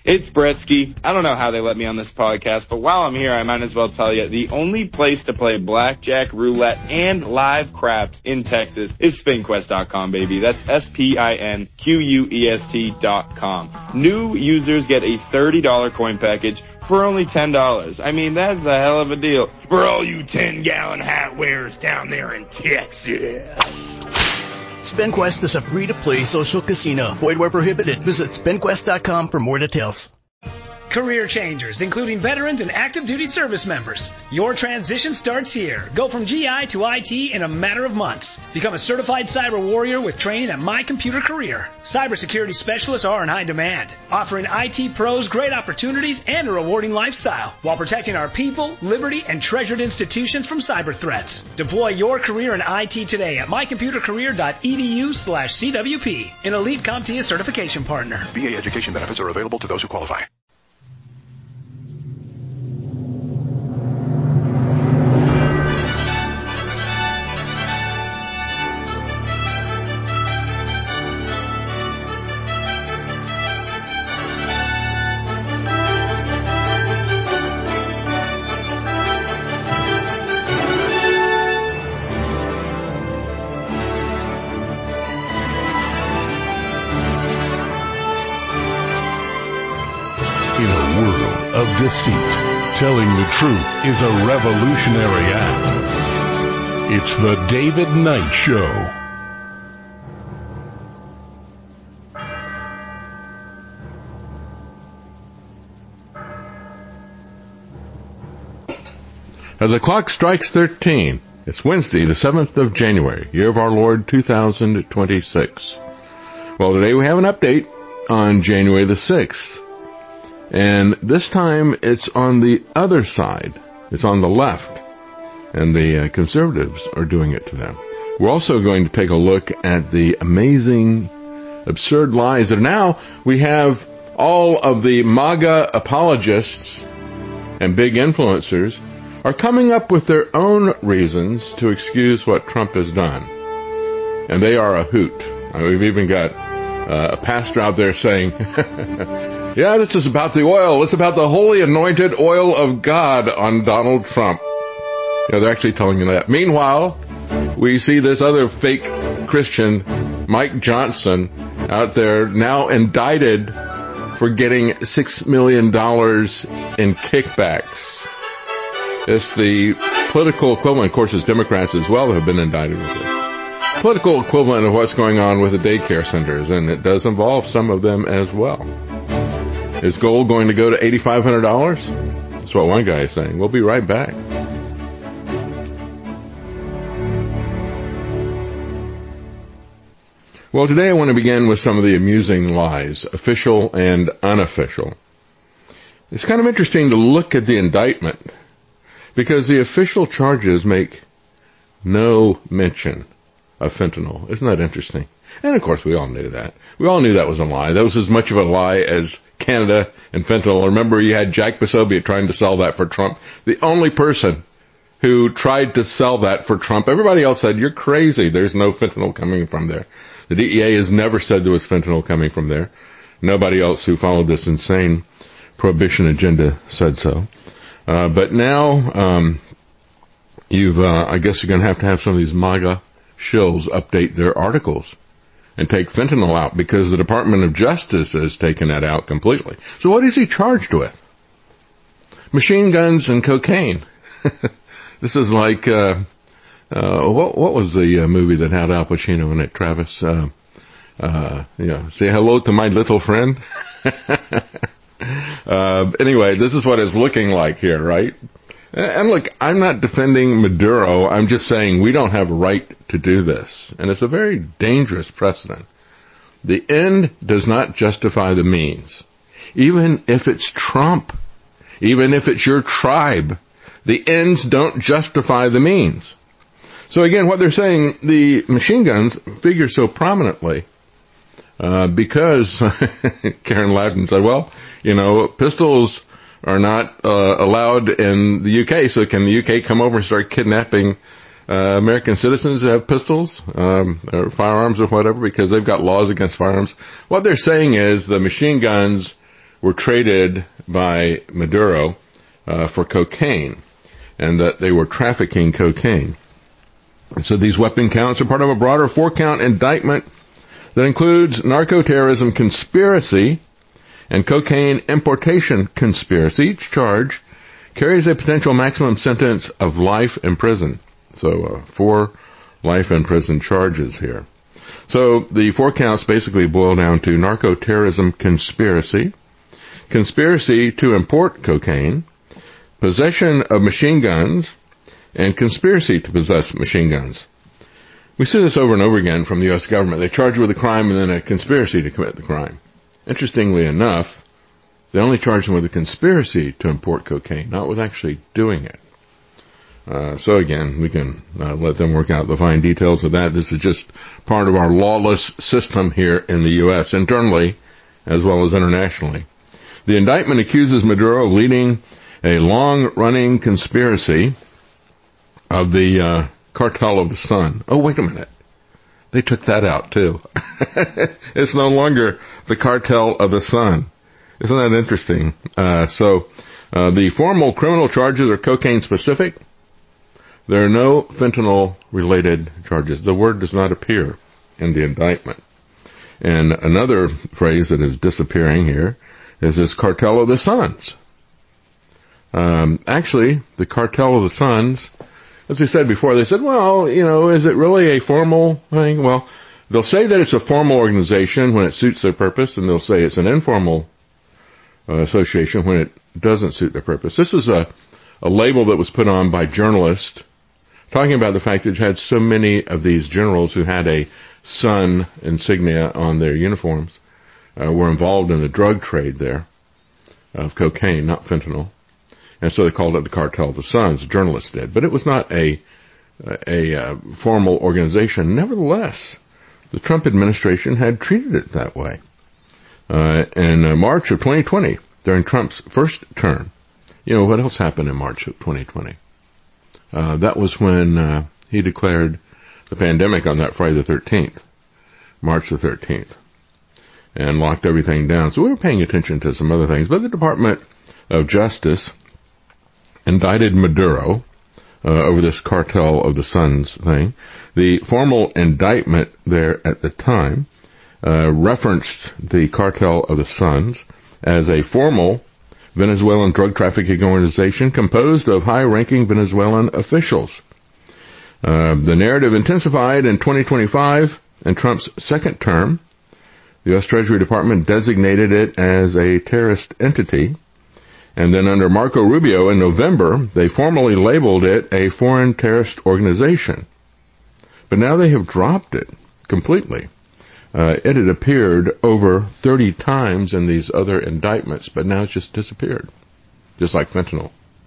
It's Bretsky. I don't know how they let me on this podcast, but while I'm here, I might as well tell you the only place to play blackjack, roulette, and live craps in Texas is SpinQuest.com, baby. That's SpinQuest.com. New users get a $30 coin package for only $10. I mean, that's a hell of a deal for all you 10-gallon hat wearers down there in Texas. SpinQuest is a free-to-play social casino. Void where prohibited. Visit SpinQuest.com for more details. Career changers, including veterans and active duty service members. Your transition starts here. Go from GI to IT in a matter of months. Become a certified cyber warrior with training at My Computer Career. Cybersecurity specialists are in high demand, offering IT pros great opportunities and a rewarding lifestyle while protecting our people, liberty, and treasured institutions from cyber threats. Deploy your career in IT today at mycomputercareer.edu/CWP, an elite CompTIA certification partner. VA education benefits are available to those who qualify. Deceit. Telling the truth is a revolutionary act. It's the David Knight Show. As the clock strikes 13, it's Wednesday, the 7th of January, year of our Lord 2026. Well, today we have an update on January the 6th. And this time it's on the other side. It's on the left. And the conservatives are doing it to them. We're also going to take a look at the amazing, absurd lies that now we have all of the MAGA apologists and big influencers are coming up with their own reasons to excuse what Trump has done. And they are a hoot. We've even got a pastor out there saying, yeah, this is about the oil. It's about the holy anointed oil of God on Donald Trump. Yeah, they're actually telling you that. Meanwhile, we see this other fake Christian, Mike Johnson, out there now indicted for getting $6 million in kickbacks. It's the political equivalent. Of course, it's Democrats as well that have been indicted with it. Political equivalent of what's going on with the daycare centers, and it does involve some of them as well. Is gold going to go to $8,500? That's what one guy is saying. We'll be right back. Well, today I want to begin with some of the amusing lies, official and unofficial. It's kind of interesting to look at the indictment because the official charges make no mention of fentanyl. Isn't that interesting? And of course, we all knew that. We all knew that was a lie. That was as much of a lie as Canada and fentanyl. Remember, you had Jack Posobiec trying to sell that for Trump. The only person who tried to sell that for Trump, everybody else said, you're crazy. There's no fentanyl coming from there. The DEA has never said there was fentanyl coming from there. Nobody else who followed this insane prohibition agenda said so. But now, I guess you're going to have some of these MAGA shills update their articles and take fentanyl out because the Department of Justice has taken that out completely. So what is he charged with? Machine guns and cocaine. This is like, what was the movie that had Al Pacino in it, Travis? Say hello to my little friend. Anyway, this is what it's looking like here, right? And look, I'm not defending Maduro. I'm just saying we don't have a right to do this. And it's a very dangerous precedent. The end does not justify the means. Even if it's Trump, even if it's your tribe, the ends don't justify the means. So again, what they're saying, the machine guns figure so prominently because Karen Loudon said, well, pistols are not allowed in the UK, so can the UK come over and start kidnapping American citizens who have pistols or firearms or whatever because they've got laws against firearms? What they're saying is the machine guns were traded by Maduro for cocaine, and that they were trafficking cocaine. So these weapon counts are part of a broader 4-count indictment that includes narco-terrorism conspiracy and cocaine importation conspiracy. Each charge carries a potential maximum sentence of life in prison. So 4 life in prison charges here. So the 4 counts basically boil down to narco-terrorism conspiracy, conspiracy to import cocaine, possession of machine guns, and conspiracy to possess machine guns. We see this over and over again from the U.S. government. They charge you with a crime and then a conspiracy to commit the crime. Interestingly enough, they only charge them with a conspiracy to import cocaine, not with actually doing it. So again, we can let them work out the fine details of that. This is just part of our lawless system here in the U.S., internally as well as internationally. The indictment accuses Maduro of leading a long-running conspiracy of the Cartel of the Sun. Oh, wait a minute. They took that out, too. It's no longer the Cartel of the Sun. Isn't that interesting? So the formal criminal charges are cocaine-specific. There are no fentanyl-related charges. The word does not appear in the indictment. And another phrase that is disappearing here is this Cartel of the Suns. Actually, the Cartel of the Suns, as we said before, they said, well, is it really a formal thing? Well, they'll say that it's a formal organization when it suits their purpose, and they'll say it's an informal association when it doesn't suit their purpose. This is a label that was put on by journalists talking about the fact that you had so many of these generals who had a sun insignia on their uniforms were involved in the drug trade there of cocaine, not fentanyl. And so they called it the Cartel of the Suns, the journalists did. But it was not a formal organization. Nevertheless, the Trump administration had treated it that way. In March of 2020, during Trump's first term, what else happened in March of 2020? That was when he declared the pandemic on that Friday the 13th, March the 13th, and locked everything down. So we were paying attention to some other things. But the Department of Justice indicted Maduro over this Cartel of the Suns thing. The formal indictment there at the time referenced the Cartel of the Suns as a formal Venezuelan drug trafficking organization composed of high-ranking Venezuelan officials. The narrative intensified in 2025 in Trump's second term. The U.S. Treasury Department designated it as a terrorist entity. And then under Marco Rubio in November, they formally labeled it a foreign terrorist organization. But now they have dropped it completely. It had appeared over 30 times in these other indictments, but now it's just disappeared, just like fentanyl.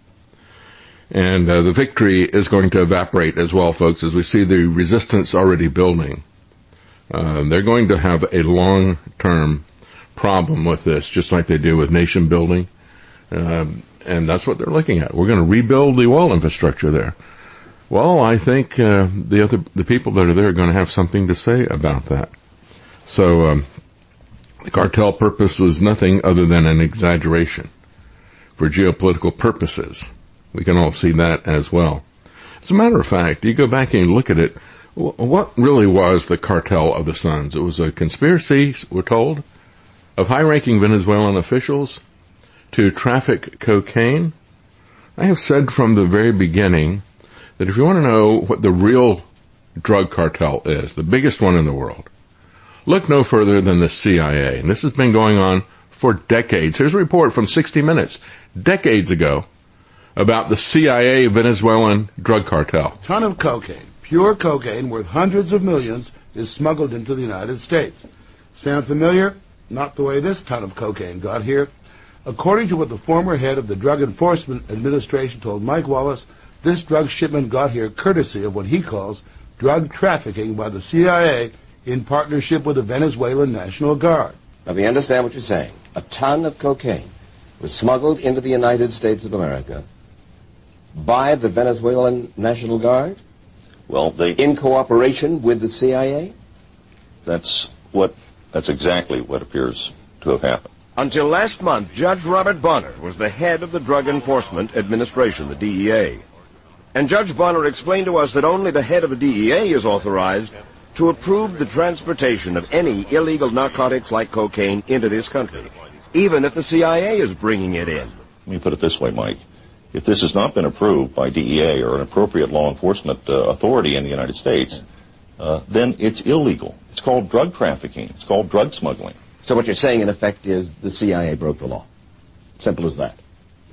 And the victory is going to evaporate as well, folks, as we see the resistance already building. They're going to have a long-term problem with this, just like they did with nation building. And that's what they're looking at. We're going to rebuild the oil infrastructure there. Well, I think the people that are there are going to have something to say about that. So the cartel purpose was nothing other than an exaggeration for geopolitical purposes. We can all see that as well. As a matter of fact, you go back and you look at it, what really was the Cartel of the Suns? It was a conspiracy, we're told, of high-ranking Venezuelan officials to traffic cocaine. I have said from the very beginning that if you want to know what the real drug cartel is, the biggest one in the world, look no further than the CIA. And this has been going on for decades. Here's a report from 60 Minutes, decades ago, about the CIA Venezuelan drug cartel. A ton of cocaine, pure cocaine worth hundreds of millions, is smuggled into the United States. Sound familiar? Not the way this ton of cocaine got here. According to what the former head of the Drug Enforcement Administration told Mike Wallace, this drug shipment got here courtesy of what he calls drug trafficking by the CIA in partnership with the Venezuelan National Guard. Let me understand what you're saying. A ton of cocaine was smuggled into the United States of America by the Venezuelan National Guard? Well, in cooperation with the CIA? That's exactly what appears to have happened. Until last month, Judge Robert Bonner was the head of the Drug Enforcement Administration, the DEA. And Judge Bonner explained to us that only the head of the DEA is authorized to approve the transportation of any illegal narcotics like cocaine into this country, even if the CIA is bringing it in. Let me put it this way, Mike. If this has not been approved by DEA or an appropriate law enforcement authority in the United States, then it's illegal. It's called drug trafficking. It's called drug smuggling. So what you're saying, in effect, is the CIA broke the law. Simple as that.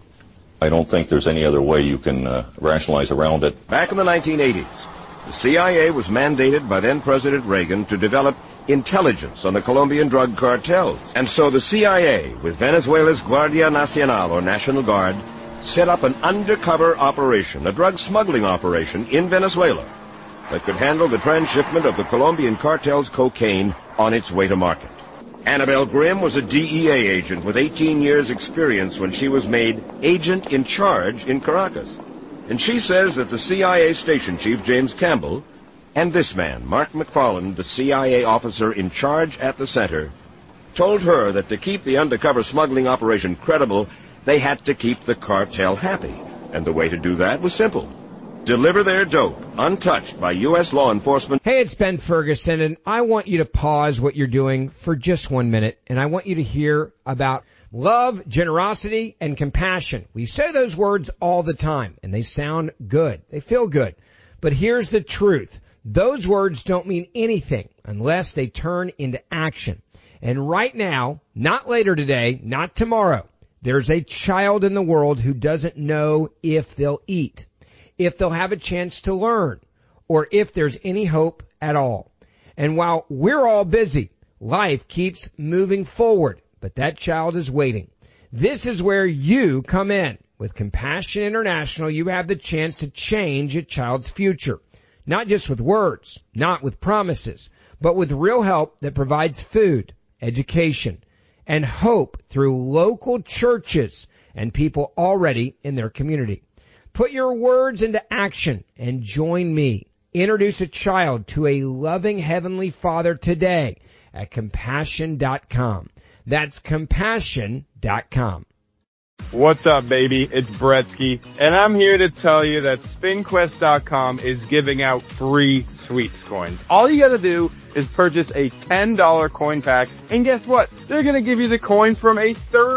I don't think there's any other way you can rationalize around it. Back in the 1980s, the CIA was mandated by then-President Reagan to develop intelligence on the Colombian drug cartels. And so the CIA, with Venezuela's Guardia Nacional, or National Guard, set up an undercover operation, a drug smuggling operation in Venezuela that could handle the transshipment of the Colombian cartel's cocaine on its way to market. Annabelle Grimm was a DEA agent with 18 years' experience when she was made agent in charge in Caracas. And she says that the CIA station chief, James Campbell, and this man, Mark McFarland, the CIA officer in charge at the center, told her that to keep the undercover smuggling operation credible, they had to keep the cartel happy. And the way to do that was simple. Deliver their dope, untouched by U.S. law enforcement. Hey, it's Ben Ferguson, and I want you to pause what you're doing for just 1 minute, and I want you to hear about love, generosity, and compassion. We say those words all the time, and they sound good. They feel good. But here's the truth. Those words don't mean anything unless they turn into action. And right now, not later today, not tomorrow, there's a child in the world who doesn't know if they'll eat, if they'll have a chance to learn, or if there's any hope at all. And while we're all busy, life keeps moving forward, but that child is waiting. This is where you come in. With Compassion International, you have the chance to change a child's future. Not just with words, not with promises, but with real help that provides food, education, and hope through local churches and people already in their community. Put your words into action and join me. Introduce a child to a loving Heavenly Father today at compassion.com. That's compassion.com. What's up, baby? It's Bretsky, and I'm here to tell you that SpinQuest.com is giving out free sweeps coins. All you gotta do is purchase a $10 coin pack, and guess what? They're gonna give you the coins from a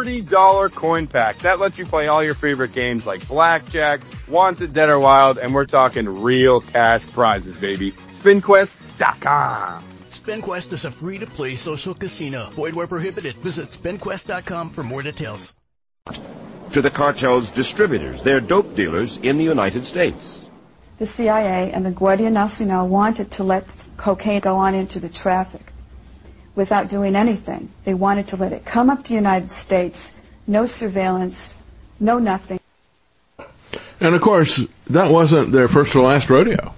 $30 coin pack. That lets you play all your favorite games like Blackjack, Wanted, Dead or Wild, and we're talking real cash prizes, baby. SpinQuest.com. SpinQuest is a free-to-play social casino. Void where prohibited. Visit SpinQuest.com for more details. To the cartel's distributors, their dope dealers in the United States. The CIA and the Guardia Nacional wanted to let cocaine go on into the traffic without doing anything. They wanted to let it come up to the United States, no surveillance, no nothing. And of course, that wasn't their first or last rodeo.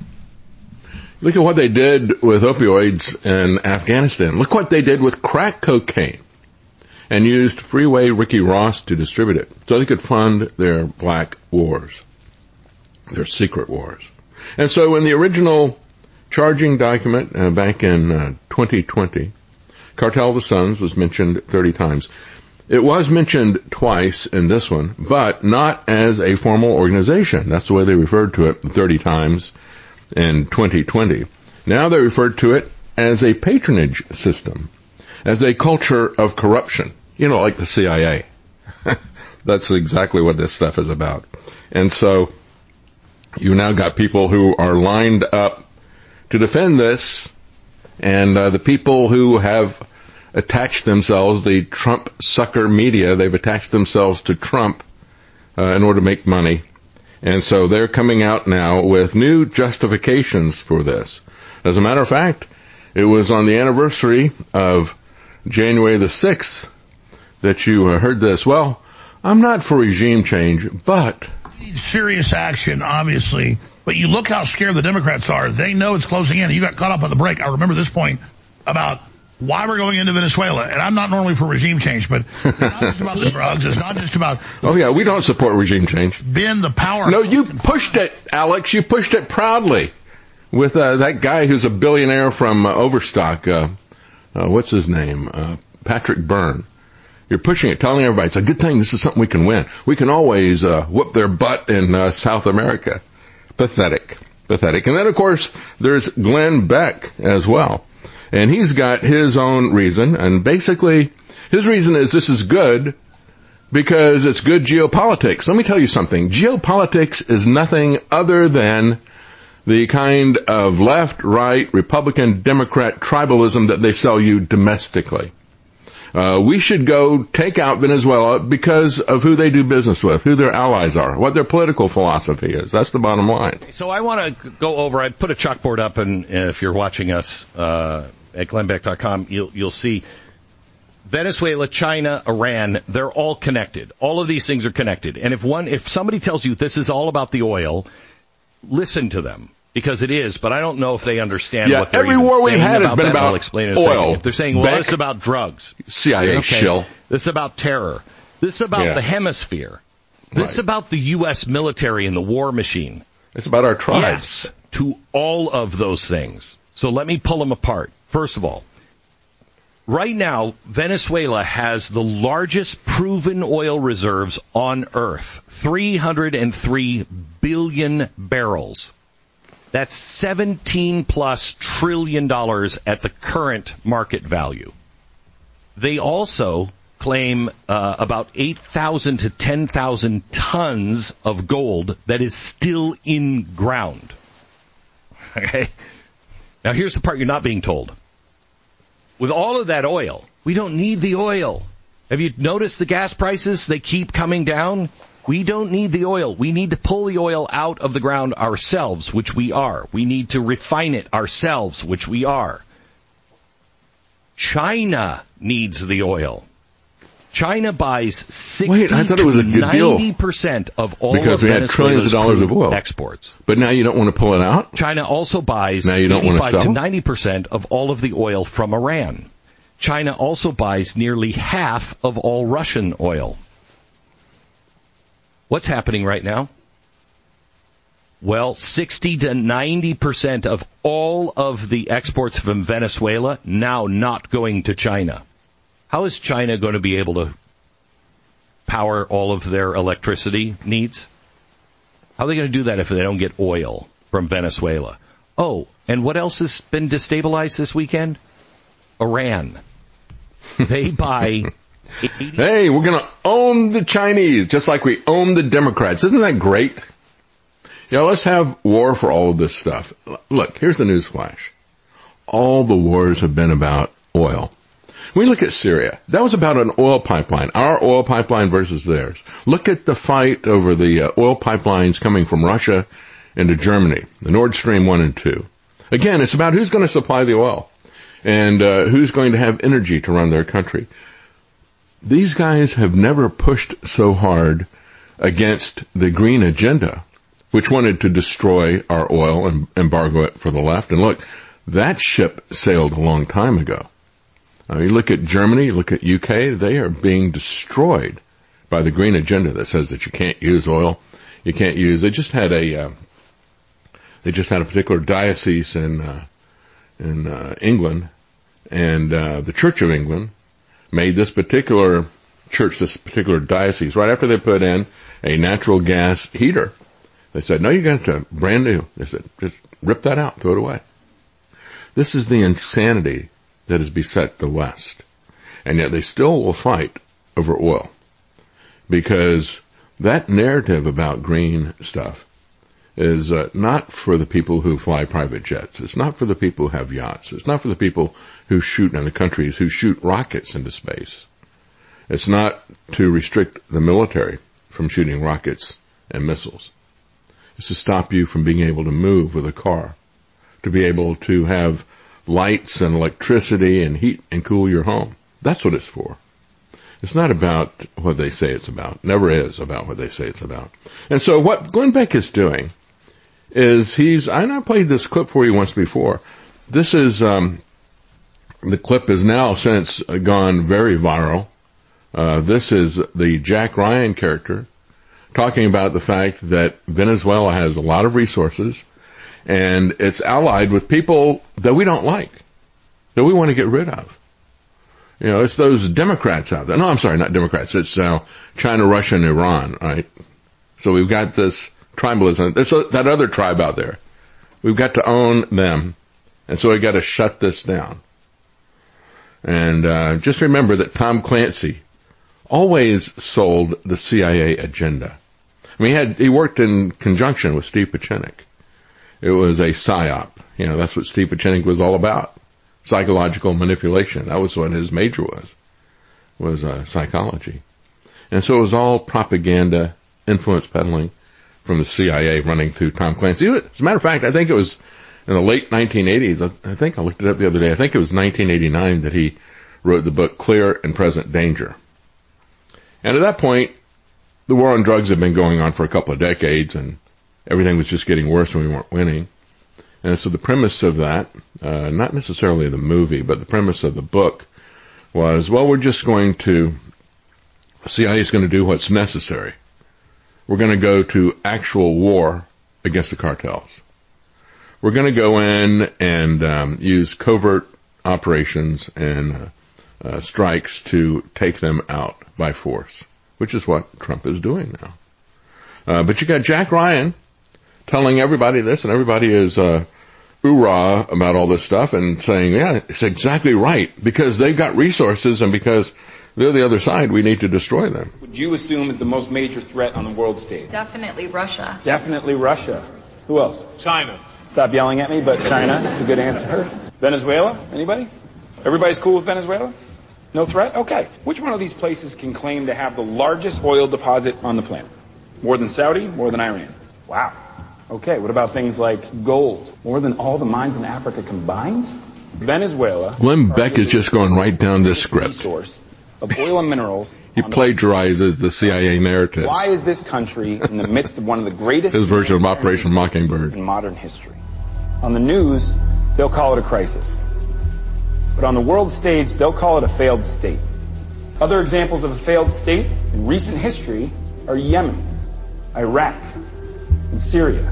Look at what they did with opioids in Afghanistan. Look what they did with crack cocaine, and used Freeway Ricky Ross to distribute it so they could fund their black wars, their secret wars. And so in the original charging document back in 2020, Cartel of the Suns was mentioned 30 times. It was mentioned twice in this one, but not as a formal organization. That's the way they referred to it 30 times in 2020. Now they referred to it as a patronage system, as a culture of corruption, like the CIA. That's exactly what this stuff is about. And so you now got people who are lined up to defend this, and the people who have attached themselves, the Trump sucker media, they've attached themselves to Trump in order to make money. And so they're coming out now with new justifications for this. As a matter of fact, it was on the anniversary of January the 6th that you heard this. Well, I'm not for regime change, but... serious action, obviously. But you look how scared the Democrats are. They know it's closing in. You got caught up on the break. I remember this point about why we're going into Venezuela. And I'm not normally for regime change, but it's not just about the drugs. It's not just about... Oh, yeah, we don't support regime change. Been the power... No, you pushed it, Alex. You pushed it proudly with that guy who's a billionaire from Overstock. What's his name? Patrick Byrne. You're pushing it, telling everybody it's a good thing. This is something we can win. We can always whoop their butt in South America. Pathetic. And then, of course, there's Glenn Beck as well. And he's got his own reason. And basically, his reason is this is good because it's good geopolitics. Let me tell you something. Geopolitics is nothing other than the kind of left, right, Republican, Democrat tribalism that they sell you domestically. We should go take out Venezuela because of who they do business with, who their allies are, what their political philosophy is. That's the bottom line. So I want to go over, I put a chalkboard up, and if you're watching us at glennbeck.com, you'll see Venezuela, China, Iran, they're all connected. All of these things are connected. And if somebody tells you this is all about the oil, listen to them. Because it is, but I don't know if they understand what they're every war we've had has been that. about I'll explain in a oil. second. If they're saying, well, this is about drugs. CIA shill. This is about terror. This is about the hemisphere. This is about the U.S. military and the war machine. It's about our tribes. Yes, to all of those things. So let me pull them apart. First of all, right now, Venezuela has the largest proven oil reserves on Earth. 303 billion barrels. That's $17+ trillion at the current market value. They also claim about 8,000 to 10,000 tons of gold that is still in ground. Okay? Now here's the part you're not being told. With all of that oil, we don't need the oil. Have you noticed the gas prices? They keep coming down. We don't need the oil. We need to pull the oil out of the ground ourselves, which we are. We need to refine it ourselves, which we are. China needs the oil. China buys 60 to 90% of all because of we had trillions of dollars of oil exports. But now you don't want to pull it out? China also buys now you don't 85 want to, to 90% of all of the oil from Iran. China also buys nearly half of all Russian oil. What's happening right now? Well, 60 to 90% of all of the exports from Venezuela now not going to China. How is China going to be able to power all of their electricity needs? How are they going to do that if they don't get oil from Venezuela? Oh, and what else has been destabilized this weekend? Iran. They buy... Hey, we're going to own the Chinese, just like we own the Democrats. Isn't that great? Let's have war for all of this stuff. Look, here's the news flash. All the wars have been about oil. When we look at Syria, that was about an oil pipeline, our oil pipeline versus theirs. Look at the fight over the oil pipelines coming from Russia into Germany, the Nord Stream 1 and 2. Again, it's about who's going to supply the oil and who's going to have energy to run their country. These guys have never pushed so hard against the green agenda, which wanted to destroy our oil and embargo it for the left. And look, that ship sailed a long time ago. You look at Germany, you look at UK, they are being destroyed by the green agenda that says that you can't use oil. You can't use, they just had a particular diocese in England, and the Church of England made this particular church, this particular diocese, right after they put in a natural gas heater. They said, no, you got to brand new. They said, just rip that out, throw it away. This is the insanity that has beset the West. And yet they still will fight over oil. Because that narrative about green stuff is not for the people who fly private jets. It's not for the people who have yachts. It's not for the people who shoot in the countries who shoot rockets into space. It's not to restrict the military from shooting rockets and missiles. It's to stop you from being able to move with a car, to be able to have lights and electricity and heat and cool your home. That's what it's for. It's not about what they say it's about. Never is about what they say it's about. And so what Glenn Beck is doing is I played this clip for you once before. This is, the clip has now since gone very viral. This is the Jack Ryan character talking about the fact that Venezuela has a lot of resources and it's allied with people that we don't like, that we want to get rid of. You know, it's those Democrats out there. No, I'm sorry, not Democrats. It's China, Russia, and Iran, right? So we've got this tribalism. That other tribe out there. We've got to own them. And so we've got to shut this down. And just remember that Tom Clancy always sold the CIA agenda. I mean, he worked in conjunction with Steve Pieczenik. It was a psyop. You know, that's what Steve Pieczenik was all about. Psychological manipulation. That was what his major was psychology. And so it was all propaganda, influence peddling from the CIA running through Tom Clancy. As a matter of fact, I think it was in the late 1980s. I think I looked it up the other day. I think it was 1989 that he wrote the book Clear and Present Danger. And at that point, the war on drugs had been going on for a couple of decades, and everything was just getting worse and we weren't winning. And so the premise of that, not necessarily the movie, but the premise of the book was, well, the CIA is going to do what's necessary. We're going to go to actual war against the cartels. We're going to go in and use covert operations and strikes to take them out by force, which is what Trump is doing now. But you got Jack Ryan telling everybody this, and everybody is hoorah about all this stuff and saying, yeah, it's exactly right, because they've got resources and because they're the other side, we need to destroy them. Would you assume is the most major threat on the world stage? Definitely Russia. Definitely Russia. Who else? China. Stop yelling at me, but China is a good answer. Venezuela? Anybody? Everybody's cool with Venezuela? No threat? Okay. Which one of these places can claim to have the largest oil deposit on the planet? More than Saudi? More than Iran? Wow. Okay, what about things like gold? More than all the mines in Africa combined? Venezuela. Glenn Beck is just going right down this script. Source of oil and minerals. He plagiarizes the CIA narrative. Why is this country in the midst of one of the greatest his version of Operation Mockingbird in modern history? On the news, they'll call it a crisis. But on the world stage, they'll call it a failed state. Other examples of a failed state in recent history are Yemen, Iraq, and Syria.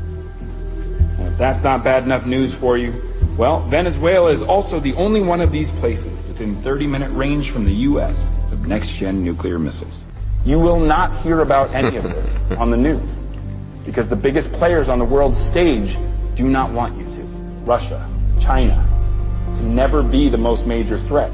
And if that's not bad enough news for you, well, Venezuela is also the only one of these places within 30-minute range from the U.S. of next-gen nuclear missiles. You will not hear about any of this on the news because the biggest players on the world stage do not want you to. Russia, China, can never be the most major threat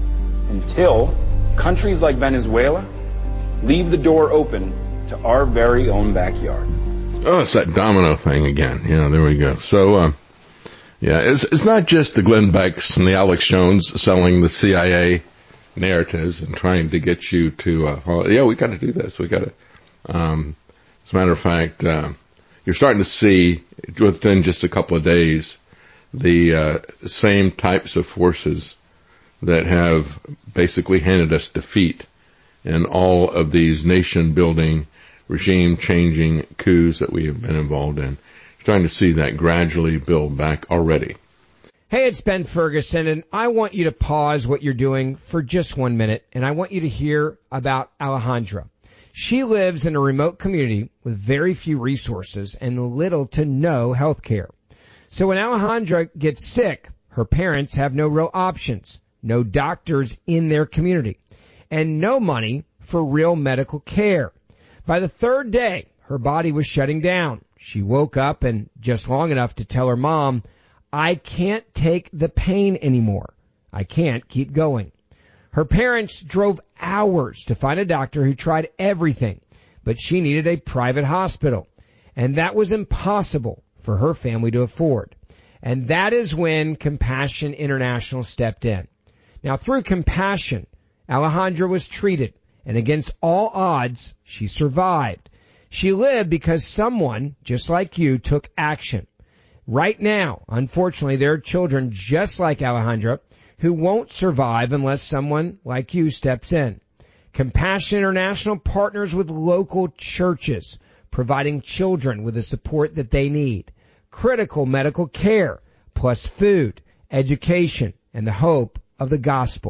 until countries like Venezuela leave the door open to our very own backyard. Oh, it's that domino thing again. Yeah, there we go. So, yeah, it's not just the Glenn Becks and the Alex Jones selling the CIA narratives and trying to get you to, yeah, we got to do this. We got to, as a matter of fact, you're starting to see within just a couple of days the same types of forces that have basically handed us defeat in all of these nation-building, regime-changing coups that we have been involved in. Starting to see that gradually build back already. Hey, it's Ben Ferguson, and I want you to pause what you're doing for just 1 minute, and I want you to hear about Alejandra. She lives in a remote community with very few resources and little to no health care. So when Alejandra gets sick, her parents have no real options, no doctors in their community, and no money for real medical care. By the third day, her body was shutting down. She woke up and just long enough to tell her mom, I can't take the pain anymore. I can't keep going. Her parents drove hours to find a doctor who tried everything, but she needed a private hospital, and that was impossible for her family to afford. And that is when Compassion International stepped in. Now, through Compassion, Alejandra was treated, and against all odds, she survived. She lived because someone, just like you, took action. Right now, unfortunately, there are children just like Alejandra who won't survive unless someone like you steps in. Compassion International partners with local churches, providing children with the support that they need, critical medical care, plus food, education, and the hope of the gospel,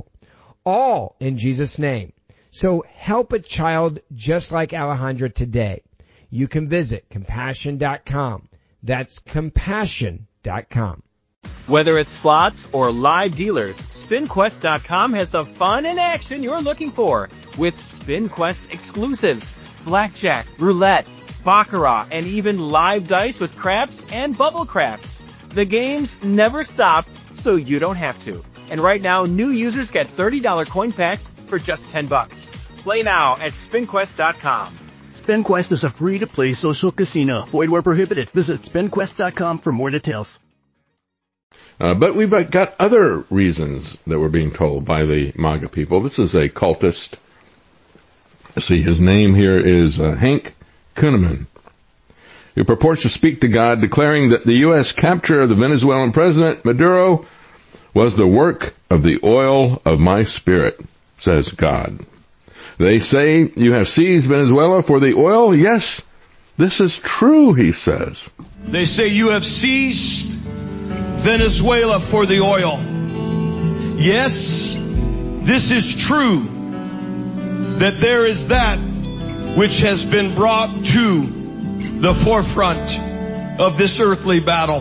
all in Jesus' name. So help a child just like Alejandra today. You can visit compassion.com. That's compassion.com. Whether it's slots or live dealers, SpinQuest.com has the fun and action you're looking for with SpinQuest exclusives, blackjack, roulette, baccarat, and even live dice with craps and bubble craps. The games never stop, so you don't have to. And right now, new users get $30 coin packs for just $10. Play now at SpinQuest.com. SpinQuest is a free-to-play social casino. Void where prohibited. Visit SpinQuest.com for more details. But we've got other reasons that we're being told by the MAGA people. This is a cultist. See, his name here is Hank Kunneman, who purports to speak to God, declaring that the U.S. capture of the Venezuelan president, Maduro, was the work of the oil of my spirit, says God. They say you have seized Venezuela for the oil. Yes, this is true, he says. They say you have seized Venezuela for the oil. Yes, this is true, that there is that which has been brought to the forefront of this earthly battle.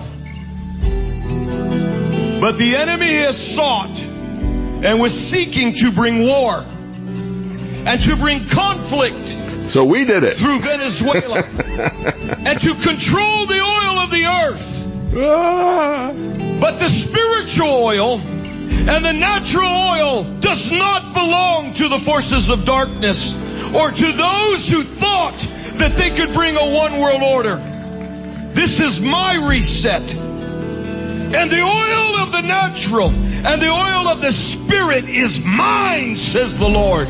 But the enemy has sought and was seeking to bring war and to bring conflict. So we did it. Through Venezuela. And to control the oil of the earth. But the spiritual oil and the natural oil does not belong to the forces of darkness or to those who thought that they could bring a one world order. This is my reset. And the oil of the natural and the oil of the spirit is mine, says the Lord.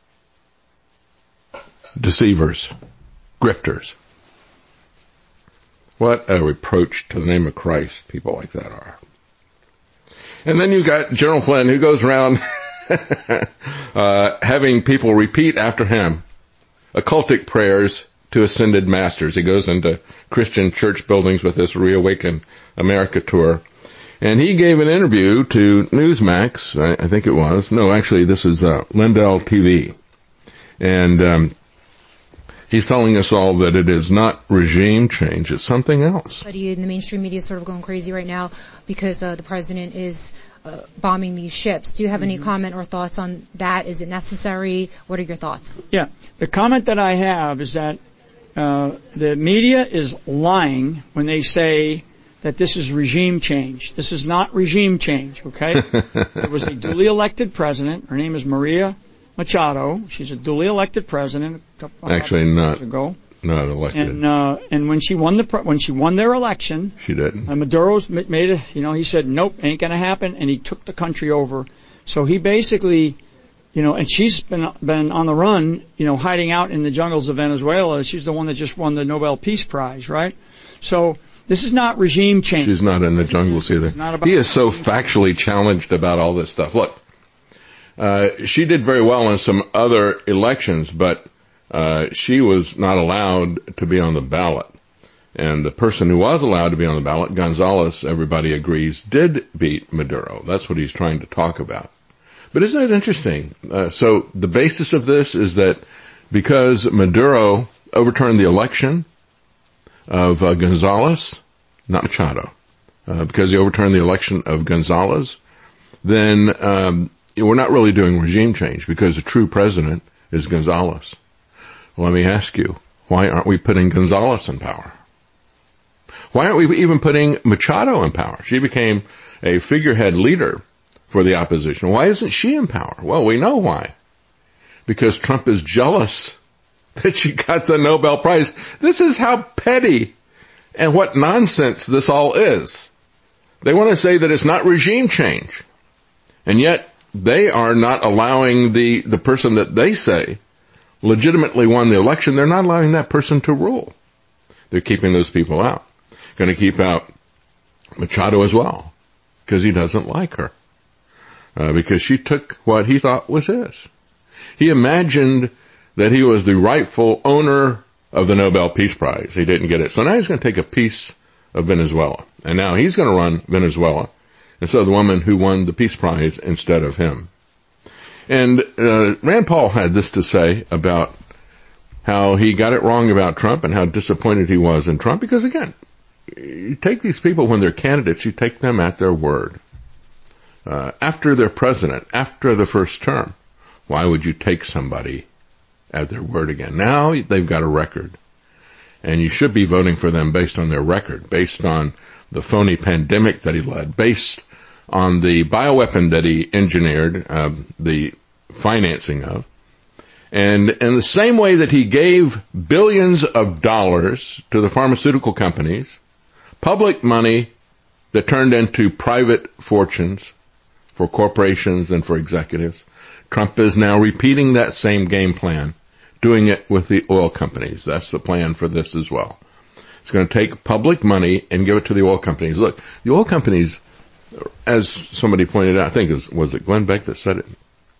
Deceivers, grifters. What a reproach to the name of Christ people like that are. And then you got General Flynn, who goes around having people repeat after him occultic prayers to ascended masters. He goes into Christian church buildings with this Reawaken America tour. And he gave an interview to Newsmax, I think it was. No, actually, this is Lindell TV. And he's telling us all that it is not regime change, it's something else. In the mainstream media is sort of going crazy right now because the president is bombing these ships. Do you have any comment or thoughts on that? Is it necessary? What are your thoughts? Yeah, the comment that I have is that the media is lying when they say that this is regime change. This is not regime change, okay? There was a duly elected president. Her name is Maria Machado. She's a duly elected president a couple years ago. Not elected. And when she won their election, she didn't. Maduro's made it. He said nope, ain't gonna happen, and he took the country over. So he basically, and she's been on the run, hiding out in the jungles of Venezuela. She's the one that just won the Nobel Peace Prize, right? So this is not regime change. She's not in the jungles either. He is so factually challenged about all this stuff. Look. She did very well in some other elections, but she was not allowed to be on the ballot. And the person who was allowed to be on the ballot, Gonzalez, everybody agrees, did beat Maduro. That's what he's trying to talk about. But isn't it interesting? So the basis of this is that because Maduro overturned the election of Gonzalez, not Machado, because he overturned the election of Gonzalez, then we're not really doing regime change because the true president is Gonzalez. Well, let me ask you, why aren't we putting Gonzalez in power? Why aren't we even putting Machado in power? She became a figurehead leader for the opposition. Why isn't she in power? Well, we know why. Because Trump is jealous that she got the Nobel Prize. This is how petty and what nonsense this all is. They want to say that it's not regime change. And yet, they are not allowing the person that they say legitimately won the election. They're not allowing that person to rule. They're keeping those people out. Going to keep out Machado as well because he doesn't like her. Because she took what he thought was his. He imagined that he was the rightful owner of the Nobel Peace Prize. He didn't get it. So now he's going to take a piece of Venezuela. And now he's going to run Venezuela instead of the woman who won the Peace Prize instead of him. And Rand Paul had this to say about how he got it wrong about Trump and how disappointed he was in Trump. Because, again, you take these people when they're candidates, you take them at their word. after their president, after the first term. Why would you take somebody at their word again? Now they've got a record. And you should be voting for them based on their record, based on the phony pandemic that he led, based on the bioweapon that he engineered, the financing of. And in the same way that he gave billions of dollars to the pharmaceutical companies, public money that turned into private fortunes for corporations and for executives, Trump is now repeating that same game plan, doing it with the oil companies. That's the plan for this as well. It's going to take public money and give it to the oil companies. Look, the oil companies, as somebody pointed out, I think was it Glenn Beck that said it,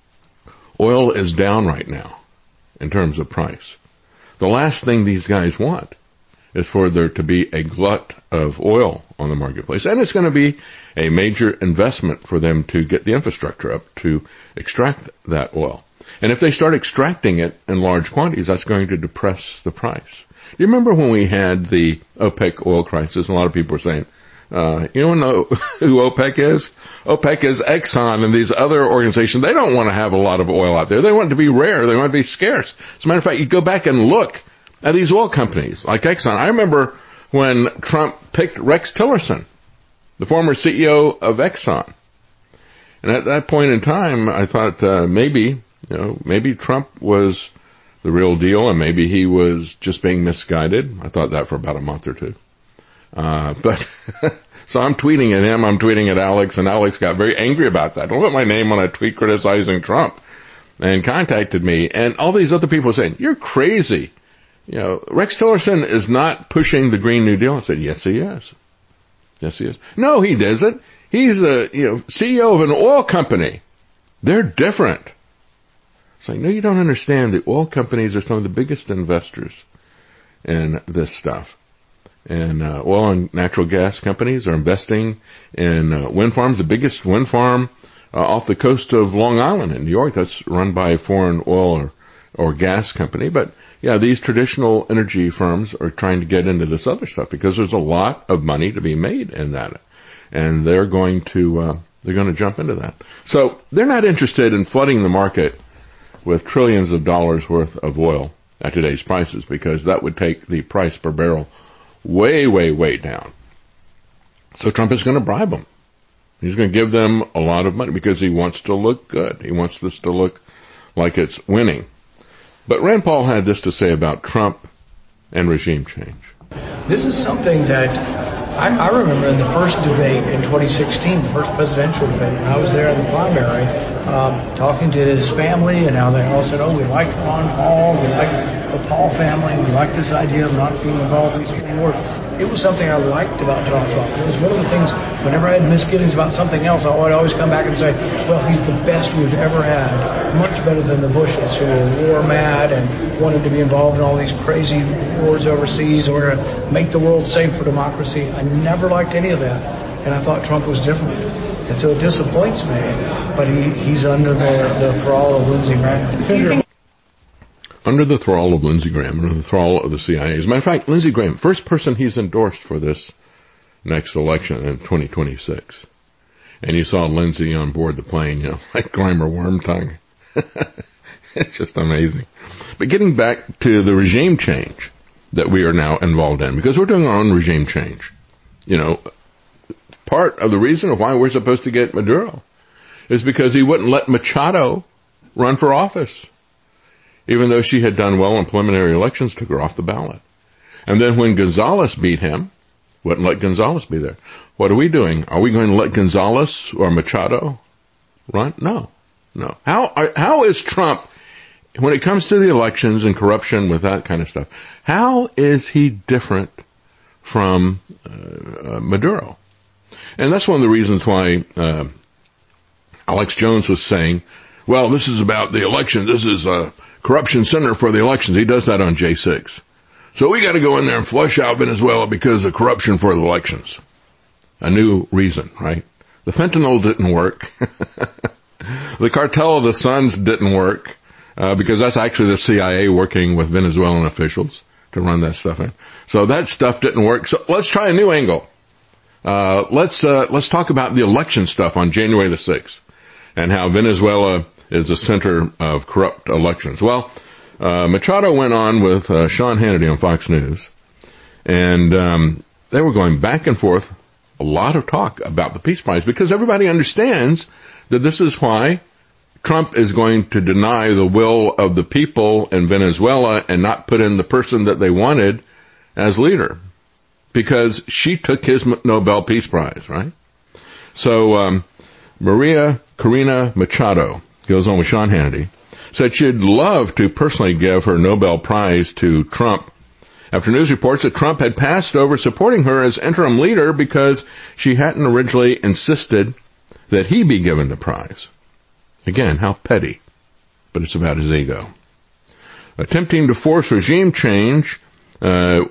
oil is down right now in terms of price. The last thing these guys want is for there to be a glut of oil on the marketplace. And it's going to be a major investment for them to get the infrastructure up to extract that oil. And if they start extracting it in large quantities, that's going to depress the price. You remember when we had the OPEC oil crisis, a lot of people were saying, you don't know who OPEC is? OPEC is Exxon and these other organizations. They don't want to have a lot of oil out there. They want it to be rare. They want it to be scarce. As a matter of fact, you go back and look at these oil companies like Exxon. I remember when Trump picked Rex Tillerson, the former CEO of Exxon. And at that point in time, I thought maybe Trump was the real deal and maybe he was just being misguided. I thought that for about a month or two. But so I'm tweeting at him, I'm tweeting at Alex, and Alex got very angry about that. Don't put my name on a tweet criticizing Trump, and contacted me. And all these other people saying, you're crazy. Rex Tillerson is not pushing the Green New Deal. I said, yes, he is. Yes, he is. No, he doesn't. He's a, CEO of an oil company. They're different. It's like, no, you don't understand. The oil companies are some of the biggest investors in this stuff. And oil and natural gas companies are investing in wind farms. The biggest wind farm off the coast of Long Island in New York, that's run by a foreign oil or gas company. But yeah, these traditional energy firms are trying to get into this other stuff because there's a lot of money to be made in that, and they're going to jump into that. So they're not interested in flooding the market with trillions of dollars worth of oil at today's prices, because that would take the price per barrel way, way, way down. So Trump is going to bribe them. He's going to give them a lot of money because he wants to look good. He wants this to look like it's winning. But Rand Paul had this to say about Trump and regime change. This is something that I remember in the first debate in 2016, the first presidential debate, when I was there in the primary, talking to his family, and how they all said, oh, we like Ron Paul, we like the Paul family, we like this idea of not being involved in these wars. It was something I liked about Donald Trump. It was one of the things, whenever I had misgivings about something else, I would always come back and say, well, he's the best we've ever had, much better than the Bushes, who were war mad and wanted to be involved in all these crazy wars overseas, and we're going to make the world safe for democracy. I never liked any of that, and I thought Trump was different. And so it disappoints me, but he's under the thrall of Lindsey Graham. Under the thrall of Lindsey Graham, under the thrall of the CIA. As a matter of fact, Lindsey Graham, first person he's endorsed for this next election in 2026. And you saw Lindsey on board the plane, like Grimer Wormtongue. It's just amazing. But getting back to the regime change that we are now involved in, because we're doing our own regime change. Part of the reason why we're supposed to get Maduro is because he wouldn't let Machado run for office. Even though she had done well in preliminary elections, took her off the ballot. And then when Gonzales beat him, wouldn't let Gonzales be there. What are we doing? Are we going to let Gonzales or Machado run? No. How is Trump, when it comes to the elections and corruption with that kind of stuff, how is he different from Maduro? And that's one of the reasons why Alex Jones was saying, well, this is about the election. This is a corruption center for the elections. He does that on J6. So we got to go in there and flush out Venezuela because of corruption for the elections. A new reason, right? The fentanyl didn't work. The cartel of the Suns didn't work, because that's actually the CIA working with Venezuelan officials to run that stuff in. So that stuff didn't work. So let's try a new angle. Let's talk about the election stuff on January the 6th and how Venezuela is the center of corrupt elections. Well, Machado went on with Sean Hannity on Fox News, and they were going back and forth, a lot of talk about the Peace Prize, because everybody understands that this is why Trump is going to deny the will of the people in Venezuela and not put in the person that they wanted as leader, because she took his Nobel Peace Prize, right? So Maria Corina Machado goes on with Sean Hannity, said she'd love to personally give her Nobel Prize to Trump after news reports that Trump had passed over supporting her as interim leader because she hadn't originally insisted that he be given the prize. Again, how petty, but it's about his ego. Attempting to force regime change, people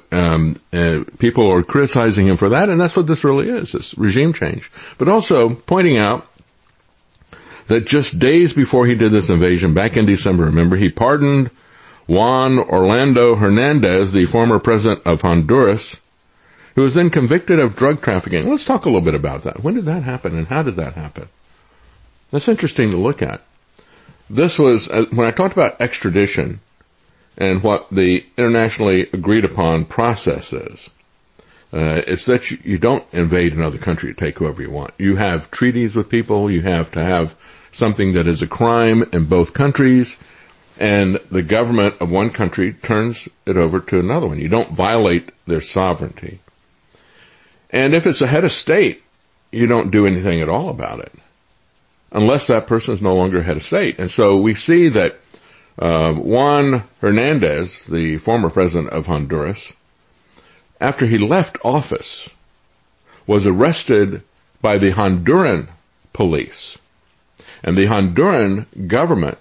are criticizing him for that, and that's what this really is, this regime change. But also pointing out that just days before he did this invasion, back in December, remember, he pardoned Juan Orlando Hernandez, the former president of Honduras, who was then convicted of drug trafficking. Let's talk a little bit about that. When did that happen, and how did that happen? That's interesting to look at. This was, when I talked about extradition and what the internationally agreed upon process is, it's that you don't invade another country to take whoever you want. You have treaties with people. You have to have something that is a crime in both countries, and the government of one country turns it over to another one. You don't violate their sovereignty. And if it's a head of state, you don't do anything at all about it, unless that person is no longer head of state. And so we see that Juan Hernandez, the former president of Honduras, after he left office, was arrested by the Honduran police. And the Honduran government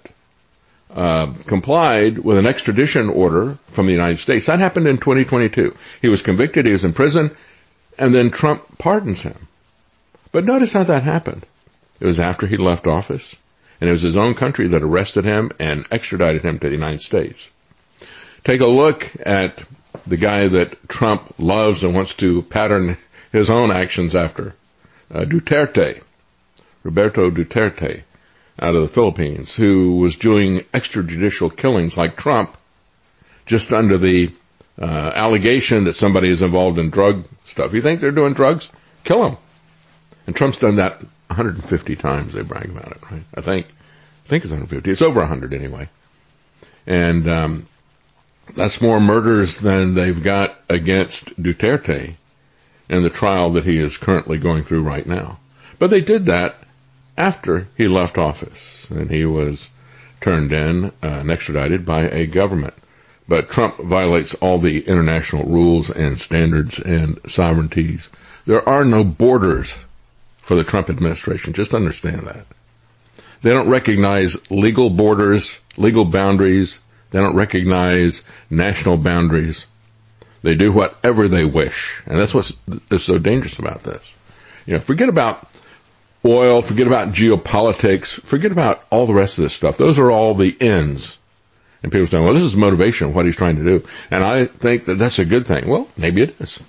complied with an extradition order from the United States. That happened in 2022. He was convicted, he was in prison, and then Trump pardons him. But notice how that happened. It was after he left office, and it was his own country that arrested him and extradited him to the United States. Take a look at the guy that Trump loves and wants to pattern his own actions after, Duterte, Roberto Duterte, out of the Philippines, who was doing extrajudicial killings like Trump, just under the allegation that somebody is involved in drug stuff. You think they're doing drugs? Kill them. And Trump's done that 150 times. They brag about it, right? I think it's 150. It's over 100 anyway. And that's more murders than they've got against Duterte in the trial that he is currently going through right now. But they did that after he left office, and he was turned in and extradited by a government. But Trump violates all the international rules and standards and sovereignties. There are no borders for the Trump administration. Just understand that. They don't recognize legal borders, legal boundaries. They don't recognize national boundaries. They do whatever they wish. And that's what's so dangerous about this. You know, forget about oil, forget about geopolitics, forget about all the rest of this stuff. Those are all the ends. And people say, well, this is motivation, what he's trying to do. And I think that that's a good thing. Well, maybe it is.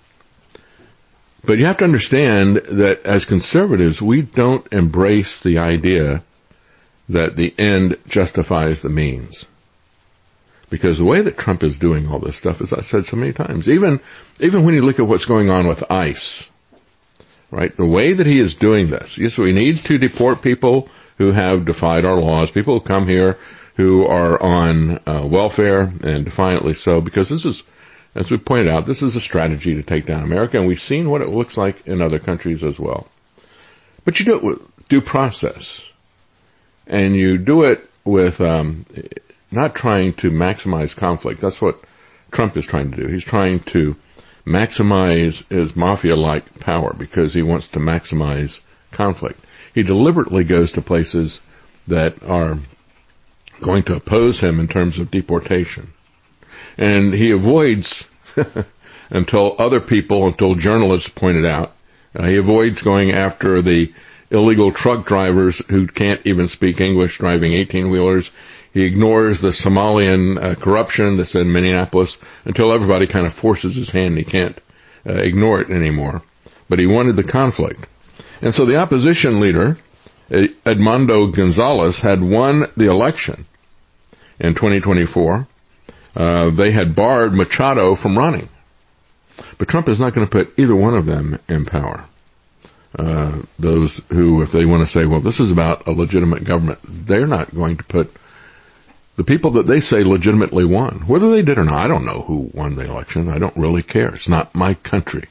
But you have to understand that as conservatives, we don't embrace the idea that the end justifies the means. Because the way that Trump is doing all this stuff, as I said so many times, even when you look at what's going on with ICE, right, the way that he is doing this, yes, we need to deport people who have defied our laws, people who come here who are on welfare, and defiantly so, because this is, as we pointed out, this is a strategy to take down America, and we've seen what it looks like in other countries as well. But you do it with due process, and you do it with not trying to maximize conflict. That's what Trump is trying to do. He's trying to maximize his mafia-like power because he wants to maximize conflict. He deliberately goes to places that are going to oppose him in terms of deportation. And he avoids, until journalists point it out, he avoids going after the illegal truck drivers who can't even speak English driving 18-wheelers. He ignores the Somalian corruption that's in Minneapolis until everybody kind of forces his hand. He can't ignore it anymore. but he wanted the conflict. And so the opposition leader, Edmundo Gonzalez, had won the election in 2024. They had barred Machado from running. But Trump is not going to put either one of them in power. Those who, if they want to say, well, this is about a legitimate government, they're not going to put the people that they say legitimately won. Whether they did or not, I don't know who won the election. I don't really care. It's not my country.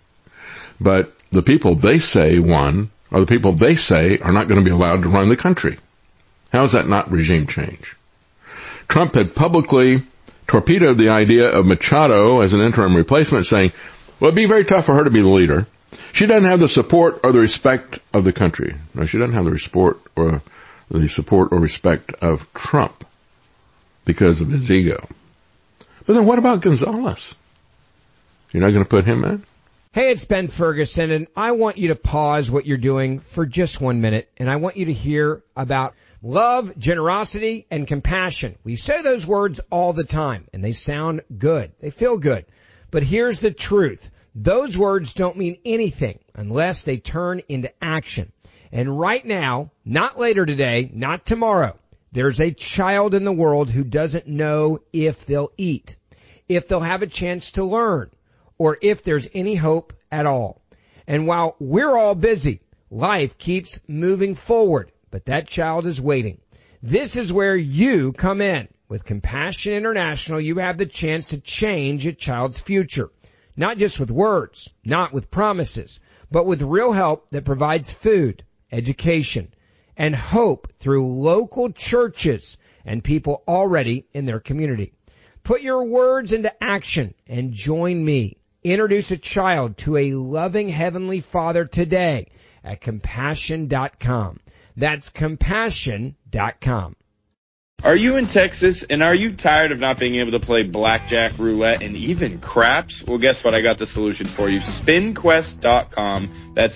But the people they say won are the people they say are not going to be allowed to run the country. How is that not regime change? Trump had publicly torpedoed the idea of Machado as an interim replacement, saying, well, it'd be very tough for her to be the leader. She doesn't have the support or the respect of the country. No, she doesn't have the support or respect of Trump because of his ego. But then what about Gonzalez? You're not going to put him in? Hey, it's Ben Ferguson, and I want you to pause what you're doing for just 1 minute, and I want you to hear about love, generosity, and compassion. We say those words all the time, and they sound good. They feel good. But here's the truth. Those words don't mean anything unless they turn into action. And right now, not later today, not tomorrow, there's a child in the world who doesn't know if they'll eat, if they'll have a chance to learn, or if there's any hope at all. And while we're all busy, life keeps moving forward, but that child is waiting. This is where you come in. With Compassion International, you have the chance to change a child's future. Not just with words, not with promises, but with real help that provides food, education, and hope through local churches and people already in their community. Put your words into action and join me. Introduce a child to a loving Heavenly Father today at compassion.com. That's compassion.com. Are you in Texas and are you tired of not being able to play blackjack, roulette, and even craps? Well, guess what? I got the solution for you. SpinQuest.com. That's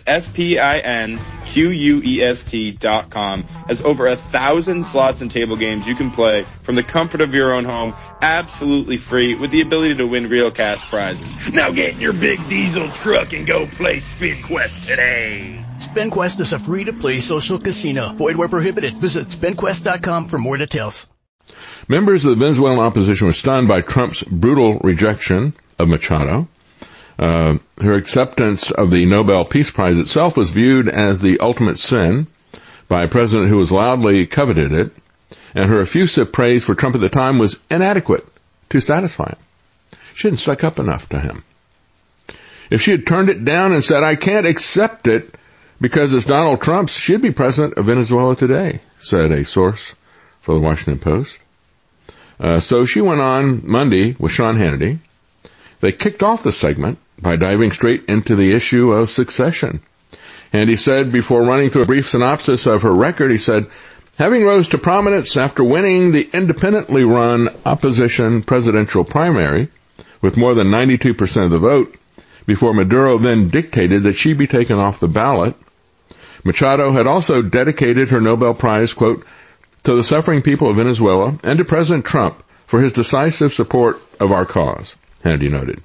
SpinQuest.com. Has over 1,000 slots and table games you can play from the comfort of your own home, absolutely free, with the ability to win real cash prizes. Now get in your big diesel truck and go play SpinQuest today. SpinQuest is a free-to-play social casino. Void where prohibited. Visit SpinQuest.com for more details. Members of the Venezuelan opposition were stunned by Trump's brutal rejection of Machado. Her acceptance of the Nobel Peace Prize itself was viewed as the ultimate sin by a president who was loudly coveted it, and her effusive praise for Trump at the time was inadequate to satisfy him. She didn't suck up enough to him. If she had turned it down and said, I can't accept it because it's Donald Trump's, she'd be president of Venezuela today, said a source for the Washington Post. So she went on Monday with Sean Hannity. They kicked off the segment by diving straight into the issue of succession. And he said, before running through a brief synopsis of her record, he said, having rose to prominence after winning the independently run opposition presidential primary with more than 92% of the vote, before Maduro then dictated that she be taken off the ballot, Machado had also dedicated her Nobel Prize, quote, to the suffering people of Venezuela and to President Trump for his decisive support of our cause, Hannity noted.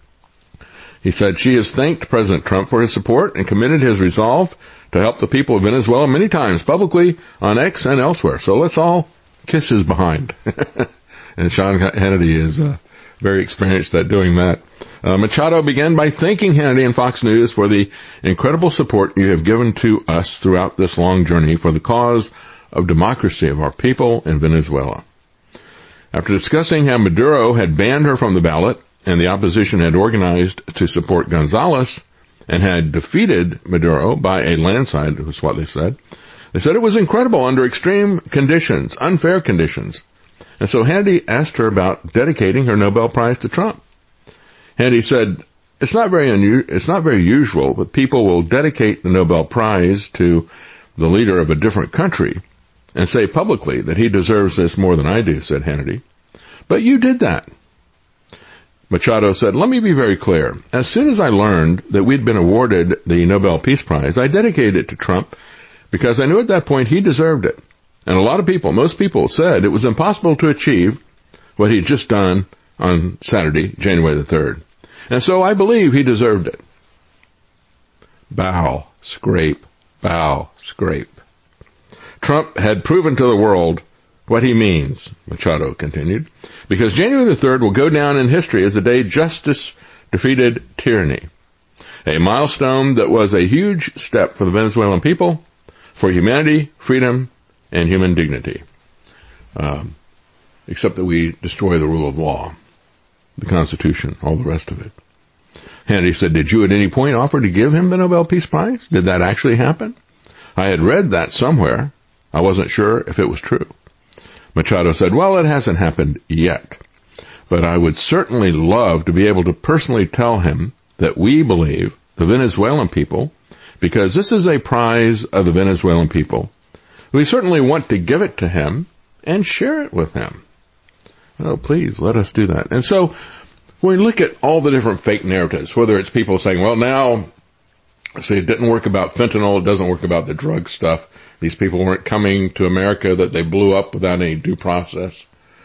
He said she has thanked President Trump for his support and committed his resolve to help the people of Venezuela many times publicly on X and elsewhere. So let's all kiss his behind. And Sean Hannity is very experienced at doing that. Machado began by thanking Hannity and Fox News for the incredible support you have given to us throughout this long journey for the cause of democracy of our people in Venezuela. After discussing how Maduro had banned her from the ballot and the opposition had organized to support Gonzalez and had defeated Maduro by a landslide, was what they said. They said it was incredible under extreme conditions, unfair conditions. And so Hannity asked her about dedicating her Nobel Prize to Trump. Hannity said, it's not very usual that people will dedicate the Nobel Prize to the leader of a different country and say publicly that he deserves this more than I do, said Hannity. But you did that. Machado said, let me be very clear. As soon as I learned that we'd been awarded the Nobel Peace Prize, I dedicated it to Trump because I knew at that point he deserved it. And a lot of people, most people, said it was impossible to achieve what he'd just done on Saturday, January the 3rd. And so I believe he deserved it. bow, scrape, bow, scrape. Trump had proven to the world what he means, Machado continued, because January the 3rd will go down in history as the day justice defeated tyranny. A milestone that was a huge step for the Venezuelan people, for humanity, freedom, and human dignity. Except that we destroy the rule of law, the Constitution, all the rest of it. Hannity said, did you at any point offer to give him the Nobel Peace Prize? Did that actually happen? I had read that somewhere. I wasn't sure if it was true. Machado said, well, it hasn't happened yet, but I would certainly love to be able to personally tell him that we believe the Venezuelan people, because this is a prize of the Venezuelan people. We certainly want to give it to him and share it with him. Oh, please, let us do that. And so when we look at all the different fake narratives, whether it's people saying, well, now, see, it didn't work about fentanyl, it doesn't work about the drug stuff. These people weren't coming to America, that they blew up without any due process.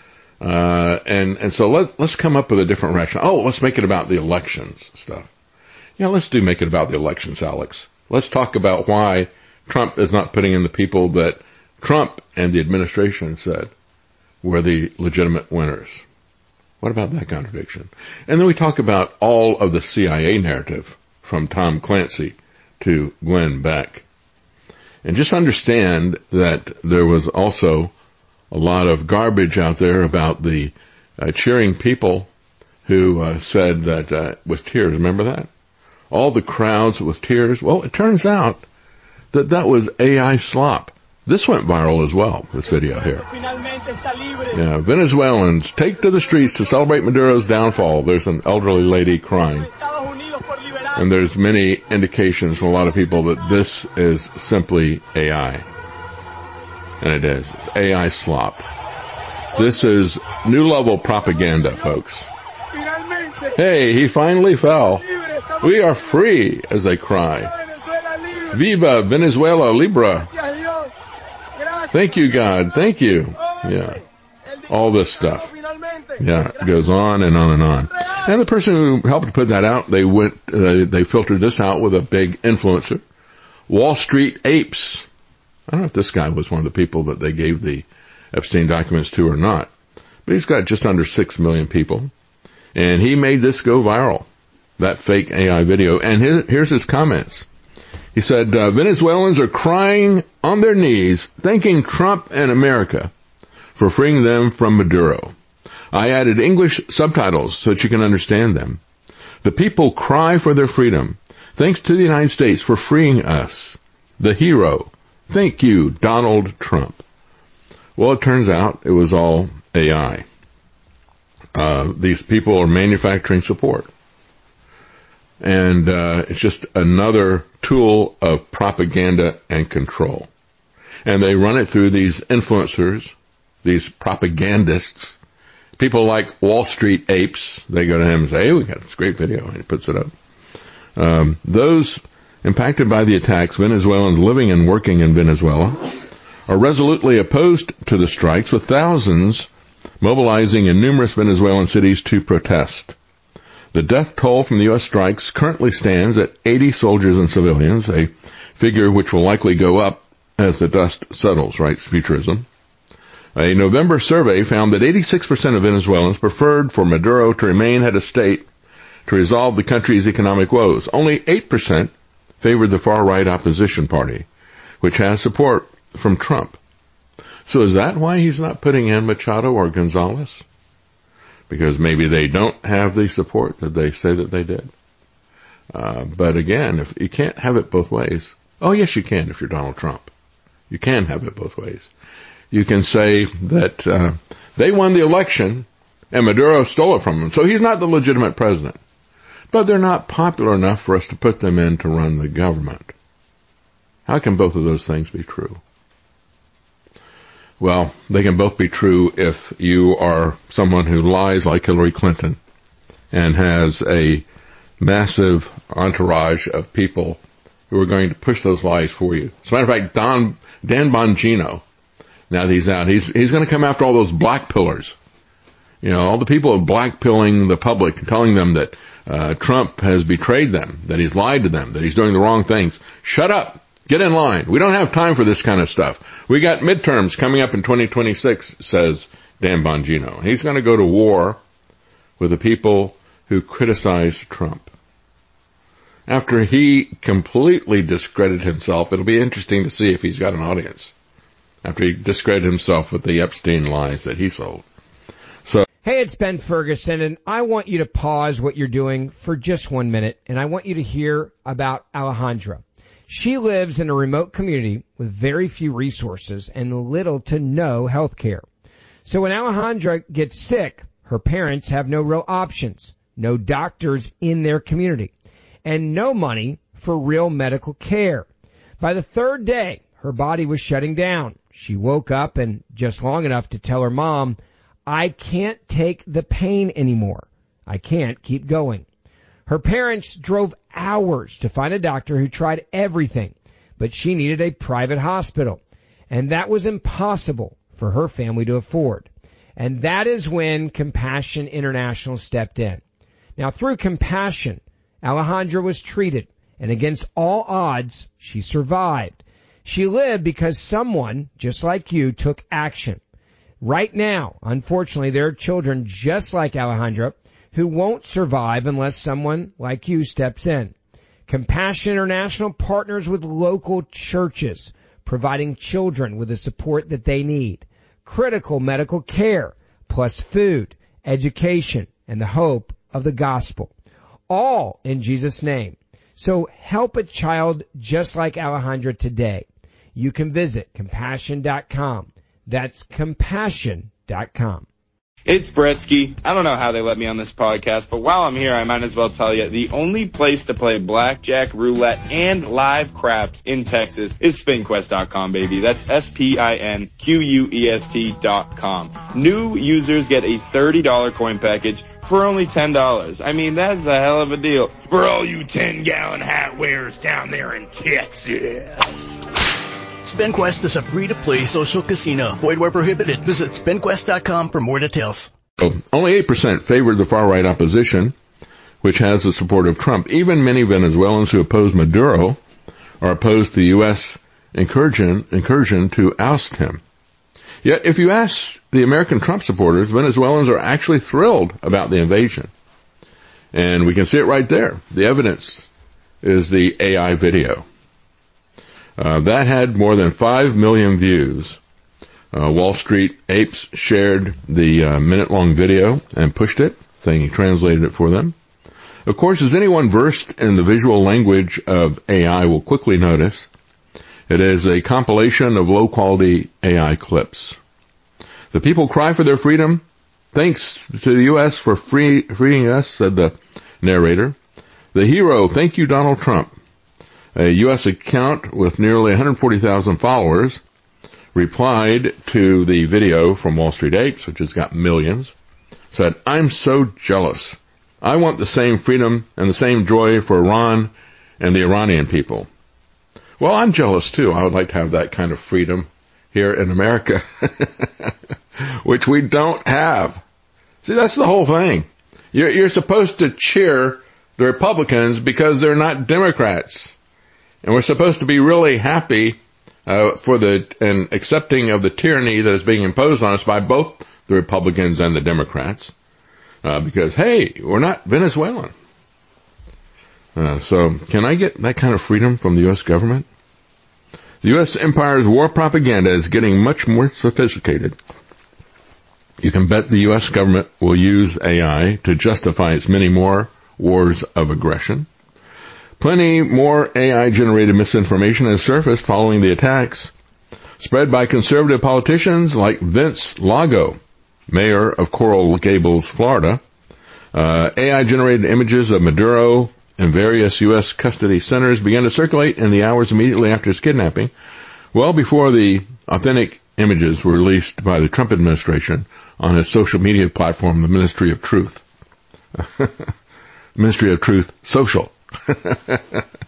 And so let's come up with a different rationale. Oh, let's make it about the elections stuff. Yeah, let's make it about the elections, Alex. Let's talk about why Trump is not putting in the people that Trump and the administration said were the legitimate winners. What about that contradiction? And then we talk about all of the CIA narrative from Tom Clancy to Glenn Beck. And just understand that there was also a lot of garbage out there about the cheering people who said that with tears. Remember that? All the crowds with tears. Well, it turns out that that was AI slop. This went viral as well, this video here. Yeah, Venezuelans take to the streets to celebrate Maduro's downfall. There's an elderly lady crying. And there's many indications from a lot of people that this is simply AI. And it is. It's AI slop. This is new level propaganda, folks. Hey, he finally fell. We are free, as they cry. Viva Venezuela Libre. Thank you, God. Thank you. Yeah. All this stuff. Yeah, it goes on and on and on. And the person who helped put that out, they filtered this out with a big influencer. Wall Street Apes. I don't know if this guy was one of the people that they gave the Epstein documents to or not, but he's got just under 6 million people. And he made this go viral, that fake AI video. And here's his comments. He said, Venezuelans are crying on their knees, thanking Trump and America for freeing them from Maduro. I added English subtitles so that you can understand them. The people cry for their freedom. Thanks to the United States for freeing us. The hero. Thank you, Donald Trump. Well, it turns out it was all AI. These people are manufacturing support. And it's just another tool of propaganda and control. And they run it through these influencers, these propagandists, people like Wall Street Apes. They go to him and say, hey, we got this great video, and he puts it up. Those impacted by the attacks, Venezuelans living and working in Venezuela, are resolutely opposed to the strikes, with thousands mobilizing in numerous Venezuelan cities to protest. The death toll from the U.S. strikes currently stands at 80 soldiers and civilians, a figure which will likely go up as the dust settles, writes Futurism. A November survey found that 86% of Venezuelans preferred for Maduro to remain head of state to resolve the country's economic woes. Only 8% favored the far-right opposition party, which has support from Trump. So is that why he's not putting in Machado or Gonzalez? Because maybe they don't have the support that they say that they did. But again, if you can't have it both ways. Oh, yes, you can if you're Donald Trump. You can have it both ways. You can say that they won the election and Maduro stole it from them, so he's not the legitimate president. But they're not popular enough for us to put them in to run the government. How can both of those things be true? Well, they can both be true if you are someone who lies like Hillary Clinton and has a massive entourage of people who are going to push those lies for you. As a matter of fact, Dan Bongino, now that he's out, he's going to come after all those black pillars. all the people blackpilling the public, telling them that Trump has betrayed them, that he's lied to them, that he's doing the wrong things. Shut up. Get in line. We don't have time for this kind of stuff. We got midterms coming up in 2026, says Dan Bongino. He's going to go to war with the people who criticize Trump. After he completely discredited himself, it'll be interesting to see if he's got an audience. After he discredited himself with the Epstein lies that he sold. Hey, it's Ben Ferguson, and I want you to pause what you're doing for just 1 minute, and I want you to hear about Alejandra. She lives in a remote community with very few resources and little to no health care. So when Alejandra gets sick, her parents have no real options, no doctors in their community, and no money for real medical care. By the third day, her body was shutting down. She woke up and just long enough to tell her mom, I can't take the pain anymore. I can't keep going. Her parents drove hours to find a doctor who tried everything, but she needed a private hospital, and that was impossible for her family to afford. And that is when Compassion International stepped in. Now, through Compassion, Alejandra was treated, and against all odds, she survived. She lived because someone, just like you, took action. Right now, unfortunately, there are children just like Alejandra who won't survive unless someone like you steps in. Compassion International partners with local churches, providing children with the support that they need, critical medical care, plus food, education, and the hope of the gospel. All in Jesus' name. So help a child just like Alejandra today. You can visit compassion.com. That's compassion.com. It's Bretsky. I don't know how they let me on this podcast, but while I'm here, I might as well tell you the only place to play blackjack, roulette, and live craps in Texas is SpinQuest.com, baby. That's SpinQuest.com. New users get a $30 coin package for only $10. I mean, that's a hell of a deal for all you 10-gallon hat wearers down there in Texas. SpinQuest is a free-to-play social casino. Void where prohibited. Visit SpinQuest.com for more details. Only 8% favored the far-right opposition, which has the support of Trump. Even many Venezuelans who oppose Maduro are opposed to the U.S. incursion to oust him. Yet, if you ask the American Trump supporters, Venezuelans are actually thrilled about the invasion. And we can see it right there. The evidence is the AI video. That had more than 5 million views. Wall Street Apes shared the minute-long video and pushed it, saying he translated it for them. Of course, as anyone versed in the visual language of AI will quickly notice, it is a compilation of low-quality AI clips. The people cry for their freedom. Thanks to the U.S. for freeing us, said the narrator. The hero, thank you, Donald Trump. A U.S. account with nearly 140,000 followers replied to the video from Wall Street Apes, which has got millions, said, I'm so jealous. I want the same freedom and the same joy for Iran and the Iranian people. Well, I'm jealous too. I would like to have that kind of freedom here in America, which we don't have. See, that's the whole thing. You're supposed to cheer the Republicans because they're not Democrats. And we're supposed to be really happy and accepting of the tyranny that is being imposed on us by both the Republicans and the Democrats. Because, hey, we're not Venezuelan. So can I get that kind of freedom from the U.S. government? The U.S. empire's war propaganda is getting much more sophisticated. You can bet the U.S. government will use AI to justify its many more wars of aggression. Plenty more AI-generated misinformation has surfaced following the attacks, spread by conservative politicians like Vince Lago, mayor of Coral Gables, Florida. AI-generated images of Maduro in various U.S. custody centers began to circulate in the hours immediately after his kidnapping, well before the authentic images were released by the Trump administration on his social media platform, the Ministry of Truth. Ministry of Truth Social.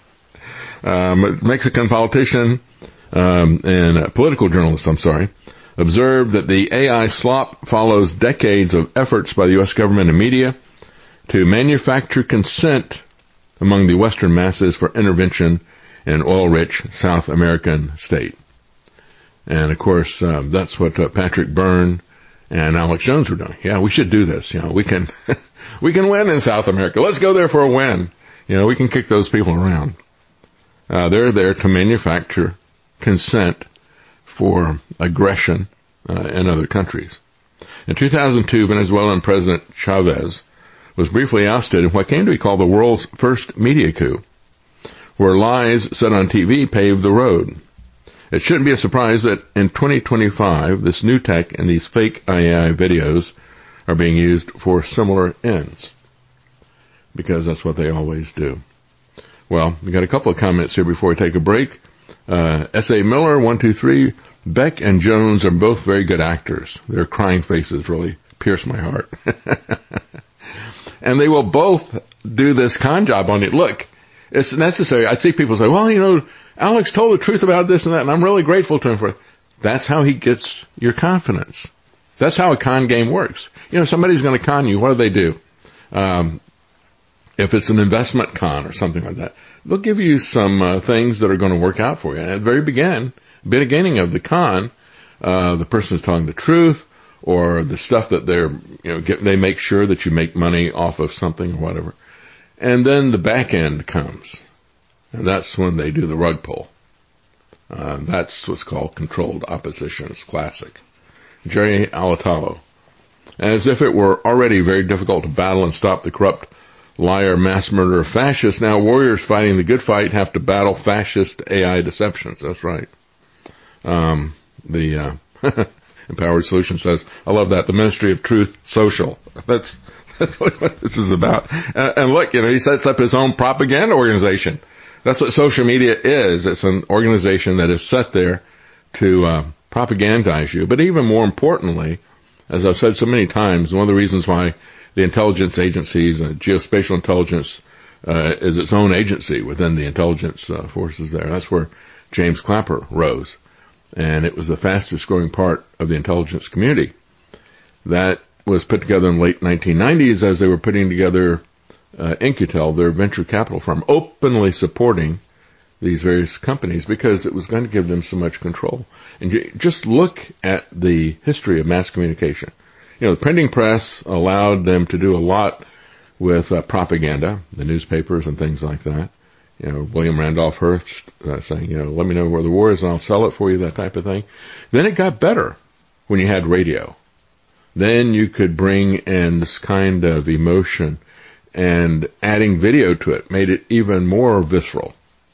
Mexican politician and political journalist, observed that the AI slop follows decades of efforts by the U.S. government and media to manufacture consent among the Western masses for intervention in oil-rich South American state. And of course, that's what Patrick Byrne and Alex Jones were doing. Yeah, we should do this. We can, we can win in South America. Let's go there for a win. We can kick those people around. They're there to manufacture consent for aggression in other countries. In 2002, Venezuelan President Chavez was briefly ousted in what came to be called the world's first media coup, where lies said on TV paved the road. It shouldn't be a surprise that in 2025, this new tech and these fake AI videos are being used for similar ends, because that's what they always do. Well, we got a couple of comments here before we take a break. S.A. Miller, 123, Beck and Jones are both very good actors. Their crying faces really pierce my heart. And they will both do this con job on you. Look, it's necessary. I see people say, well, Alex told the truth about this and that, and I'm really grateful to him for it. That's how he gets your confidence. That's how a con game works. Somebody's going to con you. What do? If it's an investment con or something like that, they'll give you some things that are going to work out for you. And at the very beginning of the con, the person is telling the truth, or the stuff that they make sure that you make money off of something or whatever. And then the back end comes. And that's when they do the rug pull. That's what's called controlled opposition. It's classic. Jerry Alatalo. As if it were already very difficult to battle and stop the corrupt liar, mass murderer, fascist, now warriors fighting the good fight have to battle fascist AI deceptions. That's right. The Empowered Solution says, I love that. The Ministry of Truth Social. That's what this is about. And look, he sets up his own propaganda organization. That's what social media is. It's an organization that is set there to propagandize you. But even more importantly, as I've said so many times, one of the reasons why the intelligence agencies, geospatial intelligence, is its own agency within the intelligence forces there. That's where James Clapper rose. And it was the fastest growing part of the intelligence community. That was put together in the late 1990s as they were putting together Incutel, their venture capital firm, openly supporting these various companies because it was going to give them so much control. And just look at the history of mass communication. The printing press allowed them to do a lot with propaganda, the newspapers and things like that. William Randolph Hearst saying, let me know where the war is and I'll sell it for you, that type of thing. Then it got better when you had radio. Then you could bring in this kind of emotion, and adding video to it made it even more visceral.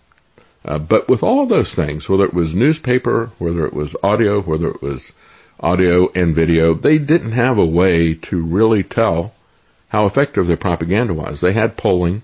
But with all those things, whether it was newspaper, whether it was audio, whether it was audio and video, they didn't have a way to really tell how effective their propaganda was. They had polling,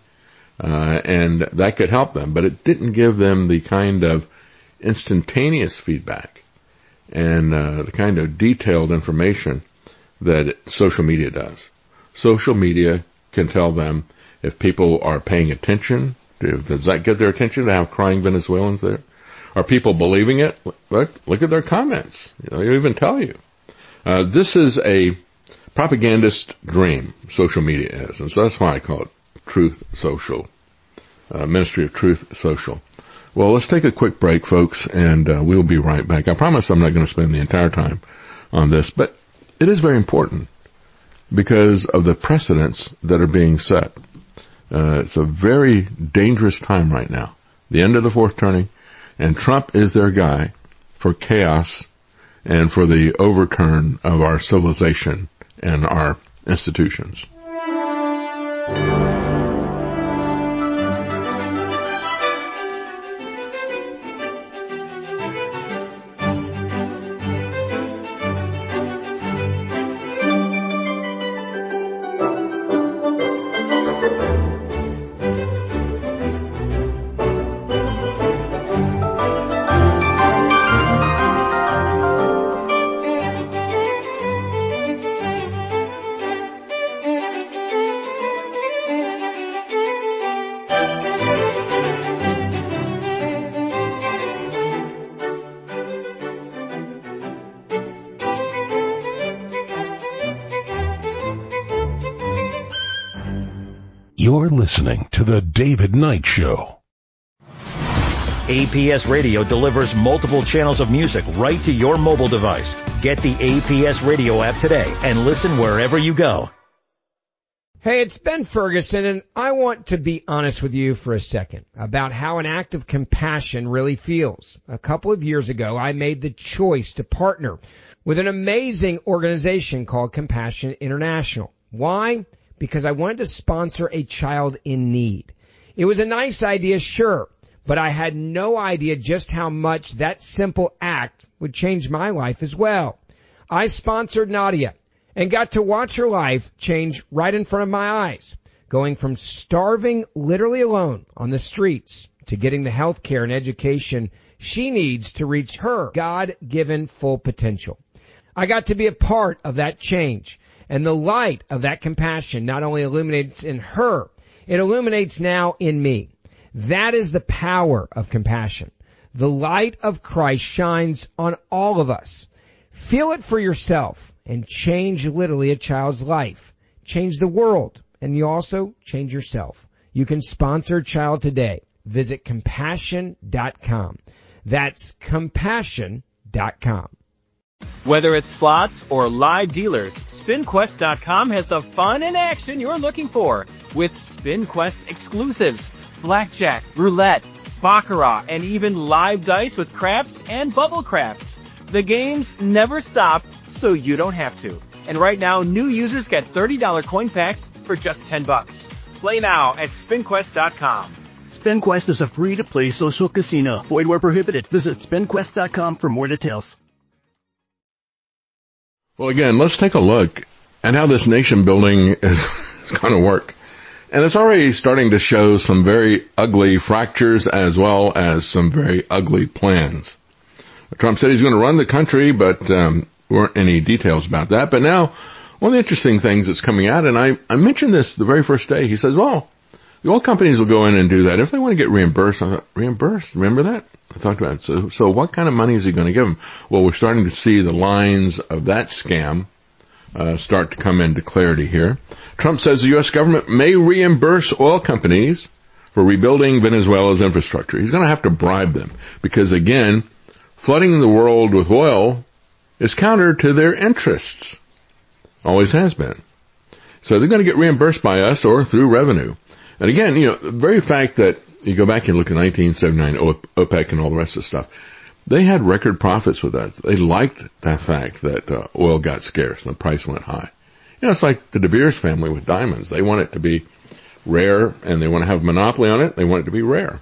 and that could help them, but it didn't give them the kind of instantaneous feedback and the kind of detailed information that social media does. Social media can tell them if people are paying attention. Does that get their attention to have crying Venezuelans there? Are people believing it? Look at their comments. They'll even tell you. This is a propagandist dream, social media is, and so that's why I call it Truth Social, Ministry of Truth Social. Well, let's take a quick break, folks, and we'll be right back. I promise I'm not going to spend the entire time on this, but it is very important because of the precedents that are being set. It's a very dangerous time right now, the end of the fourth turning, and Trump is their guy for chaos and for the overturn of our civilization and our institutions. You're listening to The David Knight Show. APS Radio delivers multiple channels of music right to your mobile device. Get the APS Radio app today and listen wherever you go. Hey, it's Ben Ferguson, and I want to be honest with you for a second about how an act of compassion really feels. A couple of years ago, I made the choice to partner with an amazing organization called Compassion International. Why? Because I wanted to sponsor a child in need. It was a nice idea, sure, but I had no idea just how much that simple act would change my life as well. I sponsored Nadia and got to watch her life change right in front of my eyes, going from starving literally alone on the streets to getting the health care and education she needs to reach her God-given full potential. I got to be a part of that change, and the light of that compassion not only illuminates in her, it illuminates now in me. That is the power of compassion. The light of Christ shines on all of us. Feel it for yourself and change literally a child's life. Change the world, and you also change yourself. You can sponsor a child today. Visit compassion.com. That's compassion.com. Whether it's slots or live dealers, SpinQuest.com has the fun and action you're looking for with SpinQuest exclusives, blackjack, roulette, baccarat, and even live dice with craps and bubble craps. The games never stop, so you don't have to. And right now, new users get $30 coin packs for just $10. Play now at SpinQuest.com. SpinQuest is a free-to-play social casino. Void where prohibited. Visit SpinQuest.com for more details. Well, again, let's take a look at how this nation building is going to work. And it's already starting to show some very ugly fractures as well as some very ugly plans. Trump said he's going to run the country, but weren't any details about that. But now, one of the interesting things that's coming out, and I mentioned this the very first day, he says, well, the oil companies will go in and do that. If they want to get reimbursed, I thought, reimbursed? Remember that? I talked about it. So what kind of money is he going to give them? Well, we're starting to see the lines of that scam start to come into clarity here. Trump says the U.S. government may reimburse oil companies for rebuilding Venezuela's infrastructure. He's going to have to bribe them because, again, flooding the world with oil is counter to their interests. Always has been. So they're going to get reimbursed by us or through revenue. And again, the very fact that you go back and look at 1979, OPEC and all the rest of the stuff, they had record profits with that. They liked that fact that oil got scarce and the price went high. It's like the De Beers family with diamonds. They want it to be rare and they want to have a monopoly on it. They want it to be rare.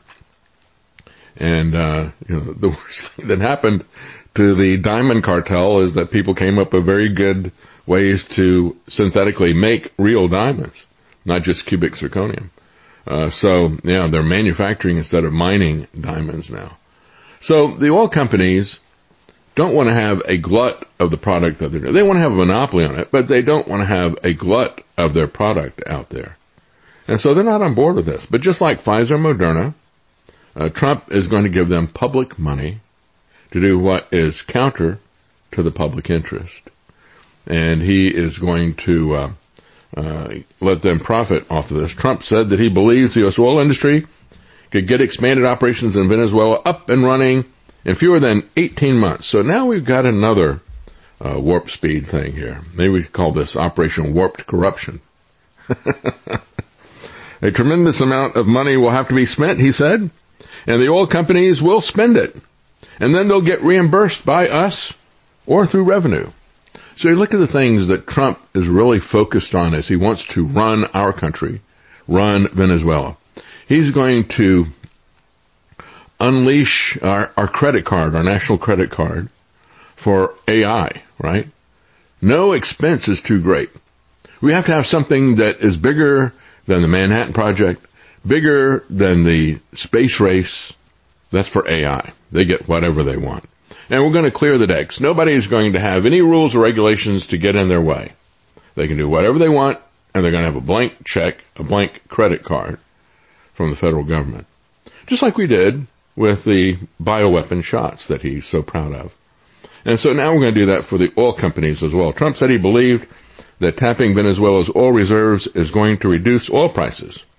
And, the worst thing that happened to the diamond cartel is that people came up with very good ways to synthetically make real diamonds, not just cubic zirconium. They're manufacturing instead of mining diamonds now. So the oil companies don't want to have a glut of the product that they're doing. They want to have a monopoly on it, but they don't want to have a glut of their product out there. And so they're not on board with this. But just like Pfizer and Moderna, Trump is going to give them public money to do what is counter to the public interest. And he is going to let them profit off of this. Trump said that he believes the U.S. oil industry could get expanded operations in Venezuela up and running in fewer than 18 months. So now we've got another warp speed thing here. Maybe we could call this Operation Warped Corruption. A tremendous amount of money will have to be spent, he said, and the oil companies will spend it. And then they'll get reimbursed by us or through revenue. So you look at the things that Trump is really focused on as he wants to run our country, run Venezuela. He's going to unleash our credit card, our national credit card, for AI, right? No expense is too great. We have to have something that is bigger than the Manhattan Project, bigger than the space race. That's for AI. They get whatever they want. And we're going to clear the decks. Nobody's going to have any rules or regulations to get in their way. They can do whatever they want, and they're going to have a blank check, a blank credit card from the federal government. Just like we did with the bioweapon shots that he's so proud of. And so now we're going to do that for the oil companies as well. Trump said he believed that tapping Venezuela's oil reserves is going to reduce oil prices.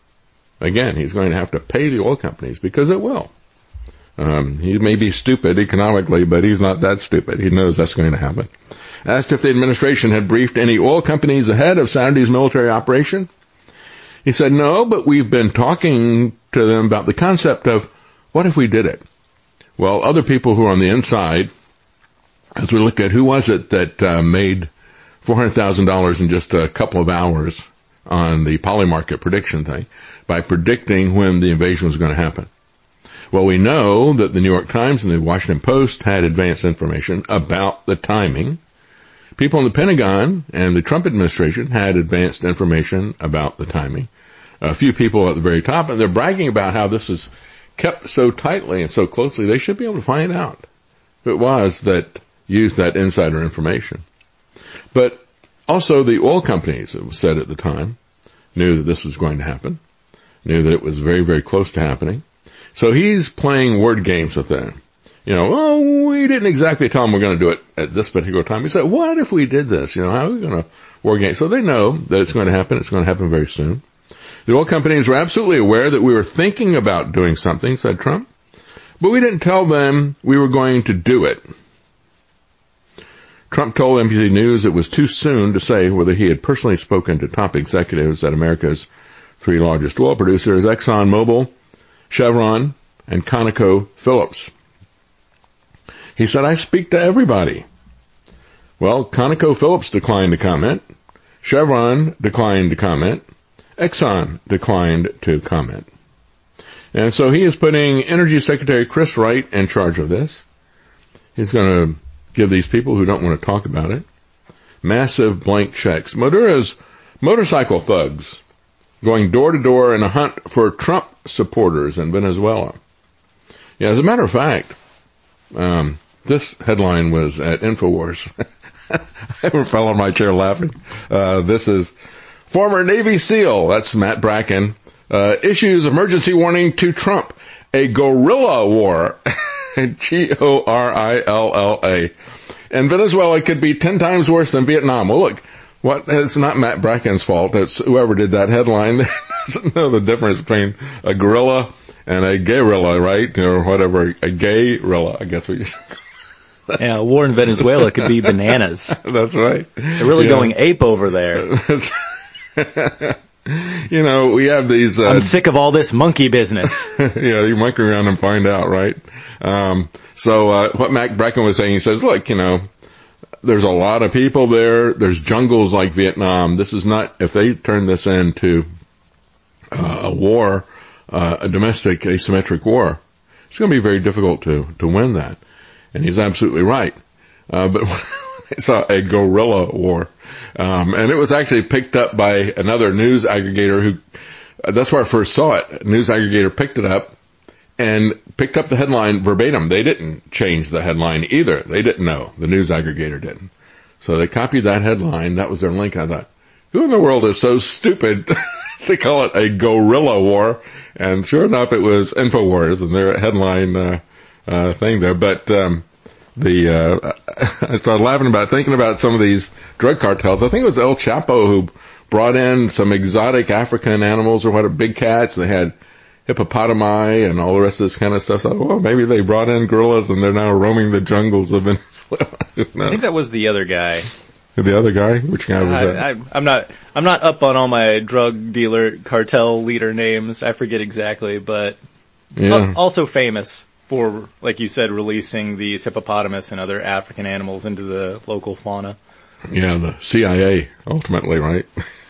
Again, he's going to have to pay the oil companies because it will. He may be stupid economically, but he's not that stupid. He knows that's going to happen. Asked if the administration had briefed any oil companies ahead of Saturday's military operation, he said no, but we've been talking to them about the concept of what if we did it? Well, other people who are on the inside, as we look at who was it that made $400,000 in just a couple of hours on the Polymarket prediction thing by predicting when the invasion was going to happen. Well, we know that the New York Times and the Washington Post had advanced information about the timing. People in the Pentagon and the Trump administration had advanced information about the timing. A few people at the very top, and they're bragging about how this is kept so tightly and so closely, they should be able to find out who it was that used that insider information. But also the oil companies, it was said at the time, knew that this was going to happen, knew that it was very, very close to happening. So he's playing word games with them. We didn't exactly tell them we're going to do it at this particular time. He said, what if we did this? How are we going to word game? So they know that it's going to happen. It's going to happen very soon. The oil companies were absolutely aware that we were thinking about doing something, said Trump, but we didn't tell them we were going to do it. Trump told NBC News it was too soon to say whether he had personally spoken to top executives at America's three largest oil producers, ExxonMobil, Chevron, and ConocoPhillips. He said, I speak to everybody. Well, ConocoPhillips declined to comment. Chevron declined to comment. Exxon declined to comment. And so he is putting Energy Secretary Chris Wright in charge of this. He's going to give these people who don't want to talk about it massive blank checks. Madura's motorcycle thugs going door to door in a hunt for Trump supporters in Venezuela. Yeah, as a matter of fact, this headline was at InfoWars. I fell on my chair laughing. This is former Navy SEAL, that's Matt Bracken, issues emergency warning to Trump. A guerrilla war, Gorilla, and Venezuela could be 10 times worse than Vietnam. Well, look, it's not Matt Bracken's fault. It's whoever did that headline doesn't know the difference between a gorilla and a guerrilla, right? Or whatever, a gay-rilla, I guess we Yeah, a war in Venezuela could be bananas. That's right. They're really going ape over there. We have these... I'm sick of all this monkey business. Yeah, you monkey around and find out, right? So what Matt Bracken was saying, he says, look, there's a lot of people there. There's jungles like Vietnam. This is not, if they turn this into a war, a domestic asymmetric war, it's going to be very difficult to win that. And he's absolutely right. But it's a guerrilla war. And it was actually picked up by another news aggregator who, that's where I first saw it. A news aggregator picked it up and picked up the headline verbatim. They didn't change the headline either. They didn't know. The news aggregator didn't. So they copied that headline. That was their link. I thought, who in the world is so stupid to call it a guerrilla war? And sure enough, it was InfoWars and their headline thing there. But I started laughing thinking about some of these drug cartels. I think it was El Chapo who brought in some exotic African animals or what, big cats. They had hippopotami and all the rest of this kind of stuff. So, well, maybe they brought in gorillas and they're now roaming the jungles of Venezuela. I think that was the other guy. The other guy? Which guy was that? I'm not up on all my drug dealer cartel leader names. I forget exactly, but yeah. Also famous for, like you said, releasing these hippopotamus and other African animals into the local fauna. Yeah, the CIA, ultimately, right?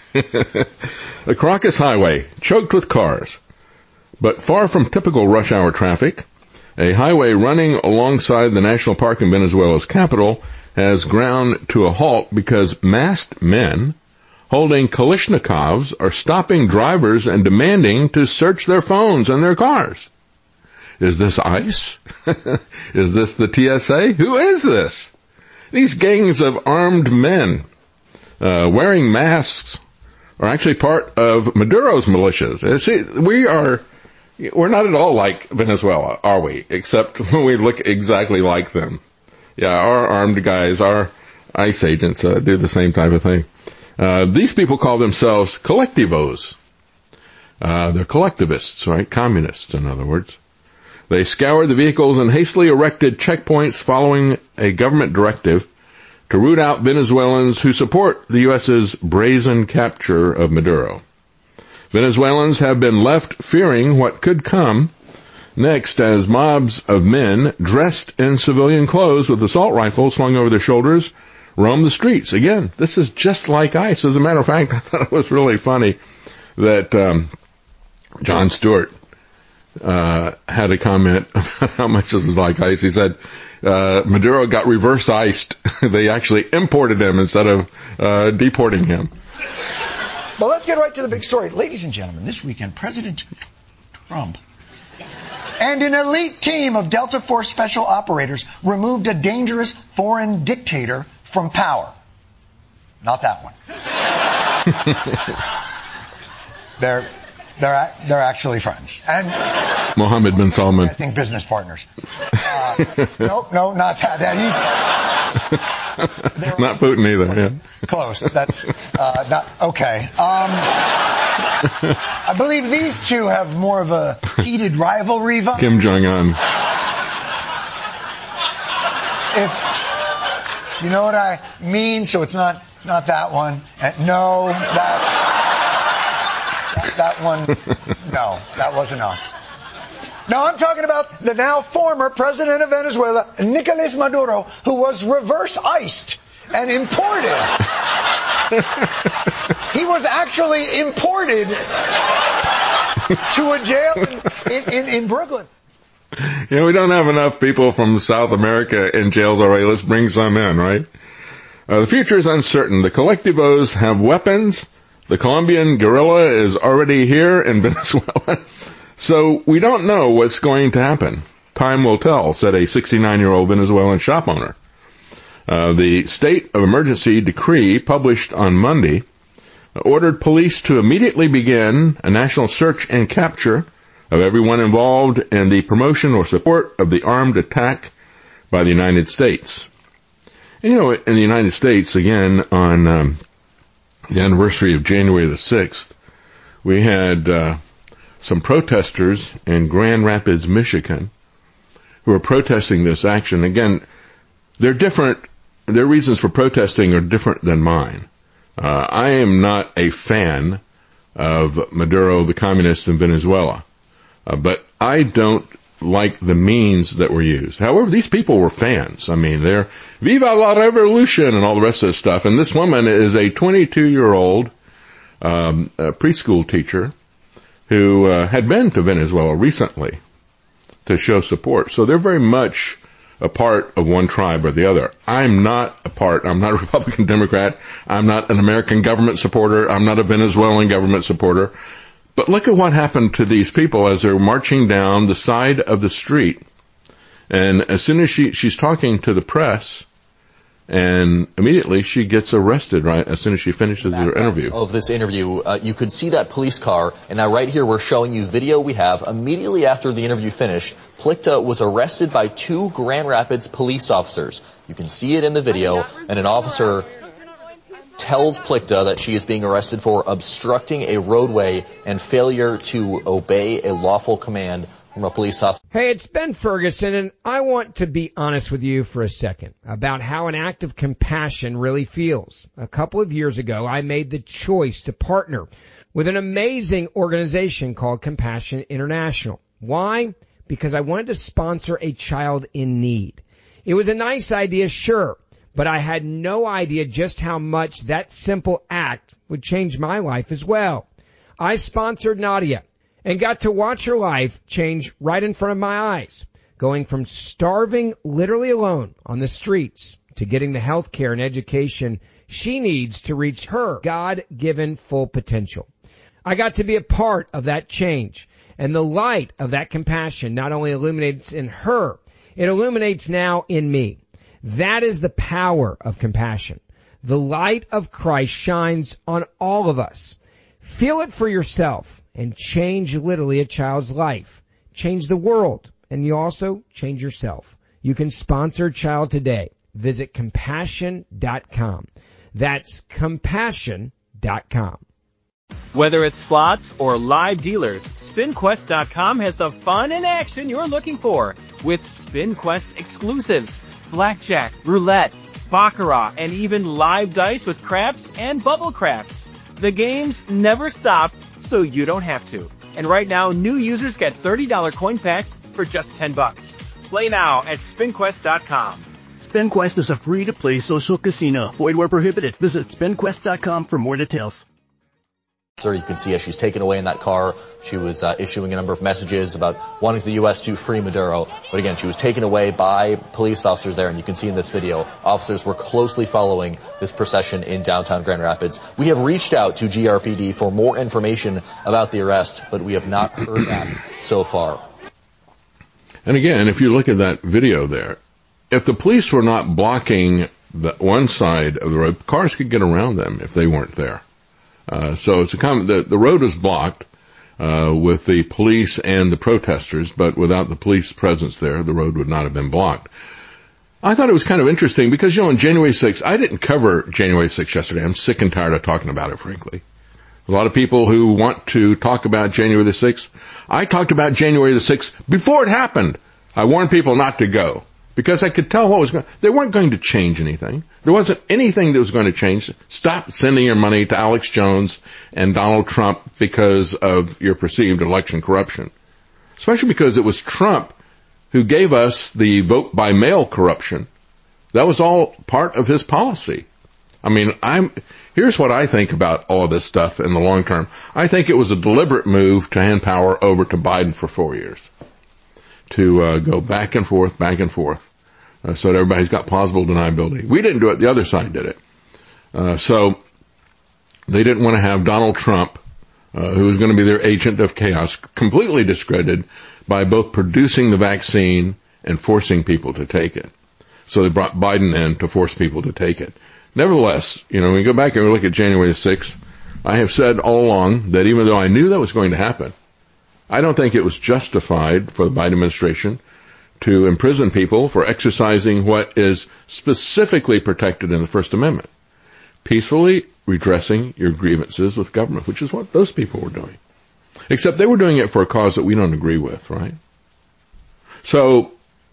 The Caracas Highway, choked with cars. But far from typical rush hour traffic, a highway running alongside the national park in Venezuela's capital has ground to a halt because masked men holding Kalashnikovs are stopping drivers and demanding to search their phones and their cars. Is this ICE? Is this the TSA? Who is this? These gangs of armed men wearing masks are actually part of Maduro's militias. See, we're not at all like Venezuela, are we? Except when we look exactly like them. Yeah, our armed guys, our ICE agents do the same type of thing. These people call themselves collectivos. They're collectivists, right? Communists, in other words. They scoured the vehicles and hastily erected checkpoints following a government directive to root out Venezuelans who support the U.S.'s brazen capture of Maduro. Venezuelans have been left fearing what could come next as mobs of men dressed in civilian clothes with assault rifles slung over their shoulders roam the streets. Again, this is just like ICE. As a matter of fact, I thought it was really funny that Jon Stewart had a comment about how much this is like ICE. He said Maduro got reverse iced. They actually imported him instead of deporting him. Well, let's get right to the big story. Ladies and gentlemen, this weekend, President Trump and an elite team of Delta Force special operators removed a dangerous foreign dictator from power. Not that one. They're actually friends. And Mohammed bin Salman. I think business partners. No, not that. Not Putin either. Yeah. Close. That's not okay. I believe these two have more of a heated rivalry. Kim Jong-un. If you know what I mean, so it's not that one. No, that one. No, that wasn't us. No, I'm talking about the now former president of Venezuela, Nicolas Maduro, who was reverse iced and imported. He was actually imported to a jail in Brooklyn. You know, we don't have enough people from South America in jails already. Let's bring some in, right? The future is uncertain. The collectivos have weapons. The Colombian guerrilla is already here in Venezuela. So we don't know what's going to happen. Time will tell, said a 69-year-old Venezuelan shop owner. The state of emergency decree published on Monday ordered police to immediately begin a national search and capture of everyone involved in the promotion or support of the armed attack by the United States. And, you know, in the United States, again, on the anniversary of January the 6th, we had some protesters in Grand Rapids, Michigan, who are protesting this action. Again, they're different. Their reasons for protesting are different than mine. I am not a fan of Maduro, the communist in Venezuela, but I don't like the means that were used. However, these people were fans. I mean, they're Viva la Revolution and all the rest of this stuff. And this woman is a 22-year-old preschool teacher who had been to Venezuela recently to show support. So they're very much a part of one tribe or the other. I'm not a Republican Democrat. I'm not an American government supporter. I'm not a Venezuelan government supporter. But look at what happened to these people as they're marching down the side of the street. And as soon as she's talking to the press, and immediately she gets arrested right as soon as she finishes her interview. Of this interview, you could see that police car, and now right here we're showing you video we have. Immediately after the interview finished, Plickta was arrested by 2 Grand Rapids police officers. You can see it in the video, and an officer tells Plickta that she is being arrested for obstructing a roadway and failure to obey a lawful command from a police officer. Hey, it's Ben Ferguson, and I want to be honest with you for a second about how an act of compassion really feels. A couple of years ago, I made the choice to partner with an amazing organization called Compassion International. Why? Because I wanted to sponsor a child in need. It was a nice idea, sure, but I had no idea just how much that simple act would change my life as well. I sponsored Nadia and got to watch her life change right in front of my eyes, going from starving literally alone on the streets to getting the health care and education she needs to reach her God-given full potential. I got to be a part of that change, and the light of that compassion not only illuminates in her, it illuminates now in me. That is the power of compassion. The light of Christ shines on all of us. Feel it for yourself and change literally a child's life. Change the world, and you also change yourself. You can sponsor a child today. Visit compassion.com. That's compassion.com. Whether it's slots or live dealers, SpinQuest.com has the fun and action you're looking for with SpinQuest exclusives, blackjack, roulette, baccarat, and even live dice with craps and bubble craps. The games never stop, so you don't have to. And right now, new users get $30 coin packs for just $10. Play now at SpinQuest.com. SpinQuest is a free-to-play social casino. Void where prohibited. Visit SpinQuest.com for more details. You can see as she's taken away in that car, she was issuing a number of messages about wanting the U.S. to free Maduro. But again, she was taken away by police officers there, and you can see in this video, officers were closely following this procession in downtown Grand Rapids. We have reached out to GRPD for more information about the arrest, but we have not heard that so far. And again, if you look at that video there, if the police were not blocking the one side of the road, cars could get around them if they weren't there. So it's the road was blocked with the police and the protesters, but without the police presence there, the road would not have been blocked. I thought it was kind of interesting because, on January 6th, I didn't cover January 6th yesterday. I'm sick and tired of talking about it, frankly. A lot of people who want to talk about January the 6th, I talked about January the 6th before it happened. I warned people not to go. Because I could tell what was going to, they weren't going to change anything. There wasn't anything that was going to change. Stop sending your money to Alex Jones and Donald Trump because of your perceived election corruption. Especially because it was Trump who gave us the vote by mail corruption. That was all part of his policy. I mean, here's what I think about all of this stuff in the long term. I think it was a deliberate move to hand power over to Biden for 4 years. To go back and forth, so that everybody's got plausible deniability. We didn't do it. The other side did it. So they didn't want to have Donald Trump, who was going to be their agent of chaos, completely discredited by both producing the vaccine and forcing people to take it. So they brought Biden in to force people to take it. Nevertheless, when we go back and we look at January 6th, I have said all along that even though I knew that was going to happen, I don't think it was justified for the Biden administration to imprison people for exercising what is specifically protected in the First Amendment. Peacefully redressing your grievances with government, which is what those people were doing. Except they were doing it for a cause that we don't agree with, right? So,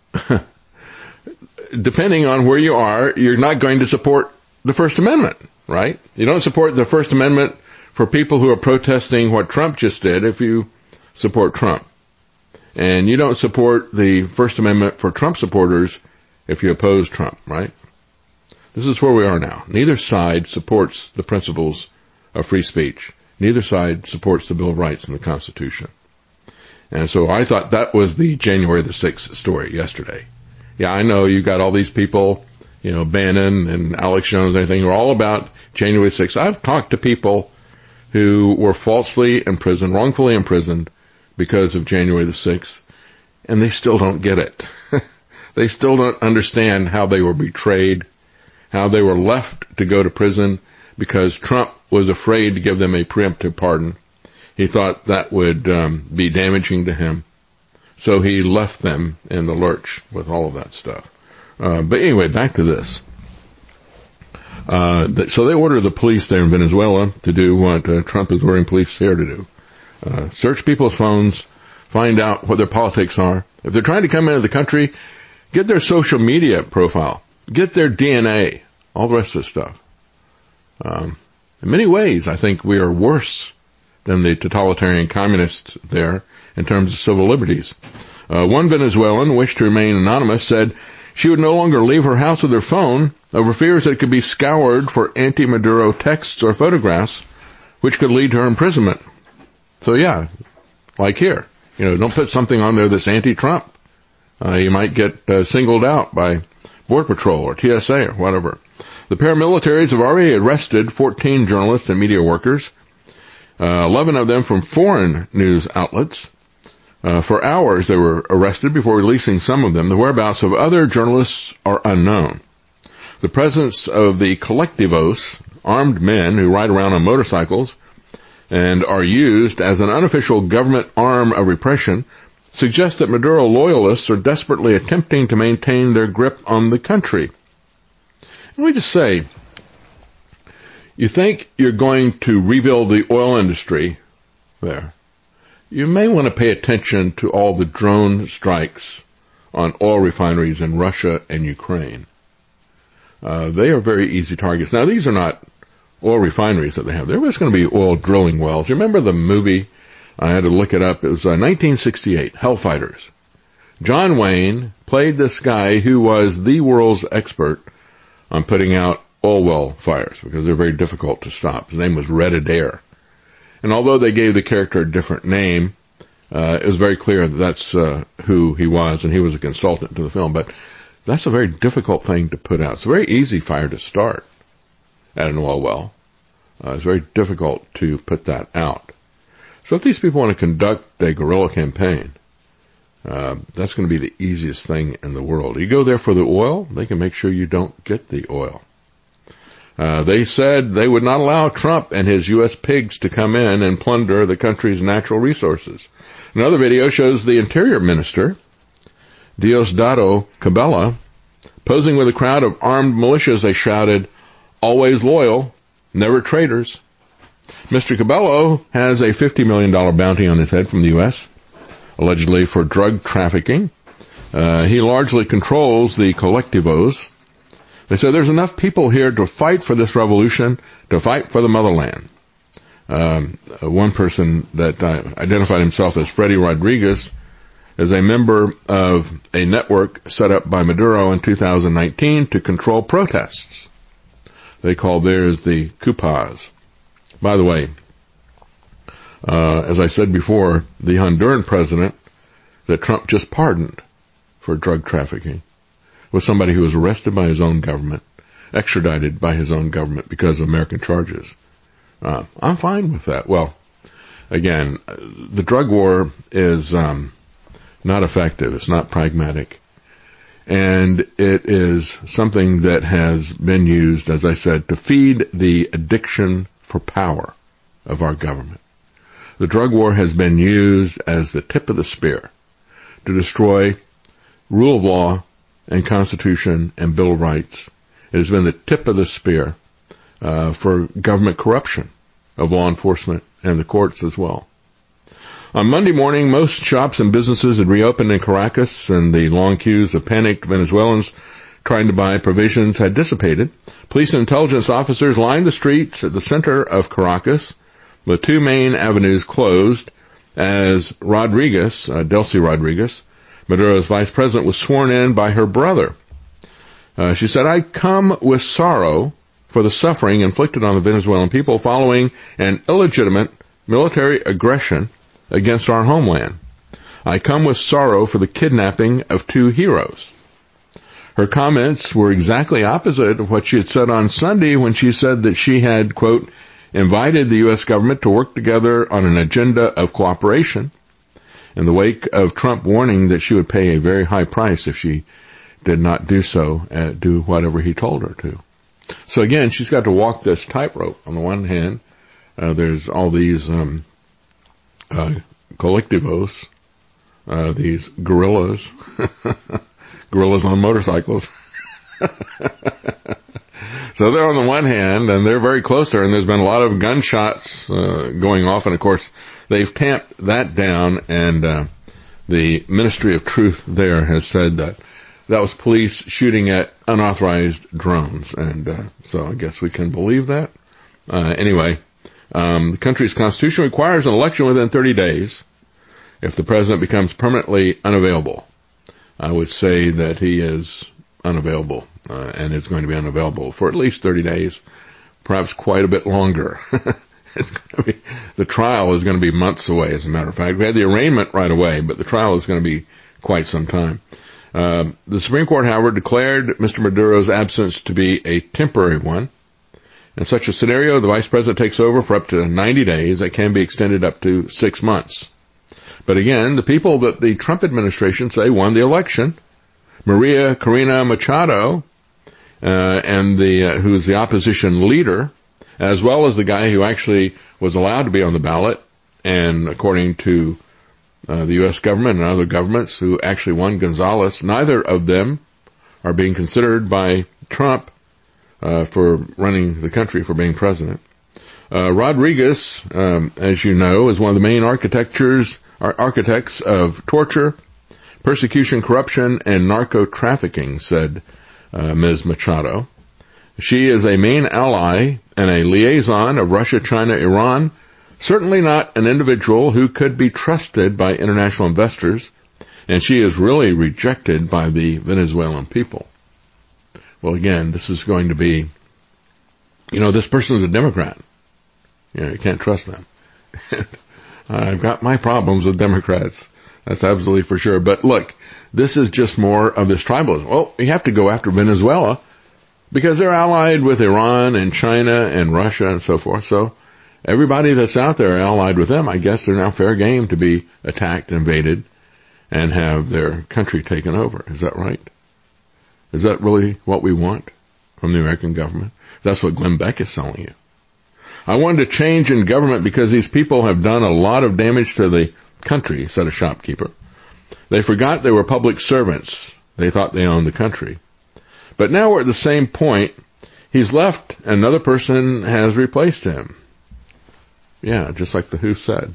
depending on where you are, you're not going to support the First Amendment, right? You don't support the First Amendment for people who are protesting what Trump just did if you support Trump. And you don't support the First Amendment for Trump supporters if you oppose Trump, right? This is where we are now. Neither side supports the principles of free speech. Neither side supports the Bill of Rights and the Constitution. And so I thought that was the January the 6th story yesterday. Yeah, I know you got all these people, Bannon and Alex Jones and everything, who are all about January 6th. I've talked to people who were falsely imprisoned, wrongfully imprisoned, because of January the 6th, and they still don't get it. They still don't understand how they were betrayed, how they were left to go to prison because Trump was afraid to give them a preemptive pardon. He thought that would be damaging to him, so he left them in the lurch with all of that stuff. But anyway, back to this. So they ordered the police there in Venezuela to do what Trump is ordering police here to do. Search people's phones, find out what their politics are. If they're trying to come into the country, get their social media profile, get their DNA, all the rest of the stuff. In many ways, I think we are worse than the totalitarian communists there in terms of civil liberties. One Venezuelan, wished to remain anonymous, said she would no longer leave her house with her phone over fears that it could be scoured for anti-Maduro texts or photographs, which could lead to her imprisonment. So yeah, like here, don't put something on there that's anti-Trump. You might get singled out by Border Patrol or TSA or whatever. The paramilitaries have already arrested 14 journalists and media workers, 11 of them from foreign news outlets. For hours they were arrested before releasing some of them. The whereabouts of other journalists are unknown. The presence of the colectivos, armed men who ride around on motorcycles, and are used as an unofficial government arm of repression, suggests that Maduro loyalists are desperately attempting to maintain their grip on the country. And we just say, you think you're going to rebuild the oil industry there, you may want to pay attention to all the drone strikes on oil refineries in Russia and Ukraine. They are very easy targets. Now, these are not oil refineries that they have. They're just going to be oil drilling wells. You remember the movie? I had to look it up. It was 1968, Hellfighters. John Wayne played this guy who was the world's expert on putting out oil well fires because they're very difficult to stop. His name was Red Adair. And although they gave the character a different name, it was very clear that that's who he was, and he was a consultant to the film. But that's a very difficult thing to put out. It's a very easy fire to start at an oil well. It's very difficult to put that out. So if these people want to conduct a guerrilla campaign, that's going to be the easiest thing in the world. You go there for the oil, they can make sure you don't get the oil. They said they would not allow Trump and his U.S. pigs to come in and plunder the country's natural resources. Another video shows the Interior Minister, Diosdado Cabello, posing with a crowd of armed militias. They shouted, "Always loyal, never traitors." Mr. Cabello has a $50 million bounty on his head from the U.S., allegedly for drug trafficking. He largely controls the collectivos. They said there's enough people here to fight for this revolution, to fight for the motherland. One person that identified himself as Freddy Rodriguez is a member of a network set up by Maduro in 2019 to control protests. They call theirs the Cupas. By the way, as I said before, the Honduran president that Trump just pardoned for drug trafficking was somebody who was arrested by his own government, extradited by his own government because of American charges. I'm fine with that. Well, again, the drug war is not effective. It's not pragmatic. And it is something that has been used, as I said, to feed the addiction for power of our government. The drug war has been used as the tip of the spear to destroy rule of law and Constitution and Bill of Rights. It has been the tip of the spear for government corruption of law enforcement and the courts as well. On Monday morning, most shops and businesses had reopened in Caracas, and the long queues of panicked Venezuelans trying to buy provisions had dissipated. Police and intelligence officers lined the streets at the center of Caracas, with two main avenues closed, as Rodriguez, Delcy Rodriguez, Maduro's vice president, was sworn in by her brother. She said, "I come with sorrow for the suffering inflicted on the Venezuelan people following an illegitimate military aggression against our homeland. I come with sorrow for the kidnapping of two heroes." Her comments were exactly opposite of what she had said on Sunday when she said that she had, quote, invited the U.S. government to work together on an agenda of cooperation in the wake of Trump warning that she would pay a very high price if she did not do so, do whatever he told her to. So again, she's got to walk this tightrope. On the one hand, there's all these collectivos, these guerrillas, guerrillas on motorcycles. So they're on the one hand, and they're very close to her, and there's been a lot of gunshots going off, and of course, they've tamped that down, and the Ministry of Truth there has said that that was police shooting at unauthorized drones, and so I guess we can believe that. Anyway, the country's constitution requires an election within 30 days if the president becomes permanently unavailable. I would say that he is unavailable, and is going to be unavailable for at least 30 days, perhaps quite a bit longer. It's going to be, the trial is going to be months away, as a matter of fact. We had the arraignment right away, but the trial is going to be quite some time. The Supreme Court, however, declared Mr. Maduro's absence to be a temporary one. In such a scenario, the vice president takes over for up to 90 days. That can be extended up to 6 months. But again, the people that the Trump administration say won the election, Maria Corina Machado, and who's the opposition leader, as well as the guy who actually was allowed to be on the ballot, and according to the U.S. government and other governments who actually won, Gonzalez, neither of them are being considered by Trump for running the country, for being president. Rodriguez, as you know, is one of the main architects of torture, persecution, corruption, and narco-trafficking, said Ms. Machado. She is a main ally and a liaison of Russia, China, Iran, certainly not an individual who could be trusted by international investors, and she is really rejected by the Venezuelan people. Well, again, this is going to be, this person is a Democrat. You can't trust them. I've got my problems with Democrats. That's absolutely for sure. But look, this is just more of this tribalism. Well, you have to go after Venezuela because they're allied with Iran and China and Russia and so forth. So everybody that's out there allied with them, I guess they're now fair game to be attacked, invaded, and have their country taken over. Is that right? Is that really what we want from the American government? That's what Glenn Beck is selling you. I wanted to change in government because these people have done a lot of damage to the country, said a shopkeeper. They forgot they were public servants. They thought they owned the country. But now we're at the same point. He's left, and another person has replaced him. Yeah, just like the Who said.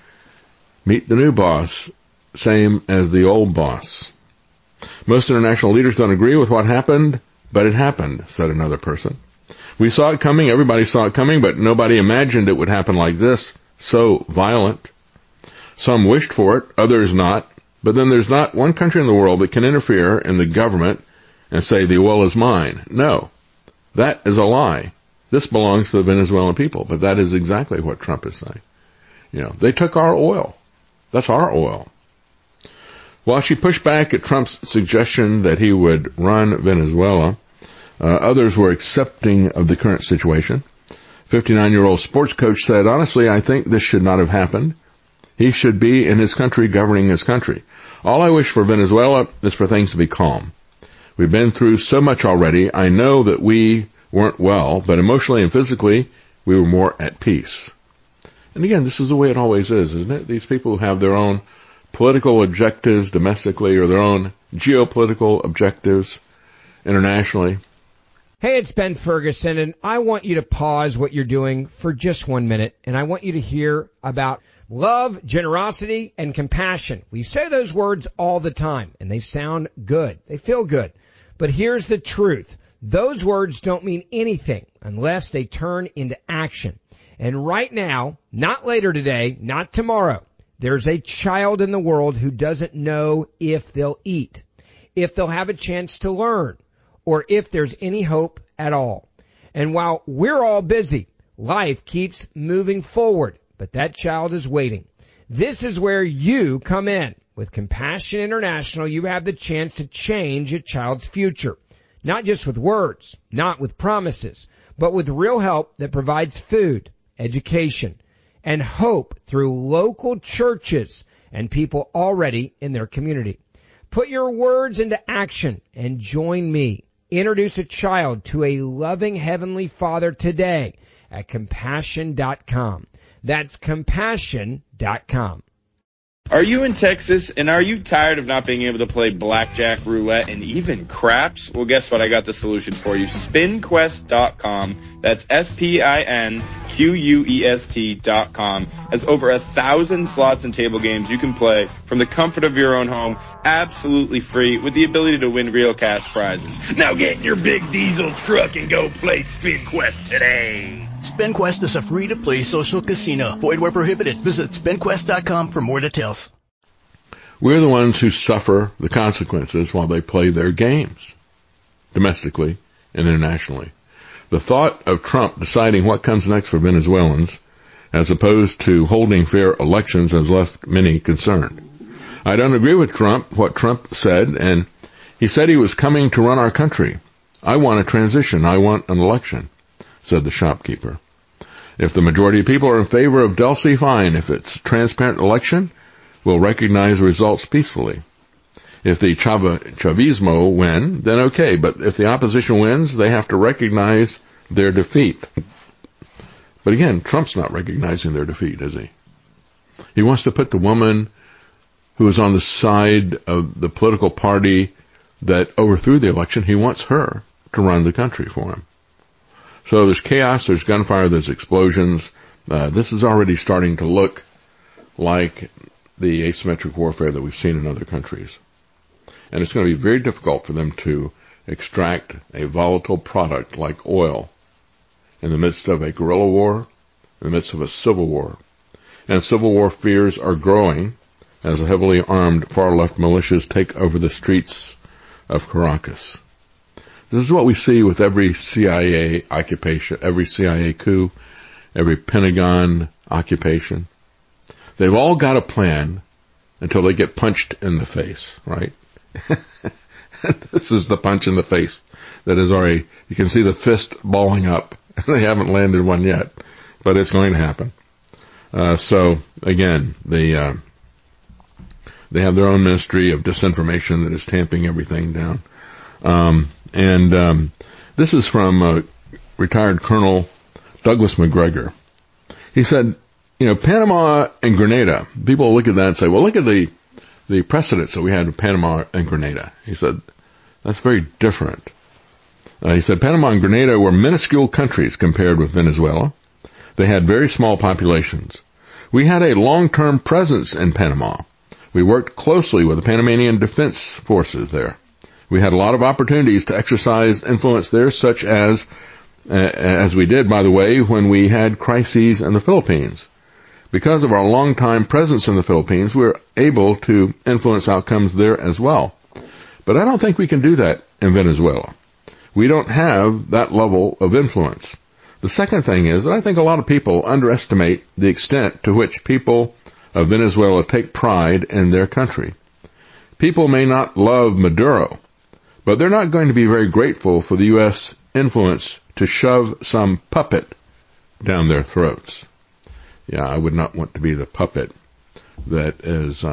Meet the new boss, same as the old boss. Most international leaders don't agree with what happened, but it happened, said another person. We saw it coming, everybody saw it coming, but nobody imagined it would happen like this, so violent. Some wished for it, others not, but then there's not one country in the world that can interfere in the government and say the oil is mine. No, that is a lie. This belongs to the Venezuelan people, but that is exactly what Trump is saying. They took our oil. That's our oil. While she pushed back at Trump's suggestion that he would run Venezuela, others were accepting of the current situation. 59-year-old sports coach said, honestly, I think this should not have happened. He should be in his country, governing his country. All I wish for Venezuela is for things to be calm. We've been through so much already. I know that we weren't well, but emotionally and physically, we were more at peace. And again, this is the way it always is, isn't it? These people have their own political objectives domestically or their own geopolitical objectives internationally. Hey, it's Ben Ferguson, and I want you to pause what you're doing for just 1 minute, and I want you to hear about love, generosity, and compassion. We say those words all the time, and they sound good. They feel good. But here's the truth. Those words don't mean anything unless they turn into action. And right now, not later today, not tomorrow, there's a child in the world who doesn't know if they'll eat, if they'll have a chance to learn, or if there's any hope at all. And while we're all busy, life keeps moving forward, but that child is waiting. This is where you come in. With Compassion International, you have the chance to change a child's future. Not just with words, not with promises, but with real help that provides food, education, and hope through local churches and people already in their community. Put your words into action and join me. Introduce a child to a loving Heavenly Father today at compassion.com. That's compassion.com. Are you in Texas and are you tired of not being able to play blackjack, roulette, and even craps? Well, guess what? I got the solution for you. SpinQuest.com. That's SpinQuest.com. Has over 1,000 slots and table games you can play from the comfort of your own home, absolutely free, with the ability to win real cash prizes. Now get in your big diesel truck and go play SpinQuest today. SpinQuest is a free-to-play social casino. Void where prohibited. Visit SpinQuest.com for more details. We're the ones who suffer the consequences while they play their games, domestically and internationally. The thought of Trump deciding what comes next for Venezuelans, as opposed to holding fair elections, has left many concerned. I don't agree with Trump, what Trump said, and he said he was coming to run our country. I want a transition. I want an election, said the shopkeeper. If the majority of people are in favor of Delcy, fine. If it's a transparent election, we'll recognize the results peacefully. If the Chavismo win, then okay. But if the opposition wins, they have to recognize their defeat. But again, Trump's not recognizing their defeat, is he? He wants to put the woman who is on the side of the political party that overthrew the election, he wants her to run the country for him. So there's chaos, there's gunfire, there's explosions. This is already starting to look like the asymmetric warfare that we've seen in other countries. And it's going to be very difficult for them to extract a volatile product like oil in the midst of a guerrilla war, in the midst of a civil war. And civil war fears are growing as the heavily armed far-left militias take over the streets of Caracas. This is what we see with every CIA occupation, every CIA coup, every Pentagon occupation. They've all got a plan until they get punched in the face, right? This is the punch in the face that is already, you can see the fist balling up. They haven't landed one yet, but it's going to happen. So again, they have their own ministry of disinformation that is tamping everything down. This is from retired Colonel Douglas McGregor. He said, Panama and Grenada, people look at that and say, well, look at the precedents that we had in Panama and Grenada. He said, that's very different. He said, Panama and Grenada were minuscule countries compared with Venezuela. They had very small populations. We had a long-term presence in Panama. We worked closely with the Panamanian defense forces there. We had a lot of opportunities to exercise influence there, such as we did, by the way, when we had crises in the Philippines. Because of our long-time presence in the Philippines, we're able to influence outcomes there as well. But I don't think we can do that in Venezuela. We don't have that level of influence. The second thing is that I think a lot of people underestimate the extent to which people of Venezuela take pride in their country. People may not love Maduro, but they're not going to be very grateful for the U.S. influence to shove some puppet down their throats. Yeah, I would not want to be the puppet that is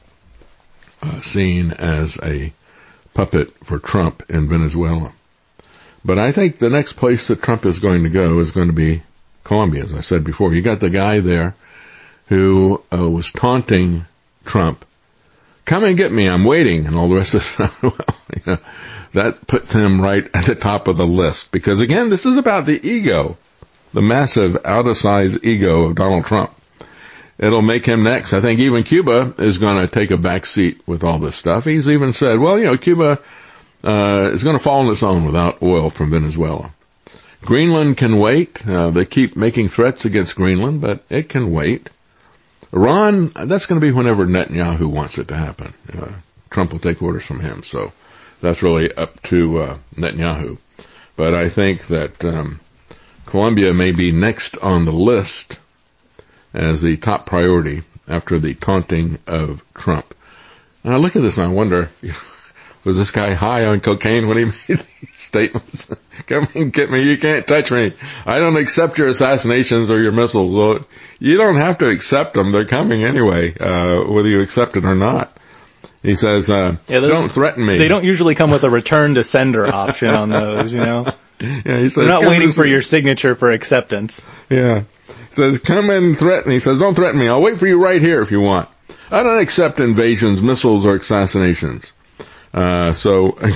seen as a puppet for Trump in Venezuela. But I think the next place that Trump is going to go is going to be Colombia, as I said before. You got the guy there who was taunting Trump, come and get me, I'm waiting, and all the rest of stuff. Well, that puts him right at the top of the list. Because again, this is about the ego, the massive out-of-size ego of Donald Trump. It'll make him next. I think even Cuba is going to take a back seat with all this stuff. He's even said, well, Cuba is going to fall on its own without oil from Venezuela. Greenland can wait. They keep making threats against Greenland, but it can wait. Iran, that's going to be whenever Netanyahu wants it to happen. Trump will take orders from him, so that's really up to Netanyahu. But I think that Colombia may be next on the list as the top priority after the taunting of Trump. And I look at this and I wonder, was this guy high on cocaine when he made these statements? Come and get me, you can't touch me. I don't accept your assassinations or your missiles. Well, you don't have to accept them. They're coming anyway, whether you accept it or not. He says, don't threaten me. They don't usually come with a return to sender option on those, Yeah, he says, they're not waiting for your signature for acceptance. Yeah. He says, come and threaten. He says, don't threaten me. I'll wait for you right here if you want. I don't accept invasions, missiles, or assassinations. So I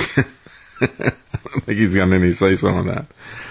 don't think he's got any say-so on that.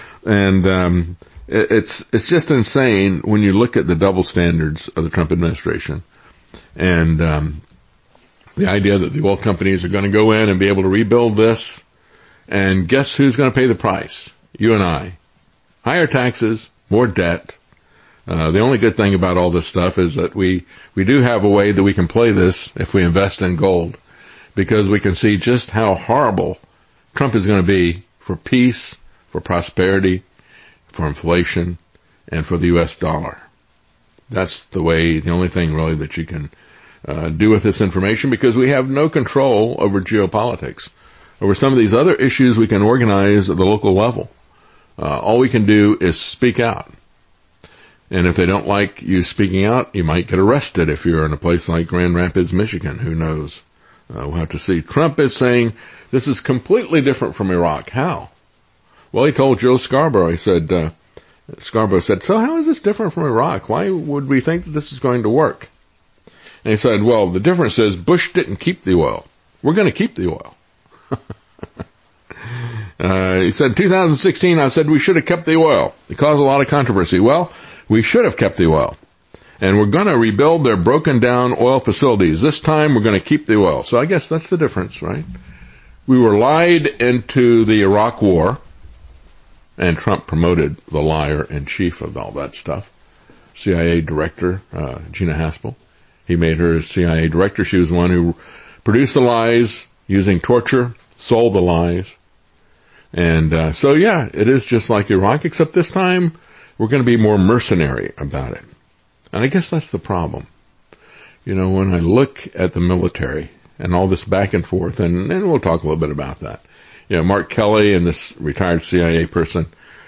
And it's just insane when you look at the double standards of the Trump administration and the idea that the oil companies are going to go in and be able to rebuild this. And guess who's going to pay the price? You and I. Higher taxes, more debt. The only good thing about all this stuff is that we do have a way that we can play this if we invest in gold, because we can see just how horrible Trump is going to be for peace, for prosperity, for inflation, and for the U.S. dollar. That's the only thing really that you can do with this information, because we have no control over geopolitics. Over some of these other issues we can organize at the local level. All we can do is speak out. And if they don't like you speaking out, you might get arrested if you're in a place like Grand Rapids, Michigan. Who knows? We'll have to see. Trump is saying this is completely different from Iraq. How? Well, he told Joe Scarborough, Scarborough said, so how is this different from Iraq? Why would we think that this is going to work? And he said, well, the difference is Bush didn't keep the oil. We're going to keep the oil. He said, 2016, I said we should have kept the oil. It caused a lot of controversy. Well, we should have kept the oil. And we're going to rebuild their broken down oil facilities. This time we're going to keep the oil. So I guess that's the difference, right? We were lied into the Iraq war, and Trump promoted the liar-in-chief of all that stuff. CIA director, Gina Haspel. He made her CIA director. She was the one who produced the lies using torture, sold the lies. And so, yeah, it is just like Iraq, except this time we're going to be more mercenary about it. And I guess that's the problem. You know, when I look at the military and all this back and forth, and we'll talk a little bit about that. You know, Mark Kelly and this retired CIA person,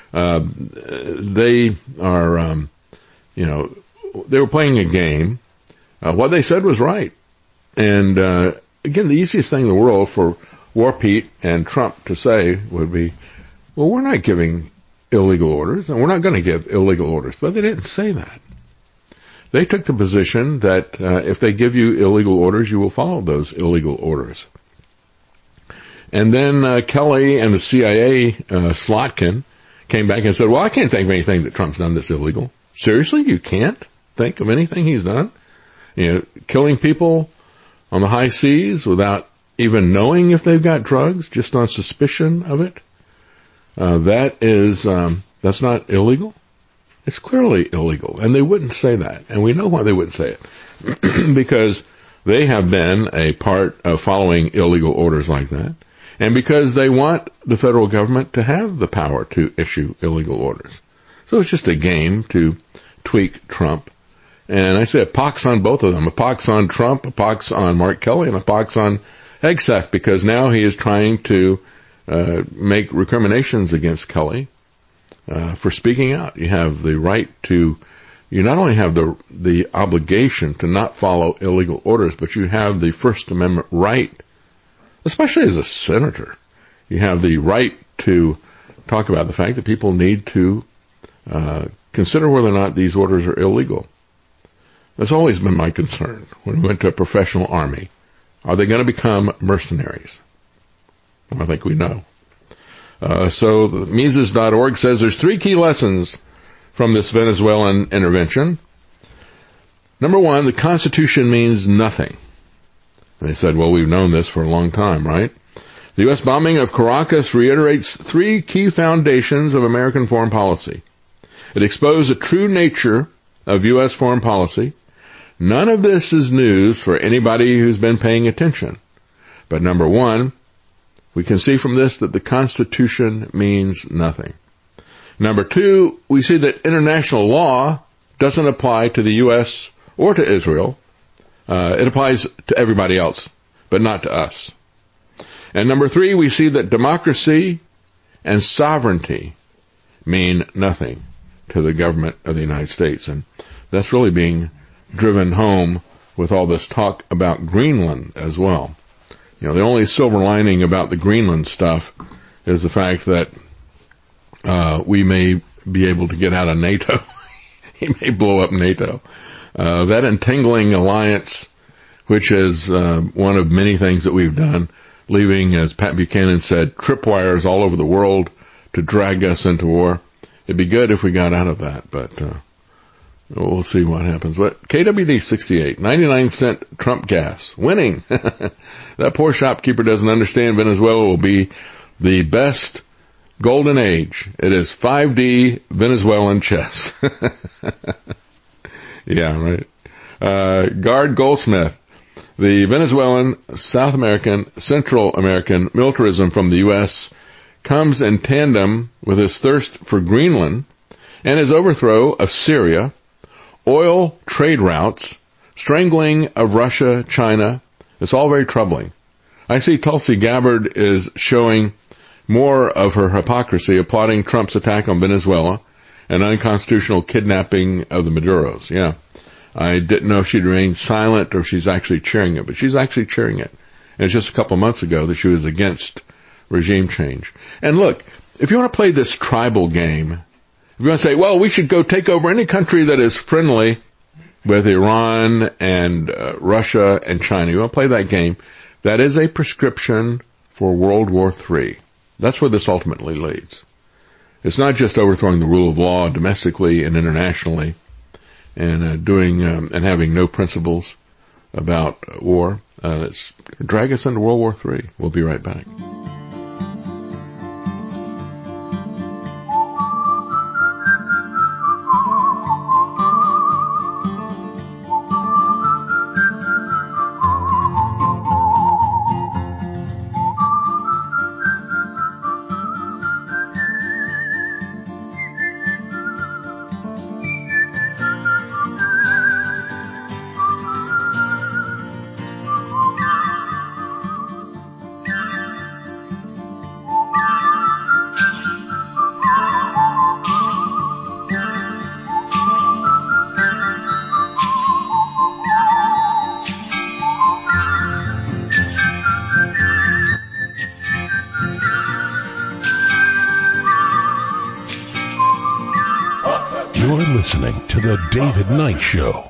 they are, they were playing a game. What they said was right. And, again, the easiest thing in the world for War Pete and Trump to say would be, well, we're not giving illegal orders, and we're not going to give illegal orders. But they didn't say that. They took the position that if they give you illegal orders, you will follow those illegal orders. And then Kelly and the CIA, Slotkin, came back and said, well, I can't think of anything that Trump's done that's illegal. Seriously? You can't think of anything he's done? You know, killing people on the high seas without even knowing if they've got drugs, just on suspicion of it? That's not illegal? It's clearly illegal, and they wouldn't say that. And we know why they wouldn't say it. Because they have been a part of following illegal orders like that, and because they want the federal government to have the power to issue illegal orders. So it's just a game to tweak Trump. And I say a pox on both of them. A pox on Trump, a pox on Mark Kelly, and a pox on Hegseth, because now he is trying to make recriminations against Kelly for speaking out. You have the right to, you not only have the obligation to not follow illegal orders, but you have the First Amendment right, especially as a senator. You have the right to talk about the fact that people need to consider whether or not these orders are illegal. That's always been my concern when we went to a professional army. Are they going to become mercenaries? I think we know. So Mises.org says there's 3 key lessons from this Venezuelan intervention. Number 1, the Constitution means nothing. And they said, well, we've known this for a long time, right? The U.S. bombing of Caracas reiterates 3 key foundations of American foreign policy. It exposed the true nature of U.S. foreign policy. None of this is news for anybody who's been paying attention. But number 1, we can see from this that the Constitution means nothing. Number 2, we see that international law doesn't apply to the U.S. or to Israel. It applies to everybody else, but not to us. And number 3, we see that democracy and sovereignty mean nothing to the government of the United States. And that's really being driven home with all this talk about Greenland as well. You know, the only silver lining about the Greenland stuff is the fact that we may be able to get out of NATO. He may blow up NATO. That entangling alliance, which is one of many things that we've done, leaving, as Pat Buchanan said, tripwires all over the world to drag us into war. It'd be good if we got out of that, but we'll see what happens. But KWD 68, 99-cent Trump gas, winning. That poor shopkeeper doesn't understand Venezuela will be the best golden age. It is 5D Venezuelan chess. Yeah, right. Guard Goldsmith, the Venezuelan, South American, Central American militarism from the U.S. comes in tandem with his thirst for Greenland and his overthrow of Syria, oil trade routes, strangling of Russia, China. It's all very troubling. I see Tulsi Gabbard is showing more of her hypocrisy, applauding Trump's attack on Venezuela and unconstitutional kidnapping of the Maduros. Yeah. I didn't know if she'd remain silent or if she's actually cheering it, but she's actually cheering it. And it's just a couple of months ago that she was against regime change. And look, if you want to play this tribal game, if you want to say, well, we should go take over any country that is friendly with Iran and Russia and China, you want to play that game, that is a prescription for World War III. That's where this ultimately leads. It's not just overthrowing the rule of law domestically and internationally and and having no principles about war. It's drag us into World War III. We'll be right back. Listening to the David Knight Show.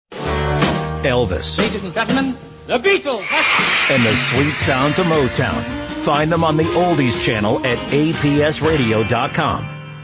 Elvis. Ladies and gentlemen, the Beatles. And the sweet sounds of Motown. Find them on the Oldies channel at apsradio.com.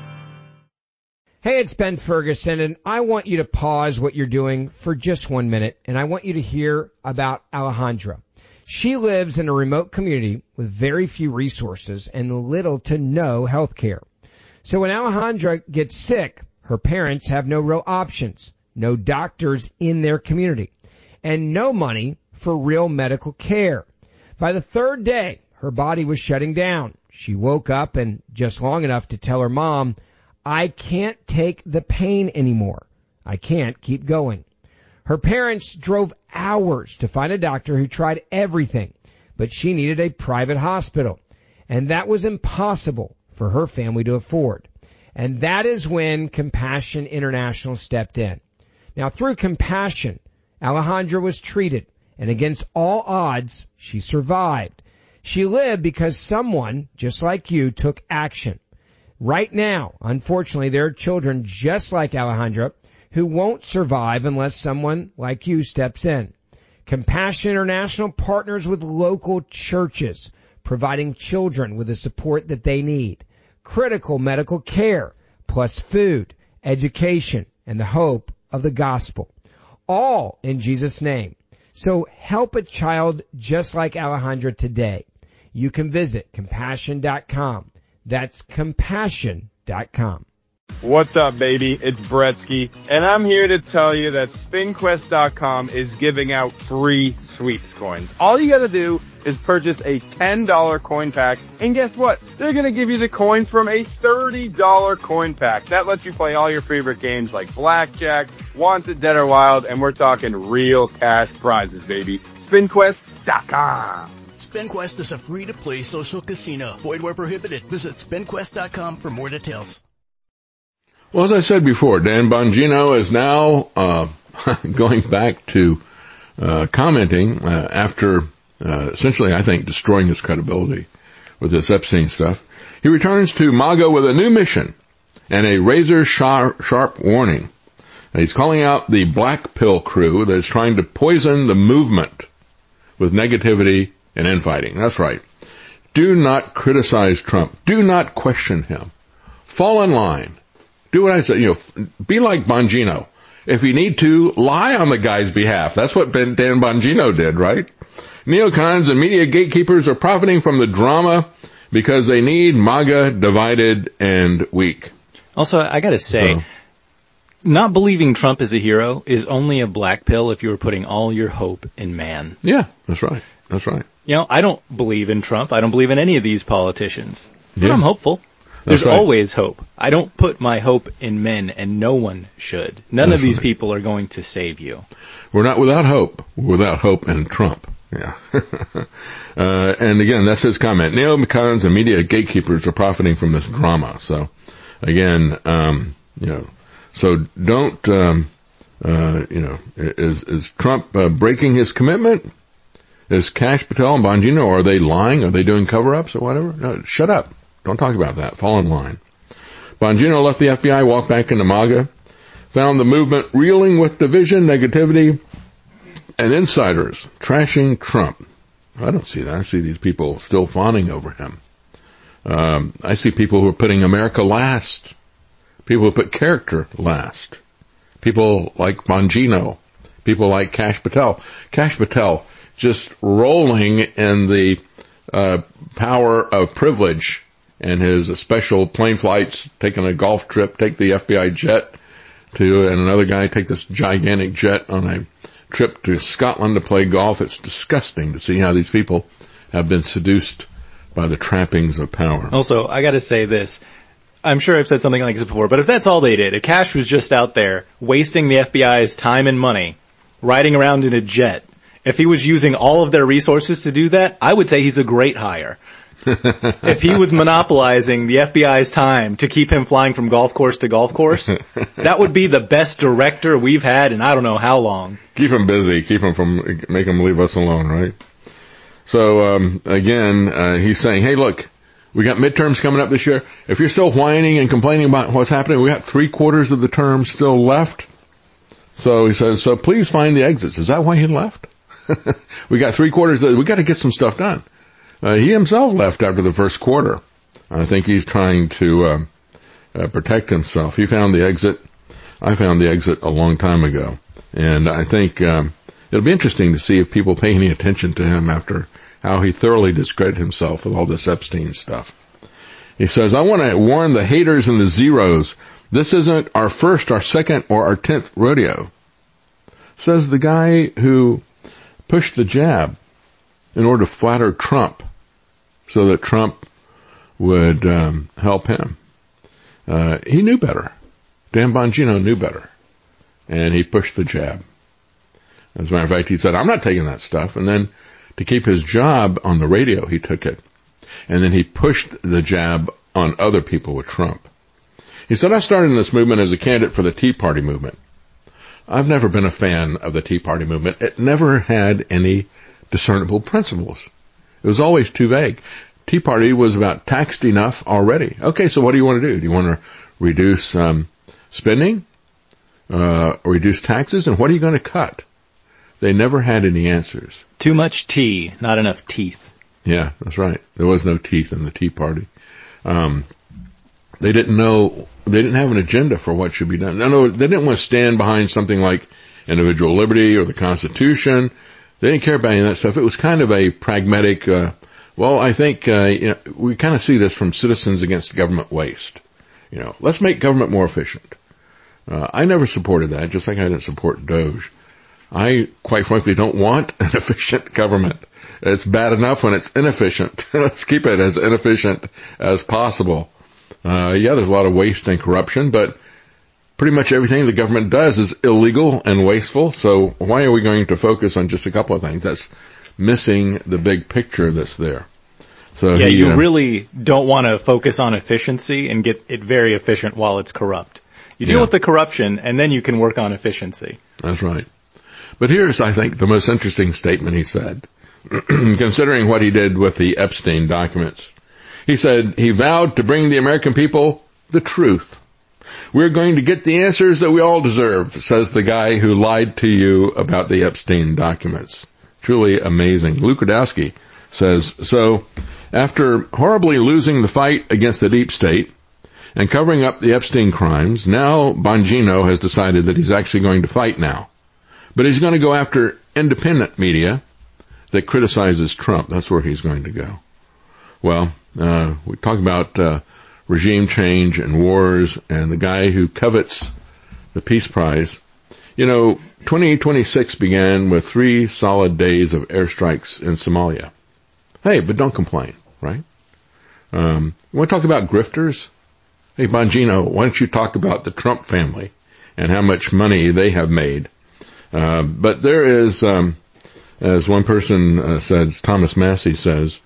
Hey, it's Ben Ferguson, and I want you to pause what you're doing for just 1 minute, and I want you to hear about Alejandra. She lives in a remote community with very few resources and little to no health care. So when Alejandra gets sick, her parents have no real options, no doctors in their community, and no money for real medical care. By the third day, her body was shutting down. She woke up and just long enough to tell her mom, "I can't take the pain anymore. I can't keep going." Her parents drove hours to find a doctor who tried everything, but she needed a private hospital, and that was impossible for her family to afford. And that is when Compassion International stepped in. Now, through Compassion, Alejandra was treated, and against all odds, she survived. She lived because someone, just like you, took action. Right now, unfortunately, there are children just like Alejandra who won't survive unless someone like you steps in. Compassion International partners with local churches, providing children with the support that they need. Critical medical care, plus food, education, and the hope of the gospel. All in Jesus' name. So help a child just like Alejandra today. You can visit compassion.com. That's compassion.com. What's up, baby? It's Bretsky, and I'm here to tell you that SpinQuest.com is giving out free sweeps coins. All you gotta do is purchase a $10 coin pack, and guess what? They're gonna give you the coins from a $30 coin pack. That lets you play all your favorite games like Blackjack, Wanted, Dead or Wild, and we're talking real cash prizes, baby. SpinQuest.com. SpinQuest is a free-to-play social casino. Void where prohibited. Visit SpinQuest.com for more details. Well, as I said before, Dan Bongino is now going back to commenting after essentially, I think, destroying his credibility with this Epstein stuff. He returns to MAGA with a new mission and a razor-sharp warning. He's calling out the black pill crew that is trying to poison the movement with negativity and infighting. That's right. Do not criticize Trump. Do not question him. Fall in line. Do what I said. Be like Bongino. If you need to, lie on the guy's behalf. That's what Dan Bongino did, right? Neocons and media gatekeepers are profiting from the drama because they need MAGA divided and weak. Also, I gotta say, not believing Trump is a hero is only a black pill if you were putting all your hope in man. Yeah, that's right. That's right. I don't believe in Trump. I don't believe in any of these politicians. But I'm hopeful. That's There's right. always hope. I don't put my hope in men, and no one should. None of these people are going to save you. We're not without hope. We're without hope in Trump. Yeah. And again, that's his comment. Neocons and media gatekeepers are profiting from this drama. So, again, so don't, is Trump breaking his commitment? Is Kash Patel and Bongino, are they lying? Are they doing cover-ups or whatever? No, shut up. Don't talk about that. Fall in line. Bongino left the FBI, walked back into MAGA, found the movement reeling with division, negativity, and insiders trashing Trump. I don't see that. I see these people still fawning over him. I see people who are putting America last. People who put character last. People like Bongino. People like Kash Patel. Kash Patel just rolling in the power of privilege and his special plane flights, taking a golf trip, take the FBI jet and another guy take this gigantic jet on a trip to Scotland to play golf. It's disgusting to see how these people have been seduced by the trappings of power. Also, I got to say this. I'm sure I've said something like this before, but if that's all they did, if Kash was just out there wasting the FBI's time and money, riding around in a jet, if he was using all of their resources to do that, I would say he's a great hire. If he was monopolizing the FBI's time to keep him flying from golf course to golf course, that would be the best director we've had in I don't know how long. Keep him busy. Make him leave us alone, right? So, again, he's saying, hey, look, we got midterms coming up this year. If you're still whining and complaining about what's happening, we got 3/4 of the term still left. So he says, so please find the exits. Is that why he left? We got 3/4. We got to get some stuff done. He himself left after the first quarter. I think he's trying to protect himself. He found the exit. I found the exit a long time ago. And I think it'll be interesting to see if people pay any attention to him after how he thoroughly discredited himself with all this Epstein stuff. He says, I want to warn the haters and the zeros. This isn't our first, our second, or our 10th rodeo. Says the guy who pushed the jab in order to flatter Trump so that Trump would help him. He knew better. Dan Bongino knew better. And he pushed the jab. As a matter of fact, he said, I'm not taking that stuff. And then to keep his job on the radio, he took it. And then he pushed the jab on other people with Trump. He said, I started in this movement as a candidate for the Tea Party movement. I've never been a fan of the Tea Party movement. It never had any discernible principles. It was always too vague. Tea Party was about taxed enough already. Okay, so what do you want to do? Do you want to reduce spending? Or reduce taxes? And what are you going to cut? They never had any answers. Too much tea, not enough teeth. Yeah, that's right. There was no teeth in the Tea Party. They didn't know, they didn't have an agenda for what should be done. No, they didn't want to stand behind something like individual liberty or the Constitution. They didn't care about any of that stuff. It was kind of a pragmatic, I think, we kind of see this from Citizens Against Government Waste. Let's make government more efficient. I never supported that, just like I didn't support Doge. I, quite frankly, don't want an efficient government. It's bad enough when it's inefficient. Let's keep it as inefficient as possible. There's a lot of waste and corruption, but pretty much everything the government does is illegal and wasteful. So why are we going to focus on just a couple of things? That's missing the big picture that's there. So you really don't want to focus on efficiency and get it very efficient while it's corrupt. You deal with the corruption, and then you can work on efficiency. That's right. But here's, I think, the most interesting statement he said, considering what he did with the Epstein documents. He said he vowed to bring the American people the truth. We're going to get the answers that we all deserve, says the guy who lied to you about the Epstein documents. Truly amazing. Luke Rudkowski says, so after horribly losing the fight against the deep state and covering up the Epstein crimes, now Bongino has decided that he's actually going to fight now. But he's going to go after independent media that criticizes Trump. That's where he's going to go. Well, we talk about regime change and wars and the guy who covets the Peace Prize. 2026 began with 3 solid days of airstrikes in Somalia. Hey, but don't complain, right? You want to talk about grifters? Hey, Bongino, why don't you talk about the Trump family and how much money they have made? But there is, as one person says, Thomas Massey says,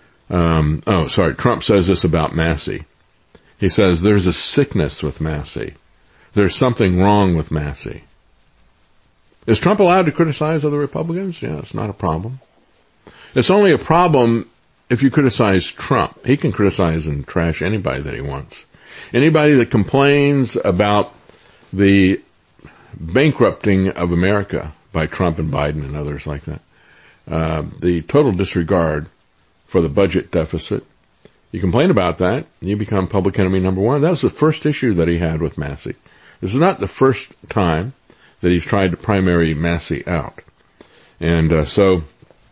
Trump says this about Massey. He says there's a sickness with Massey. There's something wrong with Massey. Is Trump allowed to criticize other Republicans? Yeah, it's not a problem. It's only a problem if you criticize Trump. He can criticize and trash anybody that he wants. Anybody that complains about the bankrupting of America by Trump and Biden and others like that, the total disregard for the budget deficit You complain about that, you become public enemy number one. That was the first issue that he had with Massey. This is not the first time that he's tried to primary Massey out. And so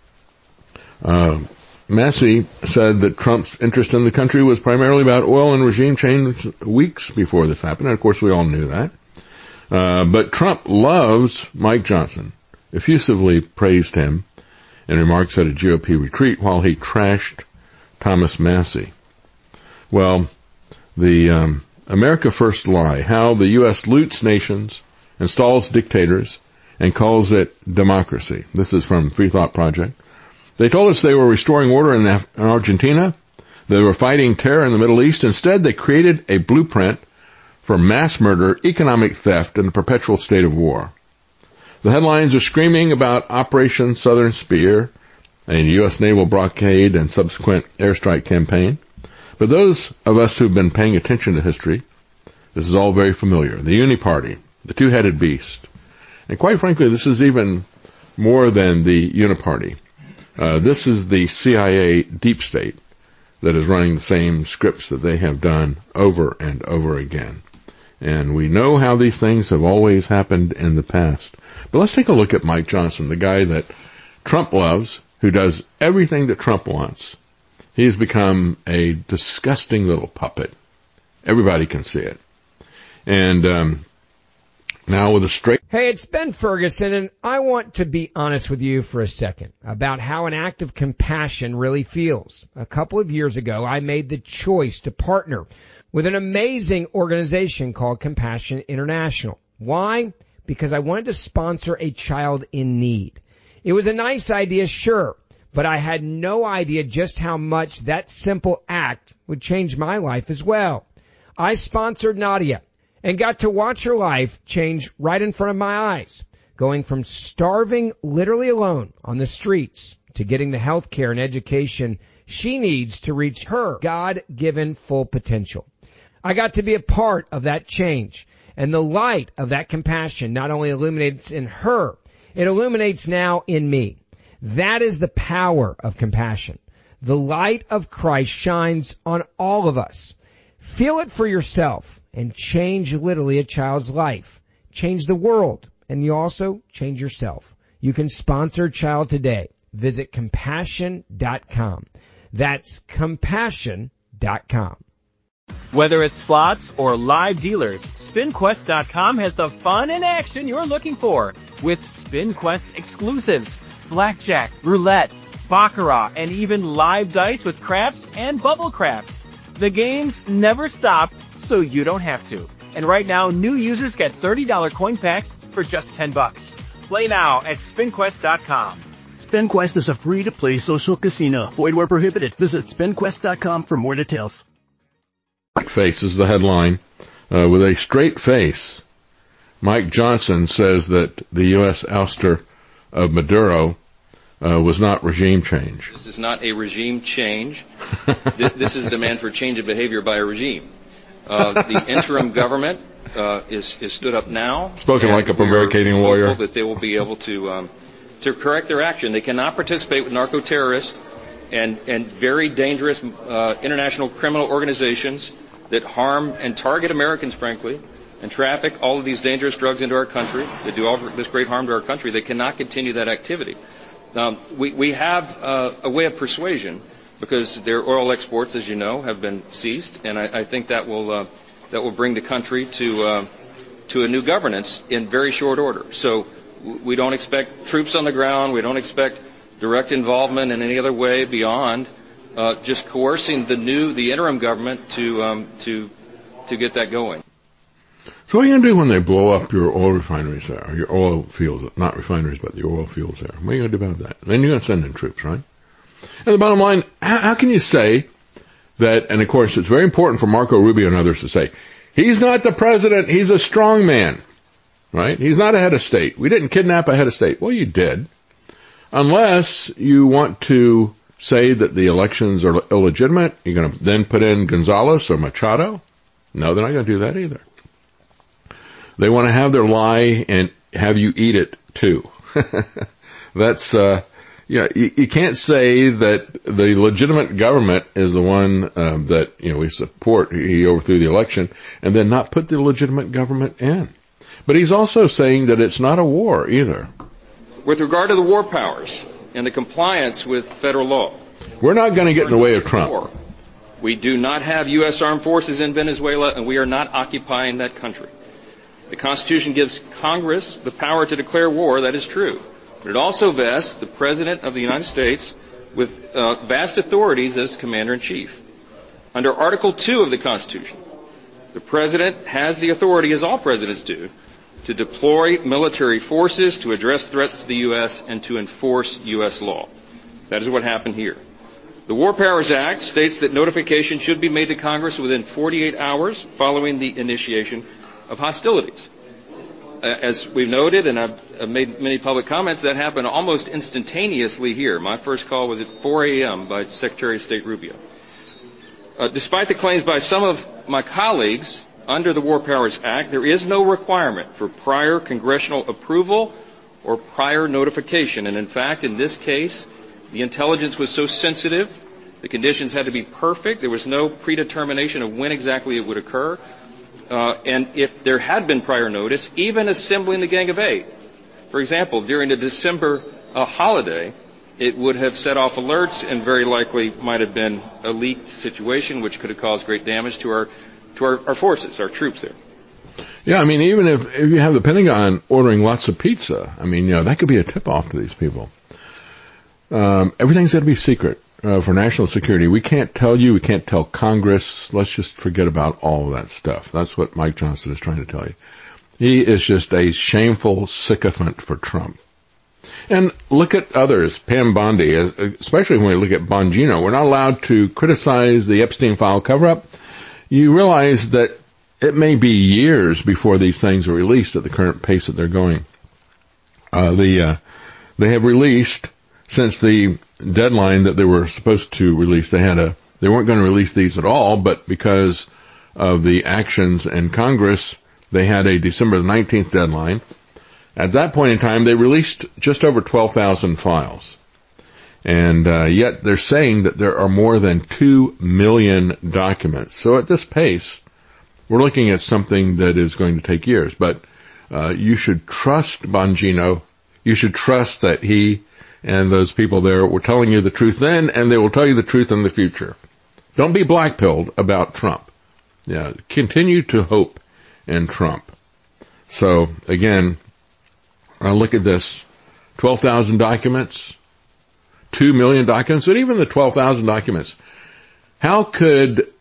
Massey said that Trump's interest in the country was primarily about oil and regime change weeks before this happened. And of course, we all knew that. But Trump loves Mike Johnson, effusively praised him in remarks at a GOP retreat while he trashed Thomas Massey. Well, the America First lie, how the U.S. loots nations, installs dictators, and calls it democracy. This is from Free Thought Project. They told us they were restoring order in Argentina. They were fighting terror in the Middle East. Instead, they created a blueprint for mass murder, economic theft, and a perpetual state of war. The headlines are screaming about Operation Southern Spear, a U.S. naval blockade and subsequent airstrike campaign. But those of us who've been paying attention to history, this is all very familiar. The Uniparty, the two-headed beast. And quite frankly, this is even more than the Uniparty. This is the CIA deep state that is running the same scripts that they have done over and over again. And we know how these things have always happened in the past. But let's take a look at Mike Johnson, the guy that Trump loves, who does everything that Trump wants. He has become a disgusting little puppet. Everybody can see it. And now with a straight... Hey, it's Ben Ferguson, and I want to be honest with you for a second about how an act of compassion really feels. A couple of years ago, I made the choice to partner with an amazing organization called Compassion International. Why? Because I wanted to sponsor a child in need. It was a nice idea, sure, but I had no idea just how much that simple act would change my life as well. I sponsored Nadia and got to watch her life change right in front of my eyes, going from starving literally alone on the streets to getting the health care and education she needs to reach her God-given full potential. I got to be a part of that change, and the light of that compassion not only illuminates in her, it illuminates now in me. That is the power of compassion. The light of Christ shines on all of us. Feel it for yourself and change literally a child's life. Change the world, and you also change yourself. You can sponsor a child today. Visit compassion.com. That's compassion.com. Whether it's slots or live dealers, SpinQuest.com has the fun and action you're looking for with SpinQuest exclusives, blackjack, roulette, baccarat, and even live dice with craps and bubble craps. The games never stop, so you don't have to. And right now, new users get $30 coin packs for just $10. Play now at SpinQuest.com. SpinQuest is a free-to-play social casino. Void where prohibited. Visit SpinQuest.com for more details. Face is the headline. With a straight face, Mike Johnson says that the U.S. ouster of Maduro was not regime change. This is not a regime change. This is a demand for change of behavior by a regime. The interim government is stood up now. Spoken like a prevaricating lawyer. Hopeful that they will be able to correct their action. They cannot participate with narco-terrorists and very dangerous international criminal organizations that harm and target Americans, frankly, and traffic all of these dangerous drugs into our country, that do all this great harm to our country. They cannot continue that activity. We have a way of persuasion because their oil exports, as you know, have been seized, and I think that will bring the country to a new governance in very short order. So we don't expect troops on the ground. We don't expect direct involvement in any other way beyond just coercing the interim government to get that going. So what are you going to do when they blow up your oil refineries there, your oil fields, not refineries, but the oil fields there? What are you going to do about that? Then you're going to send in troops, right? And the bottom line, how can you say that, and of course it's very important for Marco Rubio and others to say, he's not the president, he's a strong man, right? He's not a head of state. We didn't kidnap a head of state. Well, you did. Unless you want to say that the elections are illegitimate, you're going to then put in Gonzales or Machado? No, they're not going to do that either. They want to have their lie and have you eat it too. That's, Yeah, you can't say that the legitimate government is the one that we support. He overthrew the election, and then not put the legitimate government in. But he's also saying that it's not a war either. With regard to the war powers and the compliance with federal law, we're not going to get in the way of Trump. We do not have U.S. armed forces in Venezuela, and we are not occupying that country. The Constitution gives Congress the power to declare war. That is true. But it also vests the President of the United States with vast authorities as Commander-in-Chief. Under Article 2 of the Constitution, the President has the authority, as all presidents do, to deploy military forces to address threats to the U.S. and to enforce U.S. law. That is what happened here. The War Powers Act states that notification should be made to Congress within 48 hours following the initiation of hostilities. As we've noted, and I've made many public comments, that happened almost instantaneously here. My first call was at 4 a.m. by Secretary of State Rubio. Despite the claims by some of my colleagues, under the War Powers Act, there is no requirement for prior congressional approval or prior notification. And in fact, in this case, the intelligence was so sensitive, the conditions had to be perfect, there was no predetermination of when exactly it would occur. And if there had been prior notice, even assembling the Gang of Eight, for example, during the December holiday, it would have set off alerts and very likely might have been a leaked situation which could have caused great damage to our forces, our troops there. Yeah, I mean, even if you have the Pentagon ordering lots of pizza, I mean, that could be a tip-off to these people. Everything's got to be secret. For national security, we can't tell you, we can't tell Congress. Let's just forget about all of that stuff. That's what Mike Johnson is trying to tell you. He is just a shameful sycophant for Trump. And look at others, Pam Bondi, especially when we look at Bongino. We're not allowed to criticize the Epstein file cover-up. You realize that it may be years before these things are released at the current pace that they're going. They have released, since the deadline that they were supposed to release, they weren't going to release these at all, but because of the actions in Congress, they had a December 19th deadline. At that point in time, they released just over 12,000 files. And yet they're saying that there are more than 2 million documents. So at this pace, we're looking at something that is going to take years. But you should trust Bongino. You should trust that he and those people there were telling you the truth then, and they will tell you the truth in the future. Don't be blackpilled about Trump. Yeah, continue to hope in Trump. So, again, look at this. 12,000 documents, 2 million documents, and even the 12,000 documents. How could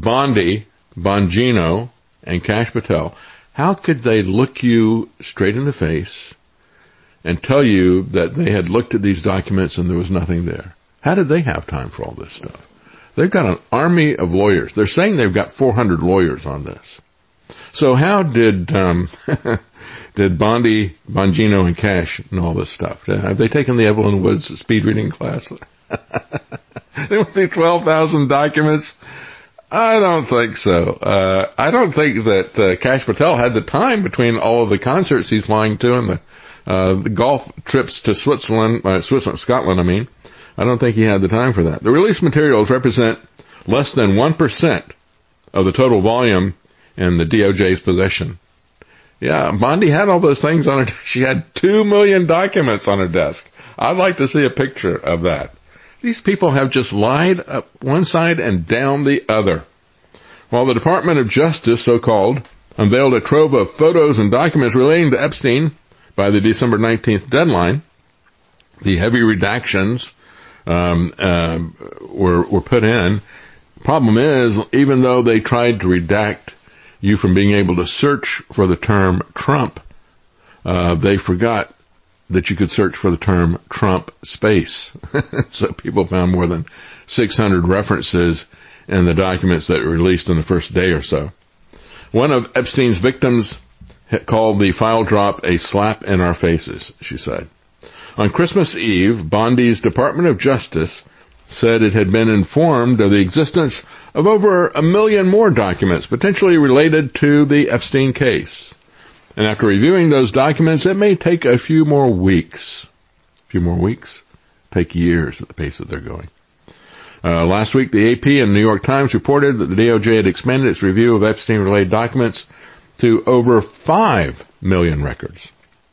Bongino, and Kash Patel, how could they look you straight in the face and tell you that they had looked at these documents and there was nothing there? How did they have time for all this stuff? They've got an army of lawyers. They're saying they've got 400 lawyers on this. So how did Bongino and Kash know all this stuff? Have they taken the Evelyn Woods speed reading class? They went through 12,000 documents. I don't think so. I don't think that Kash Patel had the time between all of the concerts he's flying to and the golf trips to Scotland, I don't think he had the time for that. The released materials represent less than 1% of the total volume in the DOJ's possession. Yeah, Bondi had all those things on her. She had 2 million documents on her desk. I'd like to see a picture of that. These people have just lied up one side and down the other. While the Department of Justice, so-called, unveiled a trove of photos and documents relating to Epstein by the December 19th deadline, the heavy redactions were put in. Problem is, even though they tried to redact you from being able to search for the term Trump, they forgot that you could search for the term Trump space. So people found more than 600 references in the documents that were released in the first day or so. One of Epstein's victims called the file drop a slap in our faces, she said. On Christmas Eve, Bondi's Department of Justice said it had been informed of the existence of over 1 million more documents potentially related to the Epstein case. And after reviewing those documents, it may take a few more weeks. A few more weeks? take years at the pace that they're going. Last week, the AP and New York Times reported that the DOJ had expanded its review of Epstein-related documents to over 5 million records.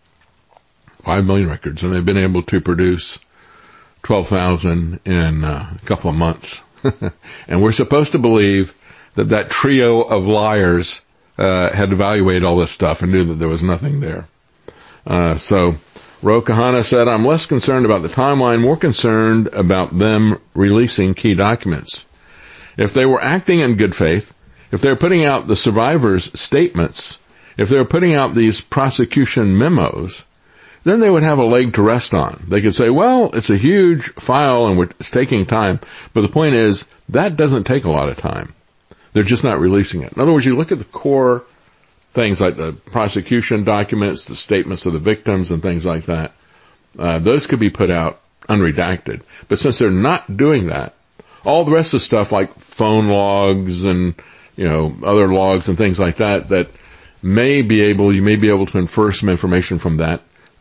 5 million records, and they've been able to produce 12,000 in a couple of months. And we're supposed to believe that that trio of liars had evaluated all this stuff and knew that there was nothing there. So Ro Khanna said, I'm less concerned about the timeline, more concerned about them releasing key documents. If they were acting in good faith, if they're putting out the survivors' statements, if they're putting out these prosecution memos, then they would have a leg to rest on. They could say, well, it's a huge file and it's taking time, but the point is that doesn't take a lot of time. They're just not releasing it. In other words, you look at the core things like the prosecution documents, the statements of the victims and things like that. Those could be put out unredacted. But since they're not doing that, all the rest of the stuff like phone logs and, other logs and things like that, you may be able to infer some information from that.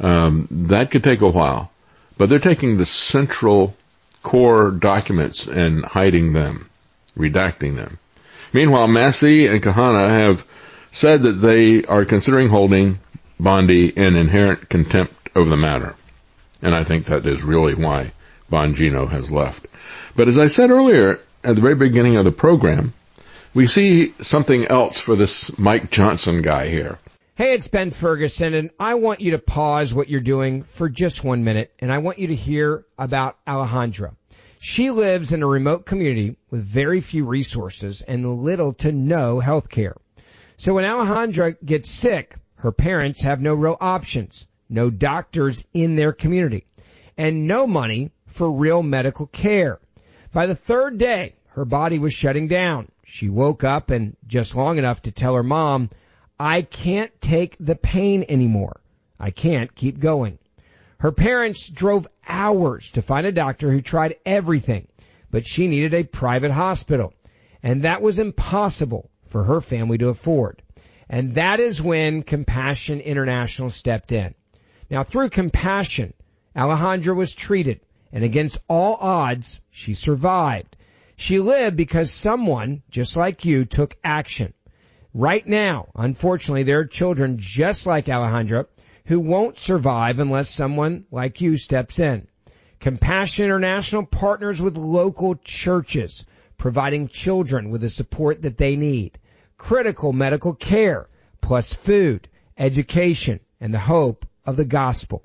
That could take a while. But they're taking the central core documents and hiding them, redacting them. Meanwhile, Massey and Khanna have said that they are considering holding Bondi in inherent contempt over the matter. And I think that is really why Bongino has left. But as I said earlier, at the very beginning of the program, we see something else for this Mike Johnson guy here. Hey, it's Ben Ferguson, and I want you to pause what you're doing for just 1 minute, and I want you to hear about Alejandra. She lives in a remote community with very few resources and little to no health care. So when Alejandra gets sick, her parents have no real options, no doctors in their community, and no money for real medical care. By the third day, her body was shutting down. She woke up and just long enough to tell her mom, I can't take the pain anymore. I can't keep going. Her parents drove hours to find a doctor who tried everything, but she needed a private hospital, and that was impossible for her family to afford. And that is when Compassion International stepped in. Now, through Compassion, Alejandra was treated, and against all odds, she survived. She lived because someone, just like you, took action. Right now, unfortunately, there are children just like Alejandra who won't survive unless someone like you steps in. Compassion International partners with local churches, providing children with the support that they need, critical medical care, plus food, education, and the hope of the gospel,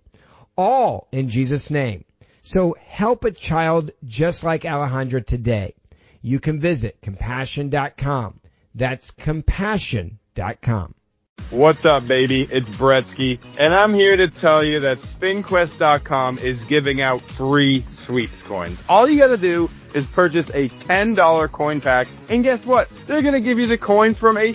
all in Jesus' name. So help a child just like Alejandra today. You can visit compassion.com. That's compassion.com. What's up, baby? It's Bretsky, and I'm here to tell you that SpinQuest.com is giving out free sweeps coins. All you gotta do is purchase a $10 coin pack, and guess what? They're gonna give you the coins from a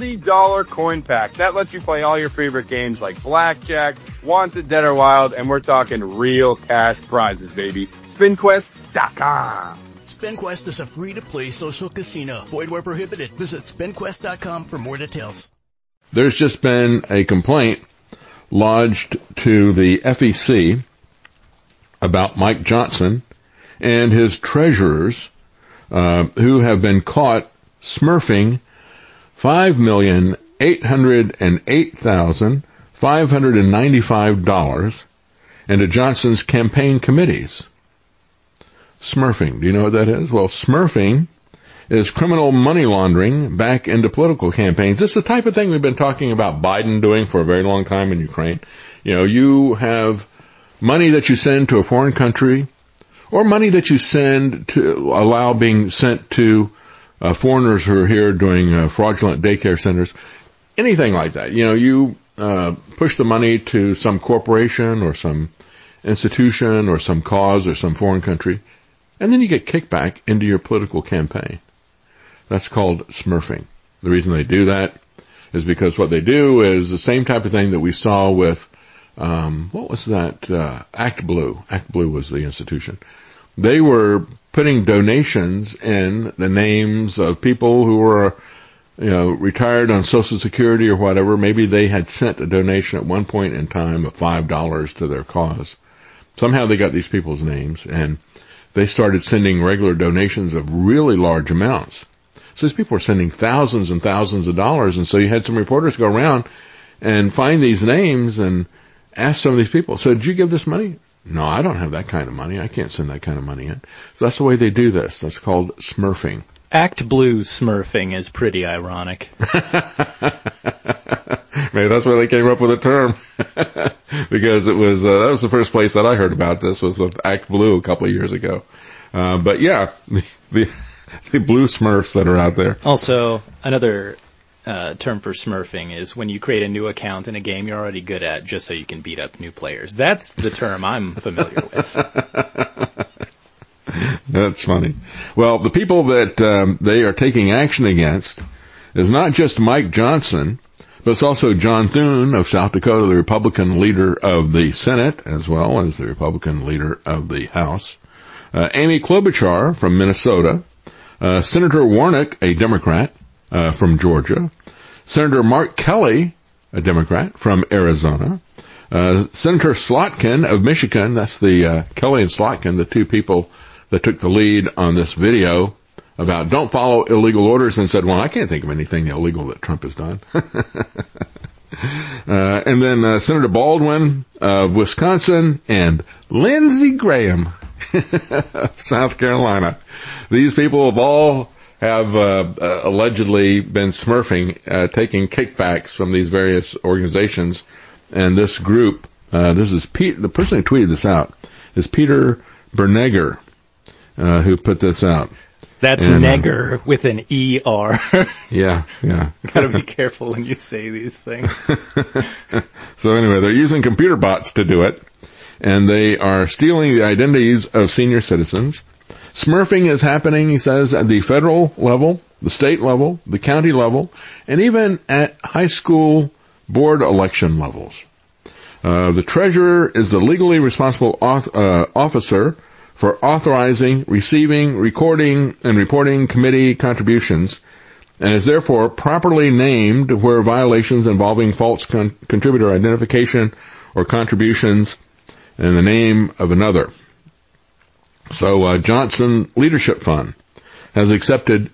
$30 coin pack. That lets you play all your favorite games like Blackjack, Wanted, Dead or Wild, and we're talking real cash prizes, baby. SpinQuest.com. SpinQuest is a free-to-play social casino. Void where prohibited. Visit SpinQuest.com for more details. There's just been a complaint lodged to the FEC about Mike Johnson and his treasurers who have been caught smurfing $5,808,595 into Johnson's campaign committees. Smurfing. Do you know what that is? Well, smurfing is criminal money laundering back into political campaigns. This is the type of thing we've been talking about Biden doing for a very long time in Ukraine. You have money that you send to a foreign country, or money that you send to allow being sent to foreigners who are here doing fraudulent daycare centers, anything like that. You push the money to some corporation or some institution or some cause or some foreign country, and then you get kickback into your political campaign. That's called smurfing. The reason they do that is because what they do is the same type of thing that we saw with, what was that? Act Blue. Act Blue was the institution. They were putting donations in the names of people who were, retired on Social Security or whatever. Maybe they had sent a donation at one point in time of $5 to their cause. Somehow they got these people's names, and they started sending regular donations of really large amounts. So these people were sending thousands and thousands of dollars, and so you had some reporters go around and find these names and ask some of these people, so did you give this money? No, I don't have that kind of money. I can't send that kind of money in. So that's the way they do this. That's called smurfing. Act Blue smurfing is pretty ironic. Maybe that's where they came up with the term. Because it was, that was the first place that I heard about this was with Act Blue a couple of years ago. But yeah, the blue smurfs that are out there. Also, another term for smurfing is when you create a new account in a game you're already good at just so you can beat up new players. That's the term I'm familiar with. That's funny. Well, the people that they are taking action against is not just Mike Johnson, but it's also John Thune of South Dakota, the Republican leader of the Senate, as well as the Republican leader of the House. Amy Klobuchar from Minnesota. Senator Warnock, a Democrat from Georgia. Senator Mark Kelly, a Democrat from Arizona. Senator Slotkin of Michigan. That's the Kelly and Slotkin, the two people that took the lead on this video about don't follow illegal orders, and said, well, I can't think of anything illegal that Trump has done. And then Senator Baldwin of Wisconsin and Lindsey Graham of South Carolina. These people have allegedly been smurfing, taking kickbacks from these various organizations. And this group, this is the person who tweeted this out is Peter Bernegger, who put this out. That's Negger with an E-R. Yeah. Gotta be careful when you say these things. So anyway, they're using computer bots to do it, and they are stealing the identities of senior citizens. Smurfing is happening, he says, at the federal level, the state level, the county level, and even at high school board election levels. The treasurer is the legally responsible officer for authorizing, receiving, recording, and reporting committee contributions, and is therefore properly named where violations involving false contributor identification or contributions in the name of another. So Johnson Leadership Fund has accepted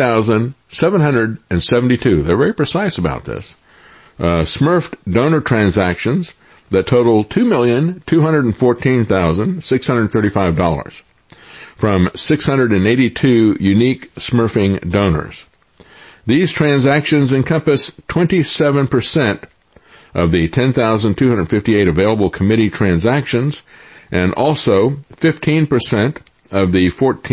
2,772, they're very precise about this, smurfed donor transactions that total $2,214,635 from 682 unique smurfing donors. These transactions encompass 27% of the 10,258 available committee transactions and also 15% of the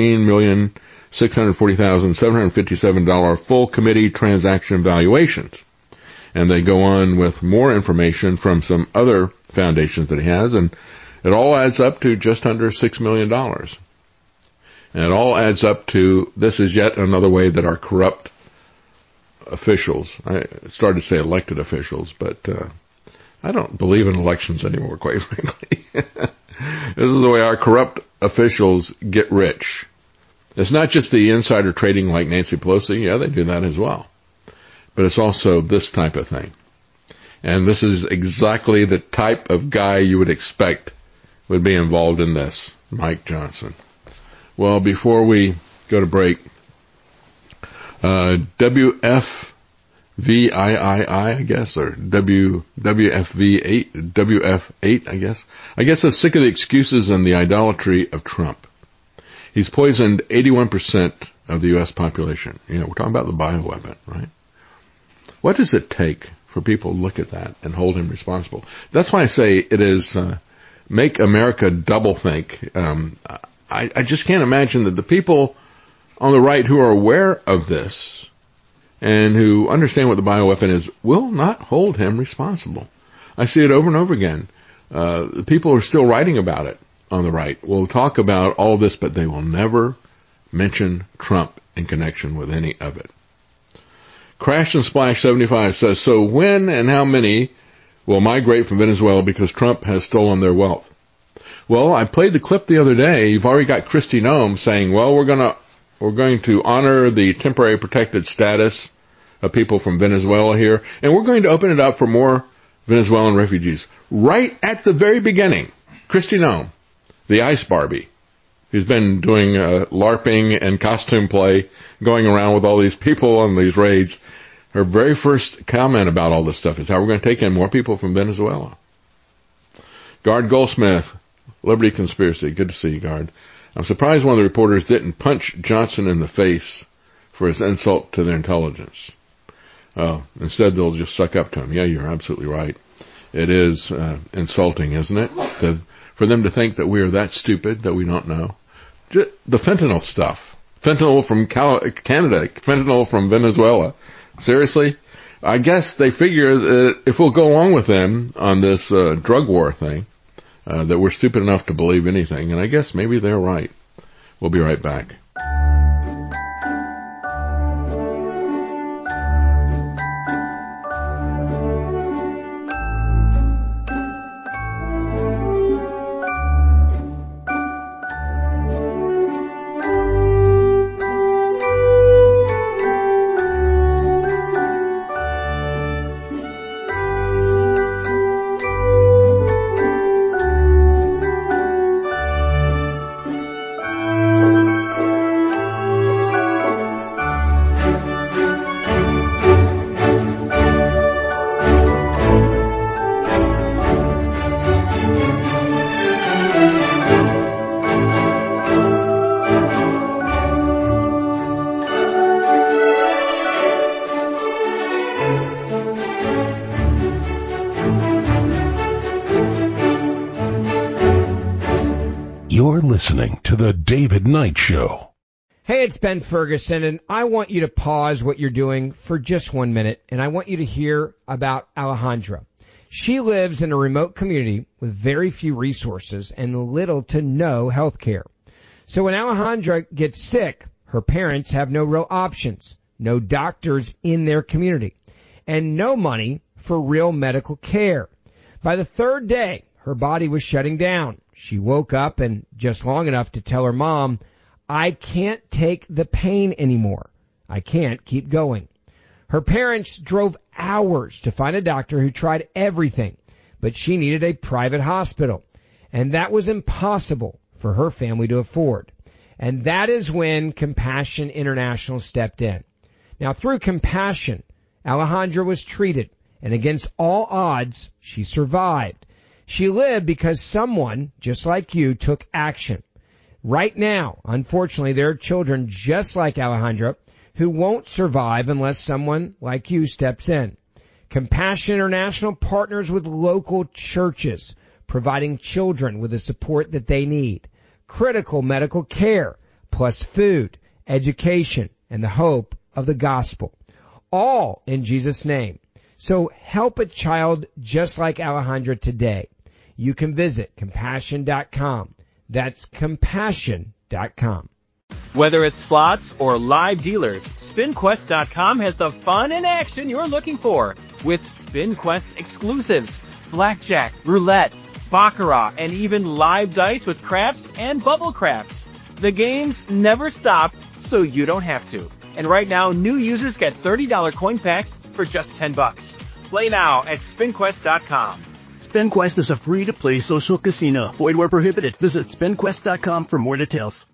$14,640,757 full committee transaction valuations. And they go on with more information from some other foundations that he has, and it all adds up to just under $6 million. And it all adds up to, this is yet another way that our corrupt officials, I started to say elected officials, but I don't believe in elections anymore, quite frankly. This is the way our corrupt officials get rich. It's not just the insider trading like Nancy Pelosi. Yeah, they do that as well. But it's also this type of thing. And this is exactly the type of guy you would expect would be involved in this, Mike Johnson. Well, before we go to break, WFVIII, I guess, or WFV8, I guess. I guess is sick of the excuses and the idolatry of Trump. He's poisoned 81% of the U.S. population. You know, we're talking about the bioweapon, right? What does it take for people to look at that and hold him responsible? That's why I say it is make America double think. I just can't imagine that the people on the right who are aware of this and who understand what the bioweapon is will not hold him responsible. I see it over and over again. The people are still writing about it on the right. Will talk about all this, but they will never mention Trump in connection with any of it. Crash and Splash 75 says, so when and how many will migrate from Venezuela because Trump has stolen their wealth? Well, I played the clip the other day. You've already got Kristi Noem saying, well, we're going to honor the temporary protected status of people from Venezuela here, and we're going to open it up for more Venezuelan refugees. Right at the very beginning, Kristi Noem the Ice Barbie, who's been doing LARPing and costume play, going around with all these people on these raids. Her very first comment about all this stuff is how we're going to take in more people from Venezuela. Guard Goldsmith, Liberty Conspiracy. Good to see you, Guard. I'm surprised one of the reporters didn't punch Johnson in the face for his insult to their intelligence. Instead, they'll just suck up to him. Yeah, you're absolutely right. It is insulting, isn't it? For them to think that we are that stupid that we don't know. The fentanyl stuff. Fentanyl from Canada. Fentanyl from Venezuela. Seriously? I guess they figure that if we'll go along with them on this drug war thing, that we're stupid enough to believe anything. And I guess maybe they're right. We'll be right back. You're listening to The David Knight Show. Hey, it's Ben Ferguson, and I want you to pause what you're doing for just 1 minute, and I want you to hear about Alejandra. She lives in a remote community with very few resources and little to no health care. So when Alejandra gets sick, her parents have no real options, no doctors in their community, and no money for real medical care. By the third day, her body was shutting down. She woke up and just long enough to tell her mom, I can't take the pain anymore. I can't keep going. Her parents drove hours to find a doctor who tried everything, but she needed a private hospital, and that was impossible for her family to afford. And that is when Compassion International stepped in. Now, through Compassion, Alejandra was treated, and against all odds, she survived. She lived because someone, just like you, took action. Right now, unfortunately, there are children just like Alejandra who won't survive unless someone like you steps in. Compassion International partners with local churches, providing children with the support that they need, critical medical care, plus food, education, and the hope of the gospel. All in Jesus' name. So help a child just like Alejandra today. You can visit compassion.com. That's compassion.com. Whether it's slots or live dealers, SpinQuest.com has the fun and action you're looking for with SpinQuest exclusives, blackjack, roulette, baccarat, and even live dice with craps and bubble craps. The games never stop, so you don't have to. And right now, new users get $30 coin packs for just $10. Play now at SpinQuest.com. SpinQuest is a free-to-play social casino. Void where prohibited. Visit SpinQuest.com for more details.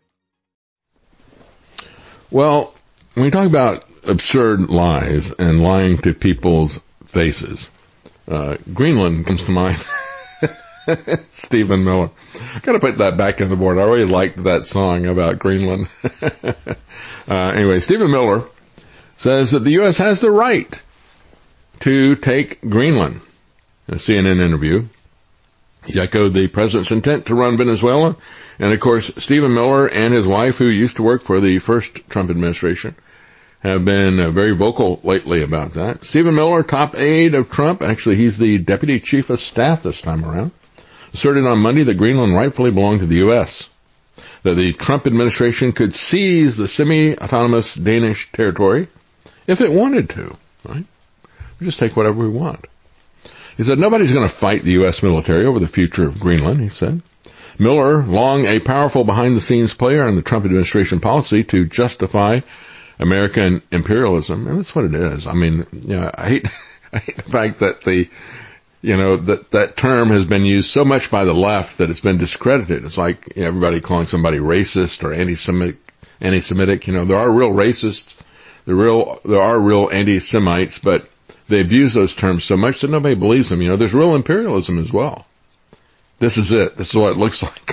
Well, when we talk about absurd lies and lying to people's faces, Greenland comes to mind. Stephen Miller. I gotta put that back on the board. I really liked that song about Greenland. Anyway, Stephen Miller says that the U.S. has the right to take Greenland. In a CNN interview, he echoed the president's intent to run Venezuela. And of course, Stephen Miller and his wife, who used to work for the first Trump administration, have been very vocal lately about that. Stephen Miller, top aide of Trump, actually he's the deputy chief of staff this time around, asserted on Monday that Greenland rightfully belonged to the U.S., that the Trump administration could seize the semi-autonomous Danish territory if it wanted to, right? We just take whatever we want. He said, nobody's going to fight the U.S. military over the future of Greenland, he said. Miller, long a powerful behind-the-scenes player in the Trump administration policy to justify American imperialism, and that's what it is. I mean, I hate the fact that the that term has been used so much by the left that it's been discredited. It's like everybody calling somebody racist or anti-Semitic. There are real racists, there are real anti-Semites, but they abuse those terms so much that nobody believes them. There's real imperialism as well. This is it. This is what it looks like.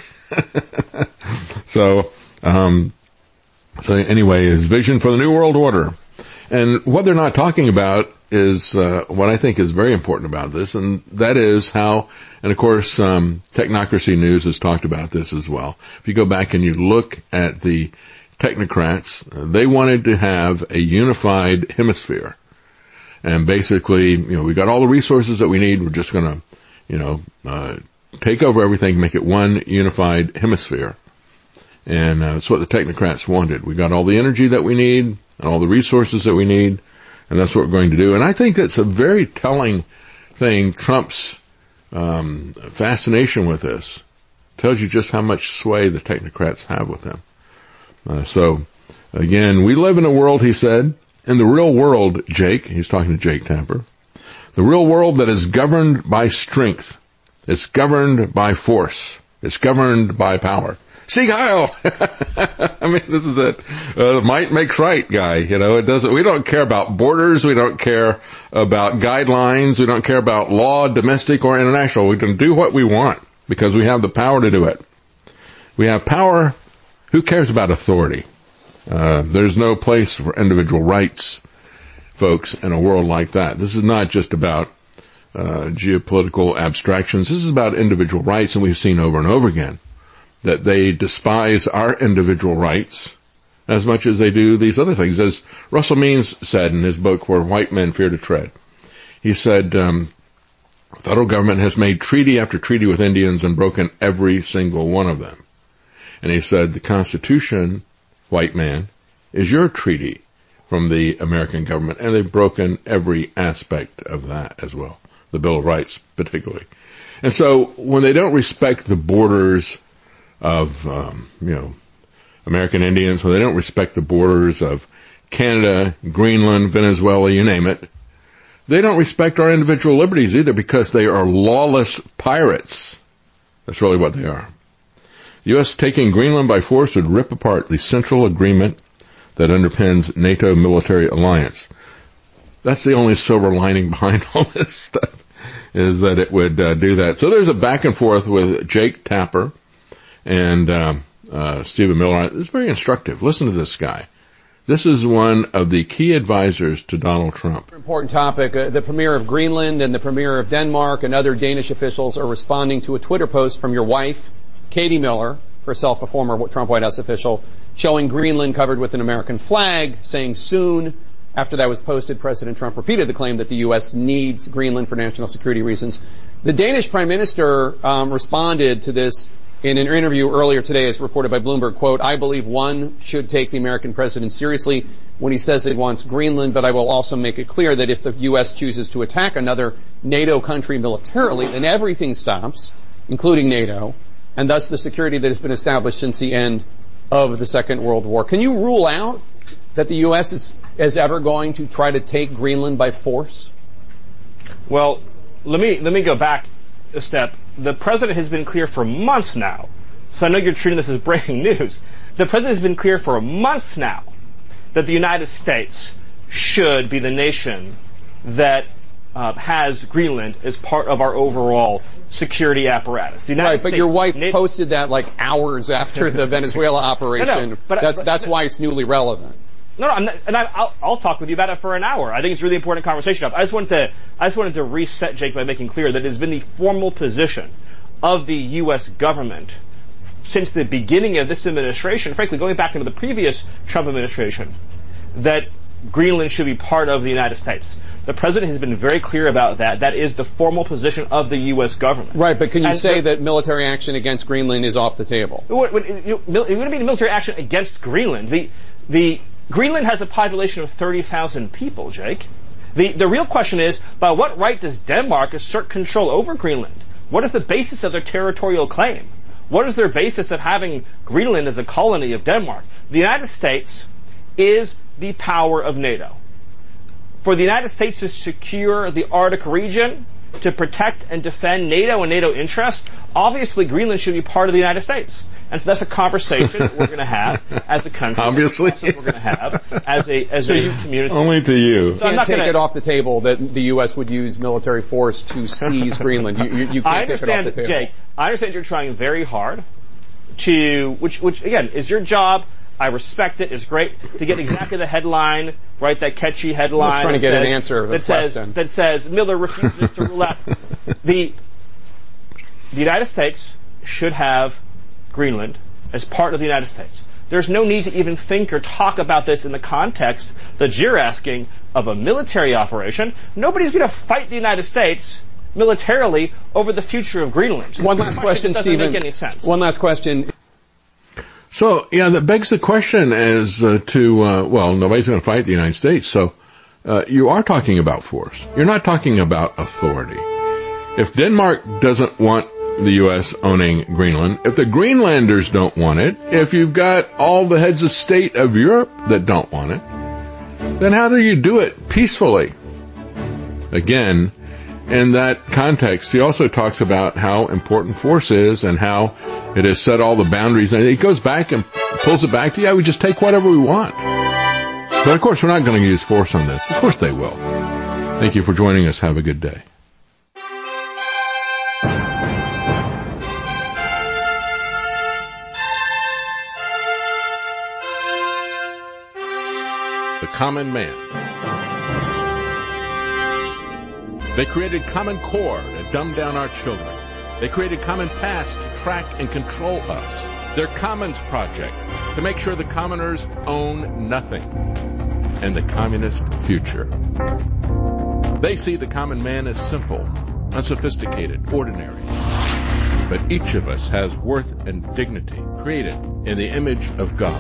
So anyway, his vision for the New World Order. And what they're not talking about is what I think is very important about this, and that is how, and of course, Technocracy News has talked about this as well. If you go back and you look at the technocrats, they wanted to have a unified hemisphere. And basically, we got all the resources that we need. We're just going to, take over everything, make it one unified hemisphere. And that's what the technocrats wanted. We got all the energy that we need and all the resources that we need, and that's what we're going to do. And I think that's a very telling thing. Trump's fascination with this tells you just how much sway the technocrats have with him. So, again, we live in a world, he said, in the real world, Jake, he's talking to Jake Tapper, the real world that is governed by strength. It's governed by force. It's governed by power. Sieg Heil! I mean, this is it. Might makes right guy. We don't care about borders. We don't care about guidelines. We don't care about law, domestic or international. We can do what we want because we have the power to do it. We have power. Who cares about authority? There's no place for individual rights, folks, in a world like that. This is not just about geopolitical abstractions. This is about individual rights, and we've seen over and over again that they despise our individual rights as much as they do these other things. As Russell Means said in his book, Where White Men Fear to Tread, he said, the federal government has made treaty after treaty with Indians and broken every single one of them. And he said, the Constitution, white man, is your treaty from the American government, and they've broken every aspect of that as well, the Bill of Rights particularly. And so when they don't respect the borders of, American Indians, when they don't respect the borders of Canada, Greenland, Venezuela, you name it, they don't respect our individual liberties either because they are lawless pirates. That's really what they are. The U.S. taking Greenland by force would rip apart the central agreement that underpins NATO military alliance. That's the only silver lining behind all this stuff, is that it would do that. So there's a back and forth with Jake Tapper and Stephen Miller. It's very instructive. Listen to this guy. This is one of the key advisors to Donald Trump. Important topic. The Premier of Greenland and the Premier of Denmark and other Danish officials are responding to a Twitter post from your wife, Katie Miller, herself a former Trump White House official, showing Greenland covered with an American flag, saying soon. After that was posted, President Trump repeated the claim that the U.S. needs Greenland for national security reasons. The Danish Prime Minister responded to this in an interview earlier today, as reported by Bloomberg, quote, I believe one should take the American president seriously when he says it wants Greenland, but I will also make it clear that if the U.S. chooses to attack another NATO country militarily, then everything stops, including NATO, and thus the security that has been established since the end of the Second World War. Can you rule out that the U.S. is ever going to try to take Greenland by force? Well, let me go back a step. The president has been clear for months now, so I know you're treating this as breaking news. The president has been clear for months now that the United States should be the nation that has Greenland as part of our overall security apparatus. The United States, but your wife posted that like hours after the Venezuela operation. No, but that's why it's newly relevant. No, I'm not, and I'll talk with you about it for an hour. I think it's a really important conversation. I just wanted to reset, Jake, by making clear that it has been the formal position of the U.S. government since the beginning of this administration, frankly, going back into the previous Trump administration, that Greenland should be part of the United States. The president has been very clear about that. That is the formal position of the U.S. government. Right, but can you say that military action against Greenland is off the table? It wouldn't be military action against Greenland. The Greenland has a population of 30,000 people, Jake. The real question is, by what right does Denmark assert control over Greenland? What is the basis of their territorial claim? What is their basis of having Greenland as a colony of Denmark? The United States is the power of NATO. For the United States to secure the Arctic region, to protect and defend NATO and NATO interests, obviously Greenland should be part of the United States. And so that's a conversation that we're going to have as a country. Obviously. That's what we're going to have as a community. Only to you. You can't take it off the table that the U.S. would use military force to seize Greenland. You can't take it off the table. Jake, I understand you're trying very hard to, which again, is your job. I respect it. It's great to get exactly the headline, right? That catchy headline. I'm trying to get an answer to the question. That says Miller refuses to rule out. The United States should have Greenland as part of the United States. There's no need to even think or talk about this in the context that you're asking of a military operation. Nobody's going to fight the United States militarily over the future of Greenland. One last question, Stephen. Doesn't make any sense. One last question. So, yeah, that begs the question as nobody's going to fight the United States. So, you are talking about force. You're not talking about authority. If Denmark doesn't want the U.S. owning Greenland, if the Greenlanders don't want it, if you've got all the heads of state of Europe that don't want it, then how do you do it peacefully? Again, in that context, he also talks about how important force is and how it has set all the boundaries. And he goes back and pulls it back to, we just take whatever we want. But of course, we're not going to use force on this. Of course they will. Thank you for joining us. Have a good day. The Common Man. They created Common Core to dumb down our children. They created Common Pass to track and control us. Their Commons Project to make sure the commoners own nothing. And the communist future. They see the common man as simple, unsophisticated, ordinary. But each of us has worth and dignity created in the image of God.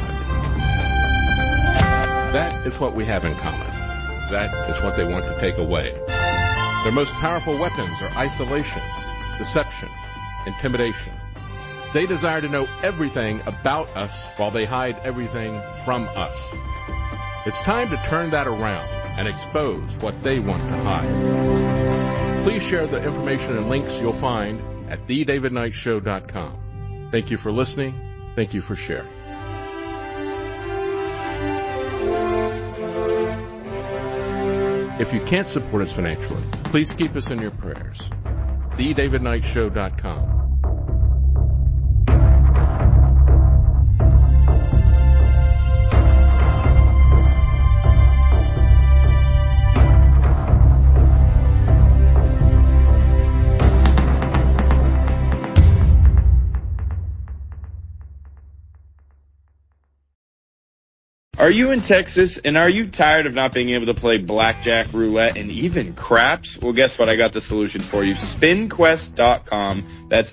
That is what we have in common. That is what they want to take away. Their most powerful weapons are isolation, deception, intimidation. They desire to know everything about us while they hide everything from us. It's time to turn that around and expose what they want to hide. Please share the information and links you'll find at thedavidknightshow.com. Thank you for listening. Thank you for sharing. If you can't support us financially, please keep us in your prayers. thedavidknightshow.com. Are you in Texas, and are you tired of not being able to play blackjack, roulette, and even craps? Well, guess what? I got the solution for you. SpinQuest.com. That's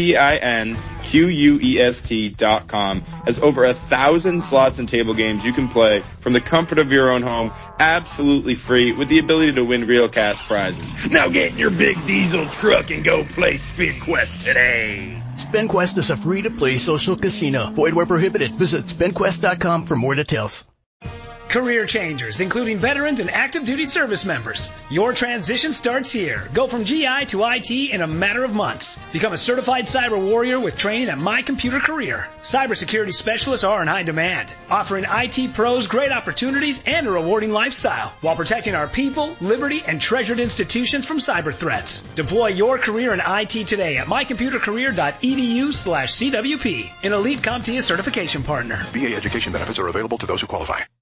SpinQuest.com. Has over 1,000 slots and table games you can play from the comfort of your own home, absolutely free, with the ability to win real cash prizes. Now get in your big diesel truck and go play SpinQuest today. SpinQuest is a free-to-play social casino. Void where prohibited. Visit SpinQuest.com for more details. Career changers, including veterans and active duty service members. Your transition starts here. Go from GI to IT in a matter of months. Become a certified cyber warrior with training at My Computer Career. Cybersecurity specialists are in high demand, offering IT pros great opportunities and a rewarding lifestyle while protecting our people, liberty, and treasured institutions from cyber threats. Deploy your career in IT today at mycomputercareer.edu/CWP, an elite CompTIA certification partner. VA education benefits are available to those who qualify.